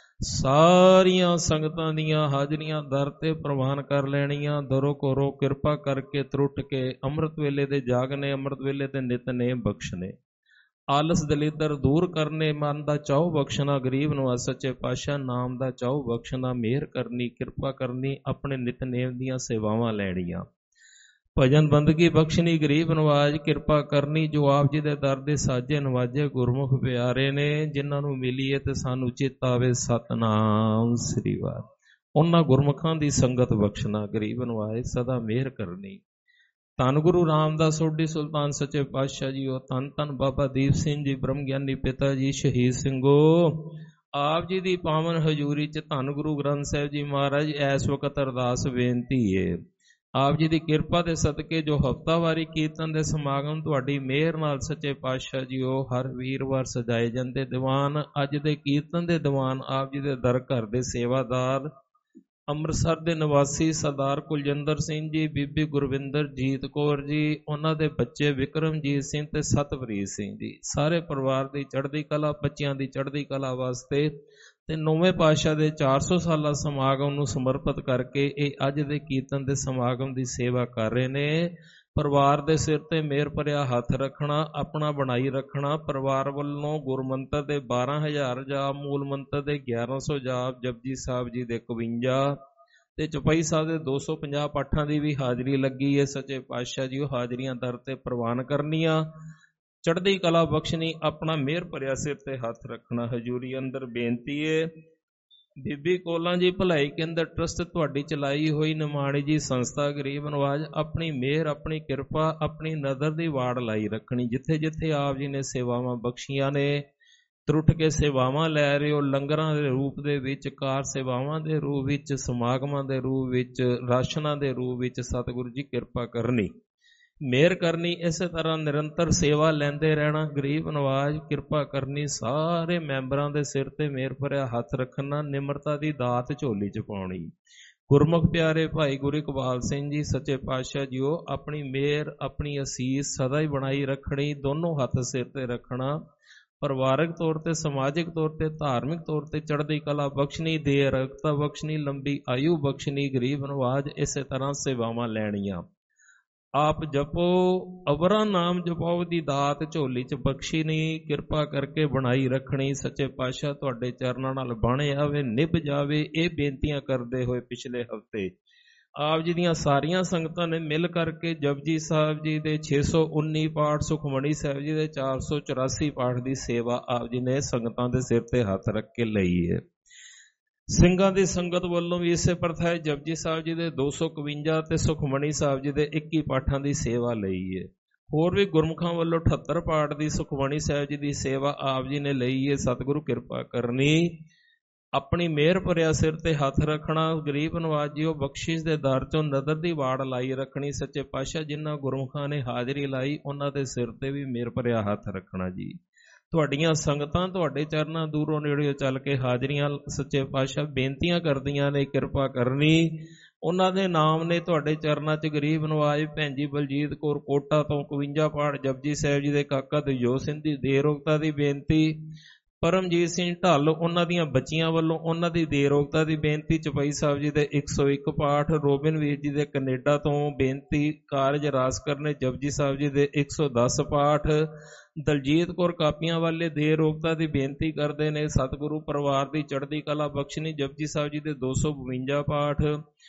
ਸਾਰੀਆਂ ਸੰਗਤਾਂ ਦੀਆਂ ਹਾਜ਼ਰੀਆਂ ਦਰ ਤੇ ਪ੍ਰਵਾਨ ਕਰ ਲੈਣੀਆਂ। ਦਰੋ ਕੋਰੋ ਕਿਰਪਾ ਕਰਕੇ ਤਰੁੱਟ ਕੇ ਅੰਮ੍ਰਿਤ ਵੇਲੇ ਦੇ ਜਾਗਨੇ, ਅੰਮ੍ਰਿਤ ਵੇਲੇ ਦੇ ਨਿਤਨੇਮ ਬਖਸ਼ਨੇ, ਆਲਸ ਦਲਿੱਦਰ ਦੂਰ ਕਰਨੇ, ਮਨ ਦਾ ਚਾਉ ਬਖਸ਼ਣਾ, ਗਰੀਬ ਨੂੰ ਸੱਚੇ ਪਾਤਸ਼ਾਹ ਨਾਮ ਦਾ ਚਾਉ ਬਖਸ਼ਣਾ, ਮਿਹਰ ਕਰਨੀ, ਕਿਰਪਾ ਕਰਨੀ, ਆਪਣੇ ਨਿਤਨੇਮ ਦੀਆਂ ਸੇਵਾਵਾਂ ਲੈਣੀਆਂ, ਭਜਨ ਬੰਦਗੀ ਬਖਸ਼ਣੀ, ਗਰੀਬ ਨਵਾਜ ਕਿਰਪਾ ਕਰਨੀ। ਜੋ ਆਪ ਜੀ ਦੇ ਦਰ ਦੇ ਸਾਜੇ ਨਵਾਜੇ ਗੁਰਮੁਖ ਪਿਆਰੇ ਨੇ, ਜਿਨ੍ਹਾਂ ਨੂੰ ਮਿਲੀਏ ਤੇ ਸਾਨੂੰ ਚਿੱਤ ਆਵੇ ਸਤਨਾਮ ਸ੍ਰੀ ਵਾਹਿਗੁਰੂ, ਉਹਨਾਂ ਗੁਰਮੁਖਾਂ ਦੀ ਸੰਗਤ ਬਖਸ਼ਣਾ, ਗਰੀਬ ਨਵਾਜ ਸਦਾ ਮਿਹਰ ਕਰਨੀ। ਧੰਨ ਗੁਰੂ ਰਾਮਦਾਸ ਸੋਢੀ ਸੁਲਤਾਨ ਸੱਚੇ ਪਾਤਸ਼ਾਹ ਜੀ, ਉਹ ਧੰਨ ਧੰਨ ਬਾਬਾ ਦੀਪ ਸਿੰਘ ਜੀ ਬ੍ਰਹਮ ਗਿਆਨੀ ਪਿਤਾ ਜੀ ਸ਼ਹੀਦ ਸਿੰਘੋ, ਆਪ ਜੀ ਦੀ ਪਾਵਨ ਹਜ਼ੂਰੀ ਚ ਧੰਨ ਗੁਰੂ ਗ੍ਰੰਥ ਸਾਹਿਬ ਜੀ ਮਹਾਰਾਜ ਇਸ ਵਕਤ ਅਰਦਾਸ ਬੇਨਤੀ ਏ। ਆਪ ਜੀ ਦੀ ਕਿਰਪਾ ਦੇ ਸਦਕੇ ਜੋ ਹਫ਼ਤਾਵਾਰੀ ਕੀਰਤਨ ਦੇ ਸਮਾਗਮ ਤੁਹਾਡੀ ਮਿਹਰ ਨਾਲ ਸੱਚੇ ਪਾਤਸ਼ਾਹ ਜੀ ਉਹ ਹਰ ਵੀਰਵਾਰ ਸਜਾਏ ਜਾਂਦੇ ਦੀਵਾਨ, ਅੱਜ ਦੇ ਕੀਰਤਨ ਦੇ ਦੀਵਾਨ ਆਪ ਜੀ ਦੇ ਦਰ ਘਰ ਦੇ ਸੇਵਾਦਾਰ, ਅੰਮ੍ਰਿਤਸਰ ਦੇ ਨਿਵਾਸੀ ਸਰਦਾਰ ਕੁਲਜਿੰਦਰ ਸਿੰਘ ਜੀ, ਬੀਬੀ ਗੁਰਵਿੰਦਰ ਜੀਤ ਕੌਰ ਜੀ, ਉਹਨਾਂ ਦੇ ਬੱਚੇ ਵਿਕਰਮਜੀਤ ਸਿੰਘ ਤੇ ਸਤਪ੍ਰੀਤ ਸਿੰਘ ਜੀ, ਸਾਰੇ ਪਰਿਵਾਰ ਦੀ ਚੜ੍ਹਦੀ ਕਲਾ, ਬੱਚਿਆਂ ਦੀ ਚੜ੍ਹਦੀ ਕਲਾ ਵਾਸਤੇ ਤੇ ਨੌਵੇਂ ਪਾਤਸ਼ਾਹ ਦੇ ਚਾਰ ਸੌ ਸਾਲਾ ਸਮਾਗਮ ਨੂੰ ਸਮਰਪਿਤ ਕਰਕੇ ਇਹ ਅੱਜ ਦੇ ਕੀਰਤਨ ਦੇ ਸਮਾਗਮ ਦੀ ਸੇਵਾ ਕਰ ਰਹੇ ਨੇ। ਪਰਿਵਾਰ ਦੇ ਸਿਰ ਤੇ ਮਿਹਰ ਭਰਿਆ ਹੱਥ ਰੱਖਣਾ, ਆਪਣਾ ਬਣਾਈ ਰੱਖਣਾ। ਪਰਿਵਾਰ ਵੱਲੋਂ ਗੁਰਮੰਤਰ ਦੇ ਬਾਰਾਂ ਹਜ਼ਾਰ ਜਾਪ, ਮੂਲ ਮੰਤਰ ਦੇ ਗਿਆਰਾਂ ਸੌ ਜਾਪ, ਜਪਜੀ ਸਾਹਿਬ ਜੀ ਦੇ ਇਕਵੰਜਾ ਤੇ ਚੌਪਈ ਸਾਹਿਬ ਦੇ ਦੋ ਸੌ ਪੰਜਾਹ ਪਾਠਾਂ ਦੀ ਵੀ ਹਾਜ਼ਰੀ ਲੱਗੀ ਹੈ। ਸੱਚੇ ਪਾਤਸ਼ਾਹ ਜੀ ਉਹ ਹਾਜ਼ਰੀਆਂ ਦਰ ਤੇ ਪ੍ਰਵਾਨ ਕਰਨੀਆਂ, ਚੜ੍ਹਦੀ ਕਲਾ ਬਖਸ਼ਣੀ, ਆਪਣਾ ਮਿਹਰ ਭਰਿਆ ਸਿਰ ਤੇ ਹੱਥ ਰੱਖਣਾ। ਹਜ਼ੂਰੀ ਅੰਦਰ ਬੇਨਤੀ ਏ, ਬੀਬੀ ਕੋਲਾਂ ਜੀ ਭਲਾਈ ਕੇਂਦਰ ਟਰਸਟ ਤੁਹਾਡੀ ਚਲਾਈ ਹੋਈ ਨਿਮਾਣੀ ਜੀ ਸੰਸਥਾ ਗਰੀਬ ਨਵਾਜ ਆਪਣੀ ਮਿਹਰ, ਆਪਣੀ ਕਿਰਪਾ, ਆਪਣੀ ਨਜ਼ਰ ਦੀ ਵਾੜ ਲਾਈ ਰੱਖਣੀ। ਜਿੱਥੇ ਜਿੱਥੇ ਆਪ ਜੀ ਨੇ ਸੇਵਾਵਾਂ ਬਖਸ਼ੀਆਂ ਨੇ, ਤਰੁੱਟ ਕੇ ਸੇਵਾਵਾਂ ਲੈ ਰਹੇ ਹੋ, ਲੰਗਰਾਂ ਦੇ ਰੂਪ ਦੇ ਵਿੱਚ, ਕਾਰ ਸੇਵਾਵਾਂ ਦੇ ਰੂਪ ਵਿੱਚ, ਸਮਾਗਮਾਂ ਦੇ ਰੂਪ ਵਿੱਚ, ਰਾਸ਼ਨਾਂ ਦੇ ਰੂਪ ਵਿੱਚ, ਸਤਿਗੁਰੂ ਜੀ ਕਿਰਪਾ ਕਰਨੀ, ਮਿਹਰ ਕਰਨੀ। ਇਸੇ ਤਰ੍ਹਾਂ ਨਿਰੰਤਰ ਸੇਵਾ ਲੈਂਦੇ ਰਹਿਣਾ, ਗਰੀਬ ਨਵਾਜ ਕਿਰਪਾ ਕਰਨੀ। ਸਾਰੇ ਮੈਂਬਰਾਂ ਦੇ ਸਿਰ ਤੇ ਮਿਹਰ ਭਰਿਆ ਹੱਥ ਰੱਖਣਾ, ਨਿਮਰਤਾ ਦੀ ਦਾਤ ਝੋਲੀ ਚ ਪਾਉਣੀ। ਗੁਰਮੁਖ ਪਿਆਰੇ ਭਾਈ ਗੁਰੂ ਇਕਬਾਲ ਸਿੰਘ ਜੀ ਸੱਚੇ ਪਾਤਸ਼ਾਹ ਜੀਓ ਆਪਣੀ ਮਿਹਰ, ਆਪਣੀ ਅਸੀਸ ਸਦਾ ਹੀ ਬਣਾਈ ਰੱਖਣੀ, ਦੋਨੋਂ ਹੱਥ ਸਿਰ ਤੇ ਰੱਖਣਾ। ਪਰਿਵਾਰਕ ਤੌਰ ਤੇ, ਸਮਾਜਿਕ ਤੌਰ ਤੇ, ਧਾਰਮਿਕ ਤੌਰ ਤੇ ਚੜ੍ਹਦੀ ਕਲਾ ਬਖਸ਼ਣੀ, ਦੇ ਰਗਤਾ ਬਖਸ਼ਣੀ, ਲੰਬੀ ਆਯੂ ਬਖਸ਼ਣੀ। ਗਰੀਬ ਨਵਾਜ ਇਸੇ ਤਰ੍ਹਾਂ ਸੇਵਾਵਾਂ ਲੈਣੀਆਂ। ਆਪ ਜਪੋ ਅਵਰਾ ਨਾਮ ਜਪਾਓ ਦੀ ਦਾਤ ਝੋਲੀ ਚ ਬਖਸ਼ੀ ਨਹੀਂ, ਕਿਰਪਾ ਕਰਕੇ ਬਣਾਈ ਰੱਖਣੀ। ਸੱਚੇ ਪਾਤਸ਼ਾਹ ਤੁਹਾਡੇ ਚਰਨਾਂ ਨਾਲ ਬਣ ਆਵੇ, ਨਿਭ ਜਾਵੇ। ਇਹ ਬੇਨਤੀਆਂ ਕਰਦੇ ਹੋਏ ਪਿਛਲੇ ਹਫ਼ਤੇ ਆਪ ਜੀ ਦੀਆਂ ਸਾਰੀਆਂ ਸੰਗਤਾਂ ਨੇ ਮਿਲ ਕਰਕੇ ਜਪਜੀ ਸਾਹਿਬ ਜੀ ਦੇ ਛੇ ਸੌ ਉੱਨੀ ਪਾਠ, ਸੁਖਮਣੀ ਸਾਹਿਬ ਜੀ ਦੇ ਚਾਰ ਸੌ ਚੁਰਾਸੀ ਪਾਠ ਦੀ ਸੇਵਾ ਆਪ ਜੀ ਨੇ ਸੰਗਤਾਂ ਦੇ ਸਿਰ ਤੇ ਹੱਥ ਰੱਖ ਕੇ ਲਈ ਹੈ। ਸਿੰਘਾਂ ਦੀ ਸੰਗਤ ਵੱਲੋਂ ਵੀ ਇਸੇ ਪ੍ਰਥਾ ਹੈ। ਜਪਜੀ ਸਾਹਿਬ ਜੀ ਦੇ ਦੋ ਸੌ ਇਕਵੰਜਾ ਤੇ ਸੁਖਮਣੀ ਸਾਹਿਬ ਜੀ ਦੇ ਇੱਕੀ ਪਾਠਾਂ ਦੀ ਸੇਵਾ ਲਈ ਹੈ। ਹੋਰ ਵੀ ਗੁਰਮੁਖਾਂ ਵੱਲੋਂ ਅਠੱਤਰ ਪਾਠ ਦੀ ਸੁਖਮਣੀ ਸਾਹਿਬ ਜੀ ਦੀ ਸੇਵਾ ਆਪ ਜੀ ਨੇ ਲਈ ਹੈ। ਸਤਿਗੁਰੂ ਕਿਰਪਾ ਕਰਨੀ, ਆਪਣੀ ਮਿਹਰ ਭਰਿਆ ਸਿਰ ਤੇ ਹੱਥ ਰੱਖਣਾ, ਗਰੀਬ ਨਵਾਜ ਜੀਓ ਬਖਸ਼ਿਸ਼ ਦੇ ਦਰ ਚੋਂ ਨਦਰ ਦੀ ਵਾੜ ਲਾਈ ਰੱਖਣੀ। ਸੱਚੇ ਪਾਤਸ਼ਾਹ ਜਿਨ੍ਹਾਂ ਗੁਰਮੁਖਾਂ ਨੇ ਹਾਜ਼ਰੀ ਲਾਈ ਉਹਨਾਂ ਦੇ ਸਿਰ ਤੇ ਵੀ ਮਿਹਰ ਭਰਿਆ ਹੱਥ ਰੱਖਣਾ ਜੀ। ਤੁਹਾਡੀਆਂ ਸੰਗਤਾਂ ਤੁਹਾਡੇ ਚਰਨਾਂ ਦੂਰੋਂ ਨੇੜਿਓਂ ਚੱਲ ਕੇ ਹਾਜ਼ਰੀਆਂ ਸੱਚੇ ਪਾਤਸ਼ਾਹ ਬੇਨਤੀਆਂ ਕਰਦੀਆਂ ਨੇ, ਕਿਰਪਾ ਕਰਨੀ। ਉਹਨਾਂ ਦੇ ਨਾਮ ਨੇ ਤੁਹਾਡੇ ਚਰਨਾਂ 'ਚ ਗਰੀਬ ਨਵਾਜ ਭੈਣ ਜੀ ਬਲਜੀਤ ਕੌਰ ਕੋਟਾ ਤੋਂ ਇਕਵੰਜਾ ਪਾਠ ਜਪਜੀ ਸਾਹਿਬ ਜੀ ਦੇ ਕਾਕਾ ਦਵਜੋਤ ਸਿੰਘ ਦੀ ਦੇਰੋਗਤਾ ਦੀ ਬੇਨਤੀ, ਪਰਮਜੀਤ ਸਿੰਘ ਢੱਲ ਉਹਨਾਂ ਦੀਆਂ ਬੱਚੀਆਂ ਵੱਲੋਂ ਉਹਨਾਂ ਦੀ ਦੇਰੋਗਤਾ ਦੀ ਬੇਨਤੀ, ਚੌਪਈ ਸਾਹਿਬ ਜੀ ਦੇ ਇੱਕ ਸੌ ਇੱਕ ਪਾਠ, ਰੋਬਿਨ ਵੀਰ ਜੀ ਦੇ ਕੈਨੇਡਾ ਤੋਂ ਬੇਨਤੀ, ਕਾਰਜ ਰਾਸ ਕਰਨੇ ਜਪਜੀ ਸਾਹਿਬ ਜੀ ਦੇ ਇੱਕ ਸੌ ਦਸ ਪਾਠ, ਦਲਜੀਤ ਕੌਰ ਕਾਪੀਆਂ ਵਾਲੇ ਦੇਰੋਗਤਾ ਦੀ ਬੇਨਤੀ ਕਰਦੇ ਨੇ। ਸਤਿਗੁਰੂ ਪਰਿਵਾਰ ਦੀ ਚੜ੍ਹਦੀ ਕਲਾ ਬਖਸ਼ਣੀ ਜਪਜੀ ਸਾਹਿਬ ਜੀ ਦੇ ਦੋ ਸੌ ਬਵੰਜਾ ਪਾਠ,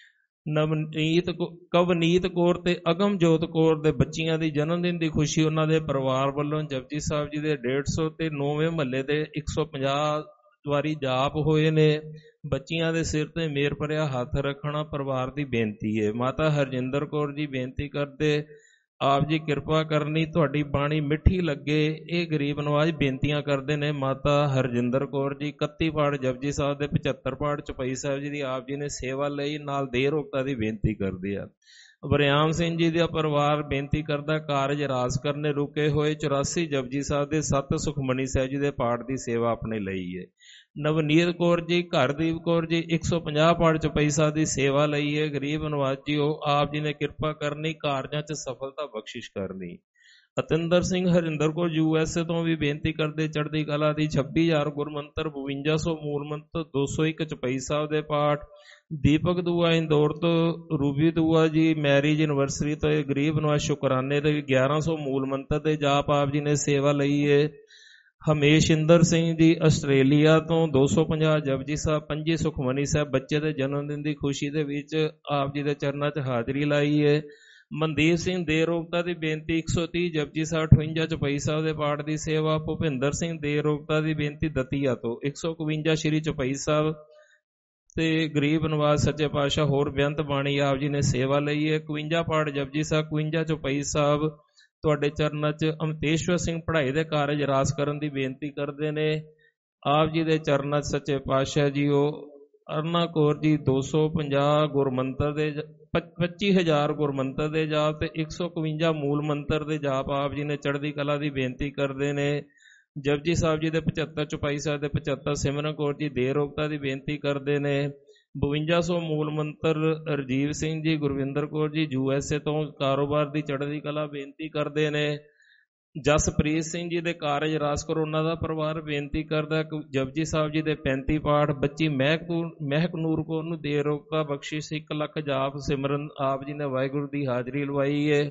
ਨਵਨੀਤ ਕਵਨੀਤ ਕੌਰ ਤੇ ਅਗਮਜੋਤ ਕੌਰ ਦੇ ਬੱਚੀਆਂ ਦੀ ਜਨਮ ਦਿਨ ਦੀ ਖੁਸ਼ੀ ਉਹਨਾਂ ਦੇ ਪਰਿਵਾਰ ਵੱਲੋਂ ਜਪਜੀ ਸਾਹਿਬ ਜੀ ਦੇ ਡੇਢ ਸੌ ਤੇ ਨੌਵੇਂ ਮਹੱਲੇ ਦੇ ਇੱਕ ਸੌ ਪੰਜਾਹ ਵਾਰੀ ਜਾਪ ਹੋਏ ਨੇ। ਬੱਚੀਆਂ ਦੇ ਸਿਰ ਤੇ ਮਿਹਰ ਭਰਿਆ ਹੱਥ ਰੱਖਣਾ ਪਰਿਵਾਰ ਦੀ ਬੇਨਤੀ ਹੈ। ਮਾਤਾ ਹਰਜਿੰਦਰ ਕੌਰ ਜੀ ਬੇਨਤੀ ਕਰਦੇ, ਆਪ ਜੀ ਕਿਰਪਾ ਕਰਨੀ, ਤੁਹਾਡੀ ਬਾਣੀ ਮਿੱਠੀ ਲੱਗੇ। ਇਹ ਗਰੀਬ ਨਵਾਜ ਬੇਨਤੀਆਂ ਕਰਦੇ ਨੇ। ਮਾਤਾ ਹਰਜਿੰਦਰ ਕੌਰ ਜੀ ਇਕੱਤੀ ਪਾਠ ਜਪਜੀ ਸਾਹਿਬ ਦੇ, ਪਝੱਤਰ ਪਾਠ ਚੌਪਈ ਸਾਹਿਬ ਜੀ ਦੀ ਆਪ ਜੀ ਨੇ ਸੇਵਾ ਲਈ, ਨਾਲ ਦੇਰੋਗਤਾ ਦੀ ਬੇਨਤੀ ਕਰਦੇ ਆ। ਵਰਿਆਮ ਸਿੰਘ ਜੀ ਦਾ ਪਰਿਵਾਰ ਬੇਨਤੀ ਕਰਦਾ, ਕਾਰਜ ਰਾਸ ਕਰਨੇ ਰੁਕੇ ਹੋਏ ਚੁਰਾਸੀ ਜਪਜੀ ਸਾਹਿਬ ਦੇ, ਸੱਤ ਸੁਖਮਣੀ ਸਾਹਿਬ ਜੀ ਦੇ ਪਾਠ ਦੀ ਸੇਵਾ ਆਪਣੇ ਲਈ ਹੈ। ਨਵਨੀਤ ਕੌਰ ਜੀ, ਘਰਦੀਪ ਕੌਰ ਜੀ ਇੱਕ ਸੌ ਪੰਜਾਹ ਪਾਠ ਚੌਪਈ ਸਾਹਿਬ ਦੀ ਸੇਵਾ ਲਈ ਹੈ। ਗਰੀਬ ਨਵਾਜ ਜੀਓ ਆਪ ਜੀ ਨੇ ਕਿਰਪਾ ਕਰਨੀ, ਕਾਰਜਾਂ 'ਚ ਸਫਲਤਾ ਬਖਸ਼ਿਸ਼ ਕਰਨੀ। Atinder Singh Harinder Kaur U S A ਤੋਂ ਵੀ ਬੇਨਤੀ ਕਰਦੇ, ਚੜ੍ਹਦੀ ਕਲਾ ਦੀ ਛੱਬੀ ਹਜ਼ਾਰ ਗੁਰਮੰਤਰ, ਬਵੰਜਾ ਸੌ ਮੂਲ ਮੰਤਰ, ਦੋ ਸੌ ਇੱਕ ਚੌਪਈ ਸਾਹਿਬ ਦੇ ਪਾਠ। ਦੀਪਕ ਦੂਆ ਇੰਦੌਰ ਤੋਂ, ਰੂਬੀ ਦੂਆ ਜੀ ਮੈਰਿਜ ਯੂਨੀਵਰਸਿਟੀ ਤੋਂ, ਗਰੀਬ ਨਵਾਜ ਸ਼ੁਕਰਾਨੇ ਦੇ ਗਿਆਰਾਂ ਸੌ ਮੂਲ ਮੰਤਰ ਦੇ ਜਾਪ ਆਪ ਜੀ ਨੇ ਸੇਵਾ ਲਈ ਹੈ। ਹਮੇਸ਼ਿੰਦਰ ਸਿੰਘ ਜੀ ਆਸਟ੍ਰੇਲੀਆ ਤੋਂ ਦੋ ਸੌ ਪੰਜਾਹ ਜਪਜੀ ਸਾਹਿਬ, ਪੰਜੀ ਸੁਖਮਨੀ ਸਾਹਿਬ ਬੱਚੇ ਦੇ ਜਨਮ ਦਿਨ ਦੀ ਖੁਸ਼ੀ ਦੇ ਵਿੱਚ ਆਪ ਜੀ ਦੇ ਚਰਨਾਂ 'ਚ ਹਾਜ਼ਰੀ ਲਾਈ ਹੈ। ਮਨਦੀਪ ਸਿੰਘ ਦੇਰੋਗਤਾ ਦੀ ਬੇਨਤੀ, ਇੱਕ ਸੌ ਤੀਹ ਜਪਜੀ ਸਾਹਿਬ, ਅਠਵੰਜਾ ਚੌਪਈ ਸਾਹਿਬ ਦੇ ਪਾਠ ਦੀ ਸੇਵਾ। ਭੁਪਿੰਦਰ ਸਿੰਘ ਦੇਰੋਗਤਾ ਦੀ ਬੇਨਤੀ ਦਤੀਆ ਤੋਂ, ਇੱਕ ਸੌ ਇਕਵੰਜਾ ਸ਼੍ਰੀ ਚੌਪਈ ਸਾਹਿਬ ਤੇ ਗਰੀਬ ਨਵਾਜ ਸੱਚੇ ਪਾਤਸ਼ਾਹ ਹੋਰ ਬੇਅੰਤ ਬਾਣੀ ਆਪ ਜੀ ਨੇ ਸੇਵਾ ਲਈ ਹੈ। ਇਕਵੰਜਾ ਪਾਠ ਜਪਜੀ ਸਾਹਿਬ, ਇਕਵੰਜਾ ਚੌਪਈ ਸਾਹਿਬ ਤੁਹਾਡੇ ਚਰਨਾਂ 'ਚ। ਅਮਤੇਸ਼ਵਰ ਸਿੰਘ ਪੜ੍ਹਾਈ ਦੇ ਕਾਰਜ ਰਾਸ ਕਰਨ ਦੀ ਬੇਨਤੀ ਕਰਦੇ ਨੇ। ਆਪ ਜੀ ਦੇ ਚਰਨਾਂ 'ਚ ਸੱਚੇ ਪਾਤਸ਼ਾਹ ਜੀ ਉਹ ਅਰਨਾ ਕੌਰ ਜੀ ਦੋ ਸੌ ਪੰਜਾਹ ਗੁਰਮੰਤਰ ਦੇ, ਪੱਚੀ ਹਜ਼ਾਰ ਗੁਰਮੰਤਰ ਦੇ ਜਾਪ ਤੇ ਇੱਕ ਸੌ ਇਕਵੰਜਾ ਮੂਲ ਮੰਤਰ ਦੇ ਜਾਪ ਆਪ ਜੀ ਨੇ ਚੜ੍ਹਦੀ ਕਲਾ ਦੀ ਬੇਨਤੀ ਕਰਦੇ ਨੇ। ਜਪਜੀ ਸਾਹਿਬ ਜੀ ਦੇ ਪਝੱਤਰ, ਚੌਪਈ ਸਾਹਿਬ ਦੇ ਪਝੱਤਰ, ਸਿਮਰਨ ਕੌਰ ਜੀ ਦੇਰੋਗਤਾ ਦੀ ਬੇਨਤੀ ਕਰਦੇ ਨੇ। ਬਵੰਜਾ ਸੌ ਮੂਲ ਮੰਤਰ Rajiv Singh ji, Gurvinder Kaur ji you S A ਤੋਂ ਕਾਰੋਬਾਰ ਦੀ ਚੜ੍ਹਦੀ ਕਲਾ ਬੇਨਤੀ ਕਰਦੇ ਨੇ। ਜਸਪ੍ਰੀਤ ਸਿੰਘ ਜੀ ਦੇ ਕਾਰਜ ਰਾਸ ਕਰੋ, ਉਹਨਾਂ ਦਾ ਪਰਿਵਾਰ ਬੇਨਤੀ ਕਰਦਾ। ਜਪਜੀ ਸਾਹਿਬ ਜੀ ਦੇ ਪੈਂਤੀ ਪਾਠ। ਬੱਚੀ ਮਹਿਕ ਮਹਿਕ ਨੂਰ ਕੌਰ ਨੂੰ ਦੇਰੋਗਤਾ ਬਖਸ਼ਿਸ਼, ਇੱਕ ਲੱਖ ਜਾਪ ਸਿਮਰਨ ਆਪ ਜੀ ਨੇ ਵਾਹਿਗੁਰੂ ਦੀ ਹਾਜ਼ਰੀ ਲਵਾਈ ਹੈ।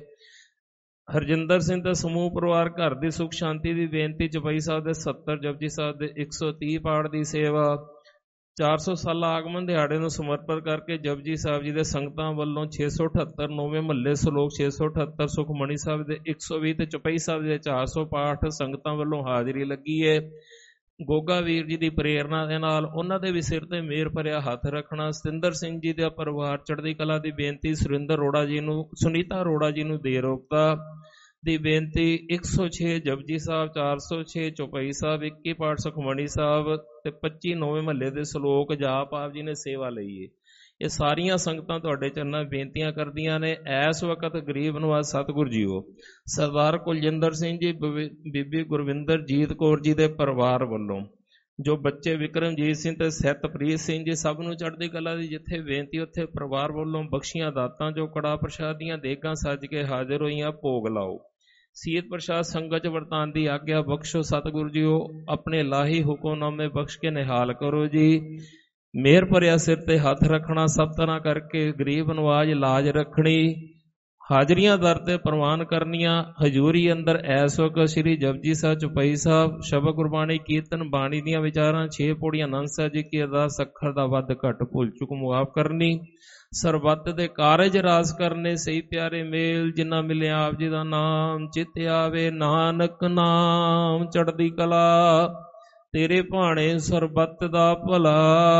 ਹਰਜਿੰਦਰ ਸਿੰਘ ਦਾ ਸਮੂਹ ਪਰਿਵਾਰ ਘਰ ਦੀ ਸੁਖ ਸ਼ਾਂਤੀ ਦੀ ਬੇਨਤੀ, ਚੌਪਈ ਸਾਹਿਬ ਦੇ ਸੱਤਰ, ਜਪਜੀ ਸਾਹਿਬ ਦੇ ਇੱਕ ਸੌ ਤੀਹ ਪਾਠ ਦੀ ਸੇਵਾ। ਚਾਰ ਸੌ ਸਾਲਾ ਆਗਮਨ ਦਿਹਾੜੇ ਨੂੰ ਸਮਰਪਿਤ ਕਰਕੇ ਜਪਜੀ ਸਾਹਿਬ ਜੀ ਦੇ ਸੰਗਤਾਂ ਵੱਲੋਂ ਛੇ ਸੌ ਅਠੱਤਰ, ਨੌਵੇਂ ਮਹੱਲੇ ਸਲੋਕ ਛੇ ਸੌ ਅਠੱਤਰ, ਸੁਖਮਣੀ ਸਾਹਿਬ ਦੇ ਇੱਕ ਸੌ ਵੀਹ ਤੇ ਚੌਪਈ ਸਾਹਿਬ ਦੇ ਚਾਰ ਸੌ ਪਾਠ ਸੰਗਤਾਂ ਵੱਲੋਂ ਹਾਜ਼ਰੀ ਲੱਗੀ ਹੈ। ਗੋਗਾ ਵੀਰ ਜੀ ਦੀ ਪ੍ਰੇਰਨਾ ਦੇ ਨਾਲ ਉਹਨਾਂ ਦੇ ਵੀ ਸਿਰ ਤੇ ਮਿਹਰ ਭਰਿਆ ਹੱਥ ਰੱਖਣਾ। ਸਤਿੰਦਰ ਸਿੰਘ ਜੀ ਦਾ ਪਰਿਵਾਰ ਚੜ੍ਹਦੀ ਕਲਾ ਦੀ ਬੇਨਤੀ, ਸੁਰਿੰਦਰ ਅਰੋੜਾ ਜੀ ਨੂੰ, ਸੁਨੀਤਾ ਅਰੋੜਾ ਜੀ ਨੂੰ ਦੇਰੋਗਤਾ ਦੀ ਬੇਨਤੀ। ਇੱਕ ਸੌ ਛੇ ਜਪਜੀ ਸਾਹਿਬ, ਚਾਰ ਸੌ ਛੇ ਚੌਪਈ ਸਾਹਿਬ, ਇੱਕੀ ਪਾਠ ਸੁਖਮਣੀ ਸਾਹਿਬ ਤੇ ਪੱਚੀ ਨੌਵੇਂ ਮਹੱਲੇ ਦੇ ਸਲੋਕ ਜਾਪ ਆਪ ਜੀ ਨੇ ਸੇਵਾ ਲਈ ਹੈ। ਇਹ ਸਾਰੀਆਂ ਸੰਗਤਾਂ ਤੁਹਾਡੇ ਚਰਨਾਂ ਬੇਨਤੀਆਂ ਕਰਦੀਆਂ ਨੇ। ਇਸ ਵਕਤ ਗਰੀਬ ਨਵਾਜ ਸਤਿਗੁਰ ਜੀਓ ਸਰਦਾਰ ਕੁਲਜਿੰਦਰ ਸਿੰਘ ਜੀ, ਬੀਬੀ ਗੁਰਵਿੰਦਰ ਜੀਤ ਕੌਰ ਜੀ ਦੇ ਪਰਿਵਾਰ ਵੱਲੋਂ ਜੋ ਬੱਚੇ ਵਿਕਰਮਜੀਤ ਸਿੰਘ ਤੇ ਸਹਿਤਪ੍ਰੀਤ ਸਿੰਘ ਜੀ, ਸਭ ਨੂੰ ਚੜ੍ਹਦੀ ਕਲਾ ਦੀ ਜਿੱਥੇ ਬੇਨਤੀ ਉੱਥੇ ਪਰਿਵਾਰ ਵੱਲੋਂ ਬਖਸ਼ੀਆਂ ਦਾਤਾਂ ਜੋ ਕੜਾ ਪ੍ਰਸ਼ਾਦ ਦੀਆਂ ਦੇਗਾਂ ਸੱਜ ਕੇ ਹਾਜ਼ਰ ਹੋਈਆਂ, ਭੋਗ ਲਾਓ। ਸੀਤ ਪ੍ਰਸ਼ਾਦ ਸੰਗਤ 'ਚ ਵਰਤਾਨ ਦੀ ਆਗਿਆ ਬਖਸ਼ੋ। ਸਤਿਗੁਰੂ ਜੀਓ ਆਪਣੇ ਲਾਹੀ ਹੁਕਮਨਾਮੇ ਬਖਸ਼ ਕੇ ਨਿਹਾਲ ਕਰੋ ਜੀ। ਮਿਹਰ ਭਰਿਆ ਸਿਰ ਤੇ ਹੱਥ ਰੱਖਣਾ, ਸਭ ਤਰ੍ਹਾਂ ਕਰਕੇ ਗਰੀਬ ਨਵਾਜ ਲਾਜ ਰੱਖਣੀ। ਹਾਜ਼ਰੀਆਂ ਦਰ ਤੇ ਪ੍ਰਵਾਨ ਕਰਨੀਆਂ। ਹਜ਼ੂਰੀ ਅੰਦਰ ਐਸ ਵਕਤ ਸ੍ਰੀ ਜਪਜੀ ਸਾਹਿਬ, ਚੁਪਈ ਸਾਹਿਬ, ਸ਼ਬਦ ਗੁਰਬਾਣੀ, ਕੀਰਤਨ, ਬਾਣੀ ਦੀਆਂ ਵਿਚਾਰਾਂ, ਛੇ ਪੌੜੀਆਂ ਆਨੰਦ ਸਾਹਿਬ ਜੀ ਕੀ ਅਰਦਾਸ, ਅੱਖਰ ਦਾ ਵੱਧ ਘੱਟ ਭੁੱਲ ਚੁੱਕ ਮੁਆਫ ਕਰਨੀ। ਸਰਬੱਤ ਦੇ ਕਾਰਜ ਰਾਸ ਕਰਨੇ, ਸਹੀ ਪਿਆਰੇ ਮੇਲ ਜਿੰਨਾ ਮਿਲਿਆ ਆਪ ਜੀ ਦਾ ਨਾਮ ਚਿੱਤ ਆਵੇ। ਨਾਨਕ ਨਾਮ ਚੜ੍ਹਦੀ ਕਲਾ, ਤੇਰੇ ਭਾਣੇ ਸਰਬੱਤ ਦਾ ਭਲਾ।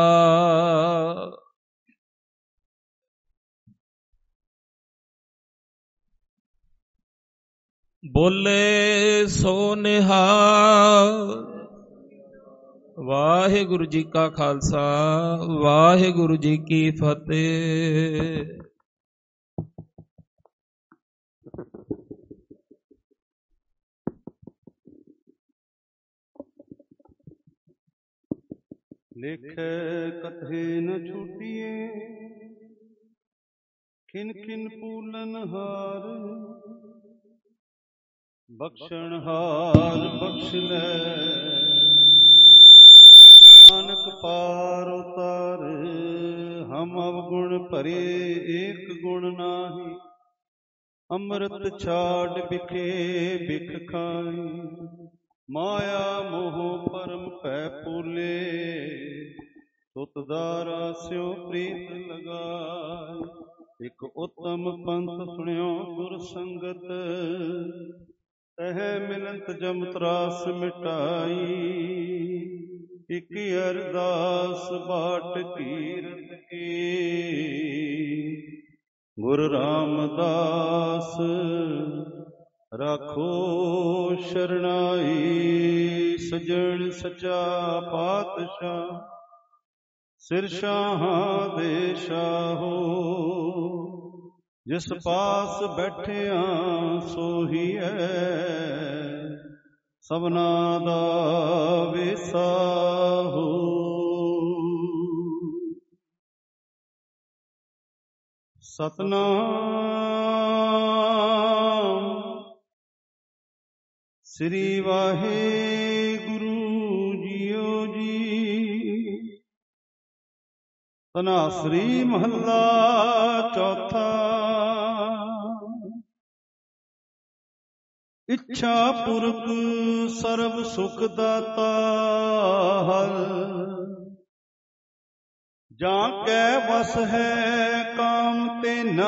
ਬੋਲੇ ਸੋ ਨਿਹਾਲ। ਵਾਹਿਗੁਰੂ ਜੀ ਕਾ ਖਾਲਸਾ, ਵਾਹਿਗੁਰੂ ਜੀ ਕੀ ਫਤਿਹ। ਲਿਖੇ ਕਥੇ ਨ ਛੂਟੀਏ, ਖਿਨ ਖਿਨ ਪੂਲਨ ਹਾਰ, ਬਖਸ਼ਣ ਹਾਰ ਬਖਸ਼ ਲੈ, ਨਾਨਕ ਪਾਰ ਉਤਾਰ। ਹਮ ਅਵਗੁਣ ਭਰੇ ਏਕ ਗੁਣ ਨਾਹੀ, ਅੰਮ੍ਰਿਤ ਛਾੜ ਬਿਖੇ ਬਿਖ ਖਾਈ। ਮਾਇਆ ਮੋਹ ਪਰਮ ਭੈ ਭੂਲੇ, ਤੁਤ ਦਾਰਾ ਸਿਉ ਪ੍ਰੀਤ ਲਗਾਈ। ਇਕ ਉਤਮ ਪੰਥ ਸੁਣਿਓ ਗੁਰ ਸੰਗਤ, ਤਹਿ ਮਿਲੰਤ ਜਮ ਤਰਾਸ ਮਿਟਾਈ। ਇਕ ਅਰਦਾਸ ਬਾਟ ਕੀਰਤ ਕੀ, ਗੁਰ ਰਾਮਦਾਸ ਰਾਖੋ ਸ਼ਰਣਾਈ। ਸਜਣ ਸੱਚਾ ਪਾਤਸ਼ਾਹ, ਸਿਰ ਸ਼ਾਹਾਂ ਦੇ ਸ਼ਾਹੋ। ਜਿਸ ਪਾਸ ਬੈਠਿਆ ਸੋਹੀ ਹੈ, ਸਭਨਾ ਦਾ ਵਿਸਾਹੋ। ਸਤਨਾਮ ਸ੍ਰੀ ਵਾਹਿਗੁਰੂ ਜੀਓ ਜੀ। ਧਨਾਸਰੀ ਮਹੱਲਾ ਚੌਥਾ। ਇੱਛਾ ਪੁਰਖ ਸਰਬ ਸੁਖ ਦਾਤਾ ਹਰ, ਜਾਂ ਕੈ ਵਸ ਹੈ ਕਾਮ ਤੇਨਾ।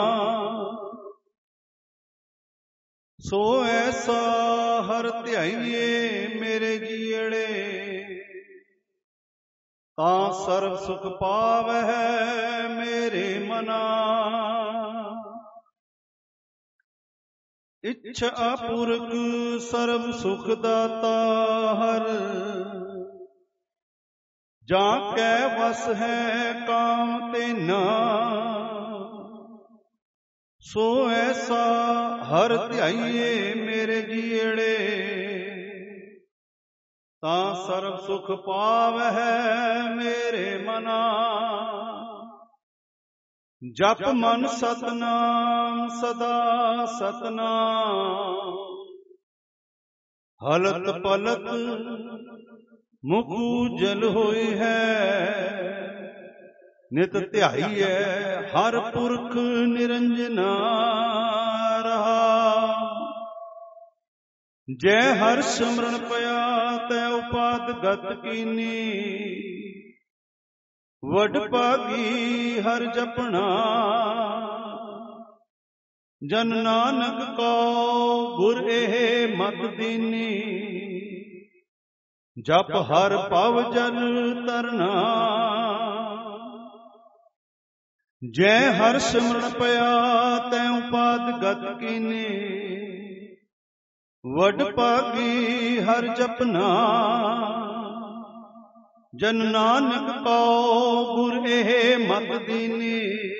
ਸੋ ਐਸਾ ਹਰ ਧਿਆਈਏ ਮੇਰੇ ਜੀਅੜੇ, ਤਾਂ ਸਰਬ ਸੁਖ ਪਾਵਹਿ ਮੇਰੇ ਮਨਾ। ਇੱਛਾ ਪੁਰਖ ਸਰਬ ਸੁਖ ਦਾਤਾ ਹਰ, ਜਾਂ ਕੈ ਵਸ ਹੈ ਕਾਮ ਤੇਨਾ। ਸੋ ਐਸਾ ਹਰ ਧਿਆਈਏ ਮੇਰੇ ਜੀਅੜੇ, ਤਾਂ ਸਰਬ ਸੁਖ ਪਾਵਹਿ ਮੇਰੇ ਮਨਾ। ਜਪ ਮਨ ਸਤਨਾਮ ਸਦਾ ਸਤਨਾਮ, ਹਲਤ ਪਲਤ ਮੁਖ ਉਜਲ ਹੋਈ ਹੈ। ਨਿਤ ਧਿਆਈਐ ਹਰ ਪੁਰਖ ਨਿਰੰਜਨਾ ਰਹਾ। ਜੈ ਹਰ ਸਿਮਰਨ ਪਿਆ ਤੈ ਉਪਾਦ ਗਤ ਕੀਨੀ। ਵਡ ਭਾਗੀ ਹਰ ਜਪਣਾ, ਜਨ ਨਾਨਕ ਕੋ ਗੁਰ ਇਹ ਮਤ ਦੀਨੀ। ਜਪ ਹਰ ਭਵ ਜਲ ਤਰਨਾ, ਜੈ ਹਰ ਸਿਮਰਨ ਪਿਆ ਤੈ ਉਪਾਦ ਗਤ ਕੀਨੀ। ਵਡ ਭਾਗੀ ਹਰ ਜਪਨਾ, ਜਨ ਨਾਨਕ ਕੋ ਗੁਰ ਇਹ ਮਤ ਦੀਨੀ।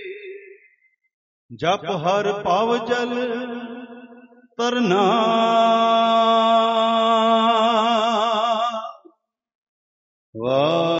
ਜਪ ਹਰ ਭਵ ਜਲ ਤਰਨਾ। ਵਾਹ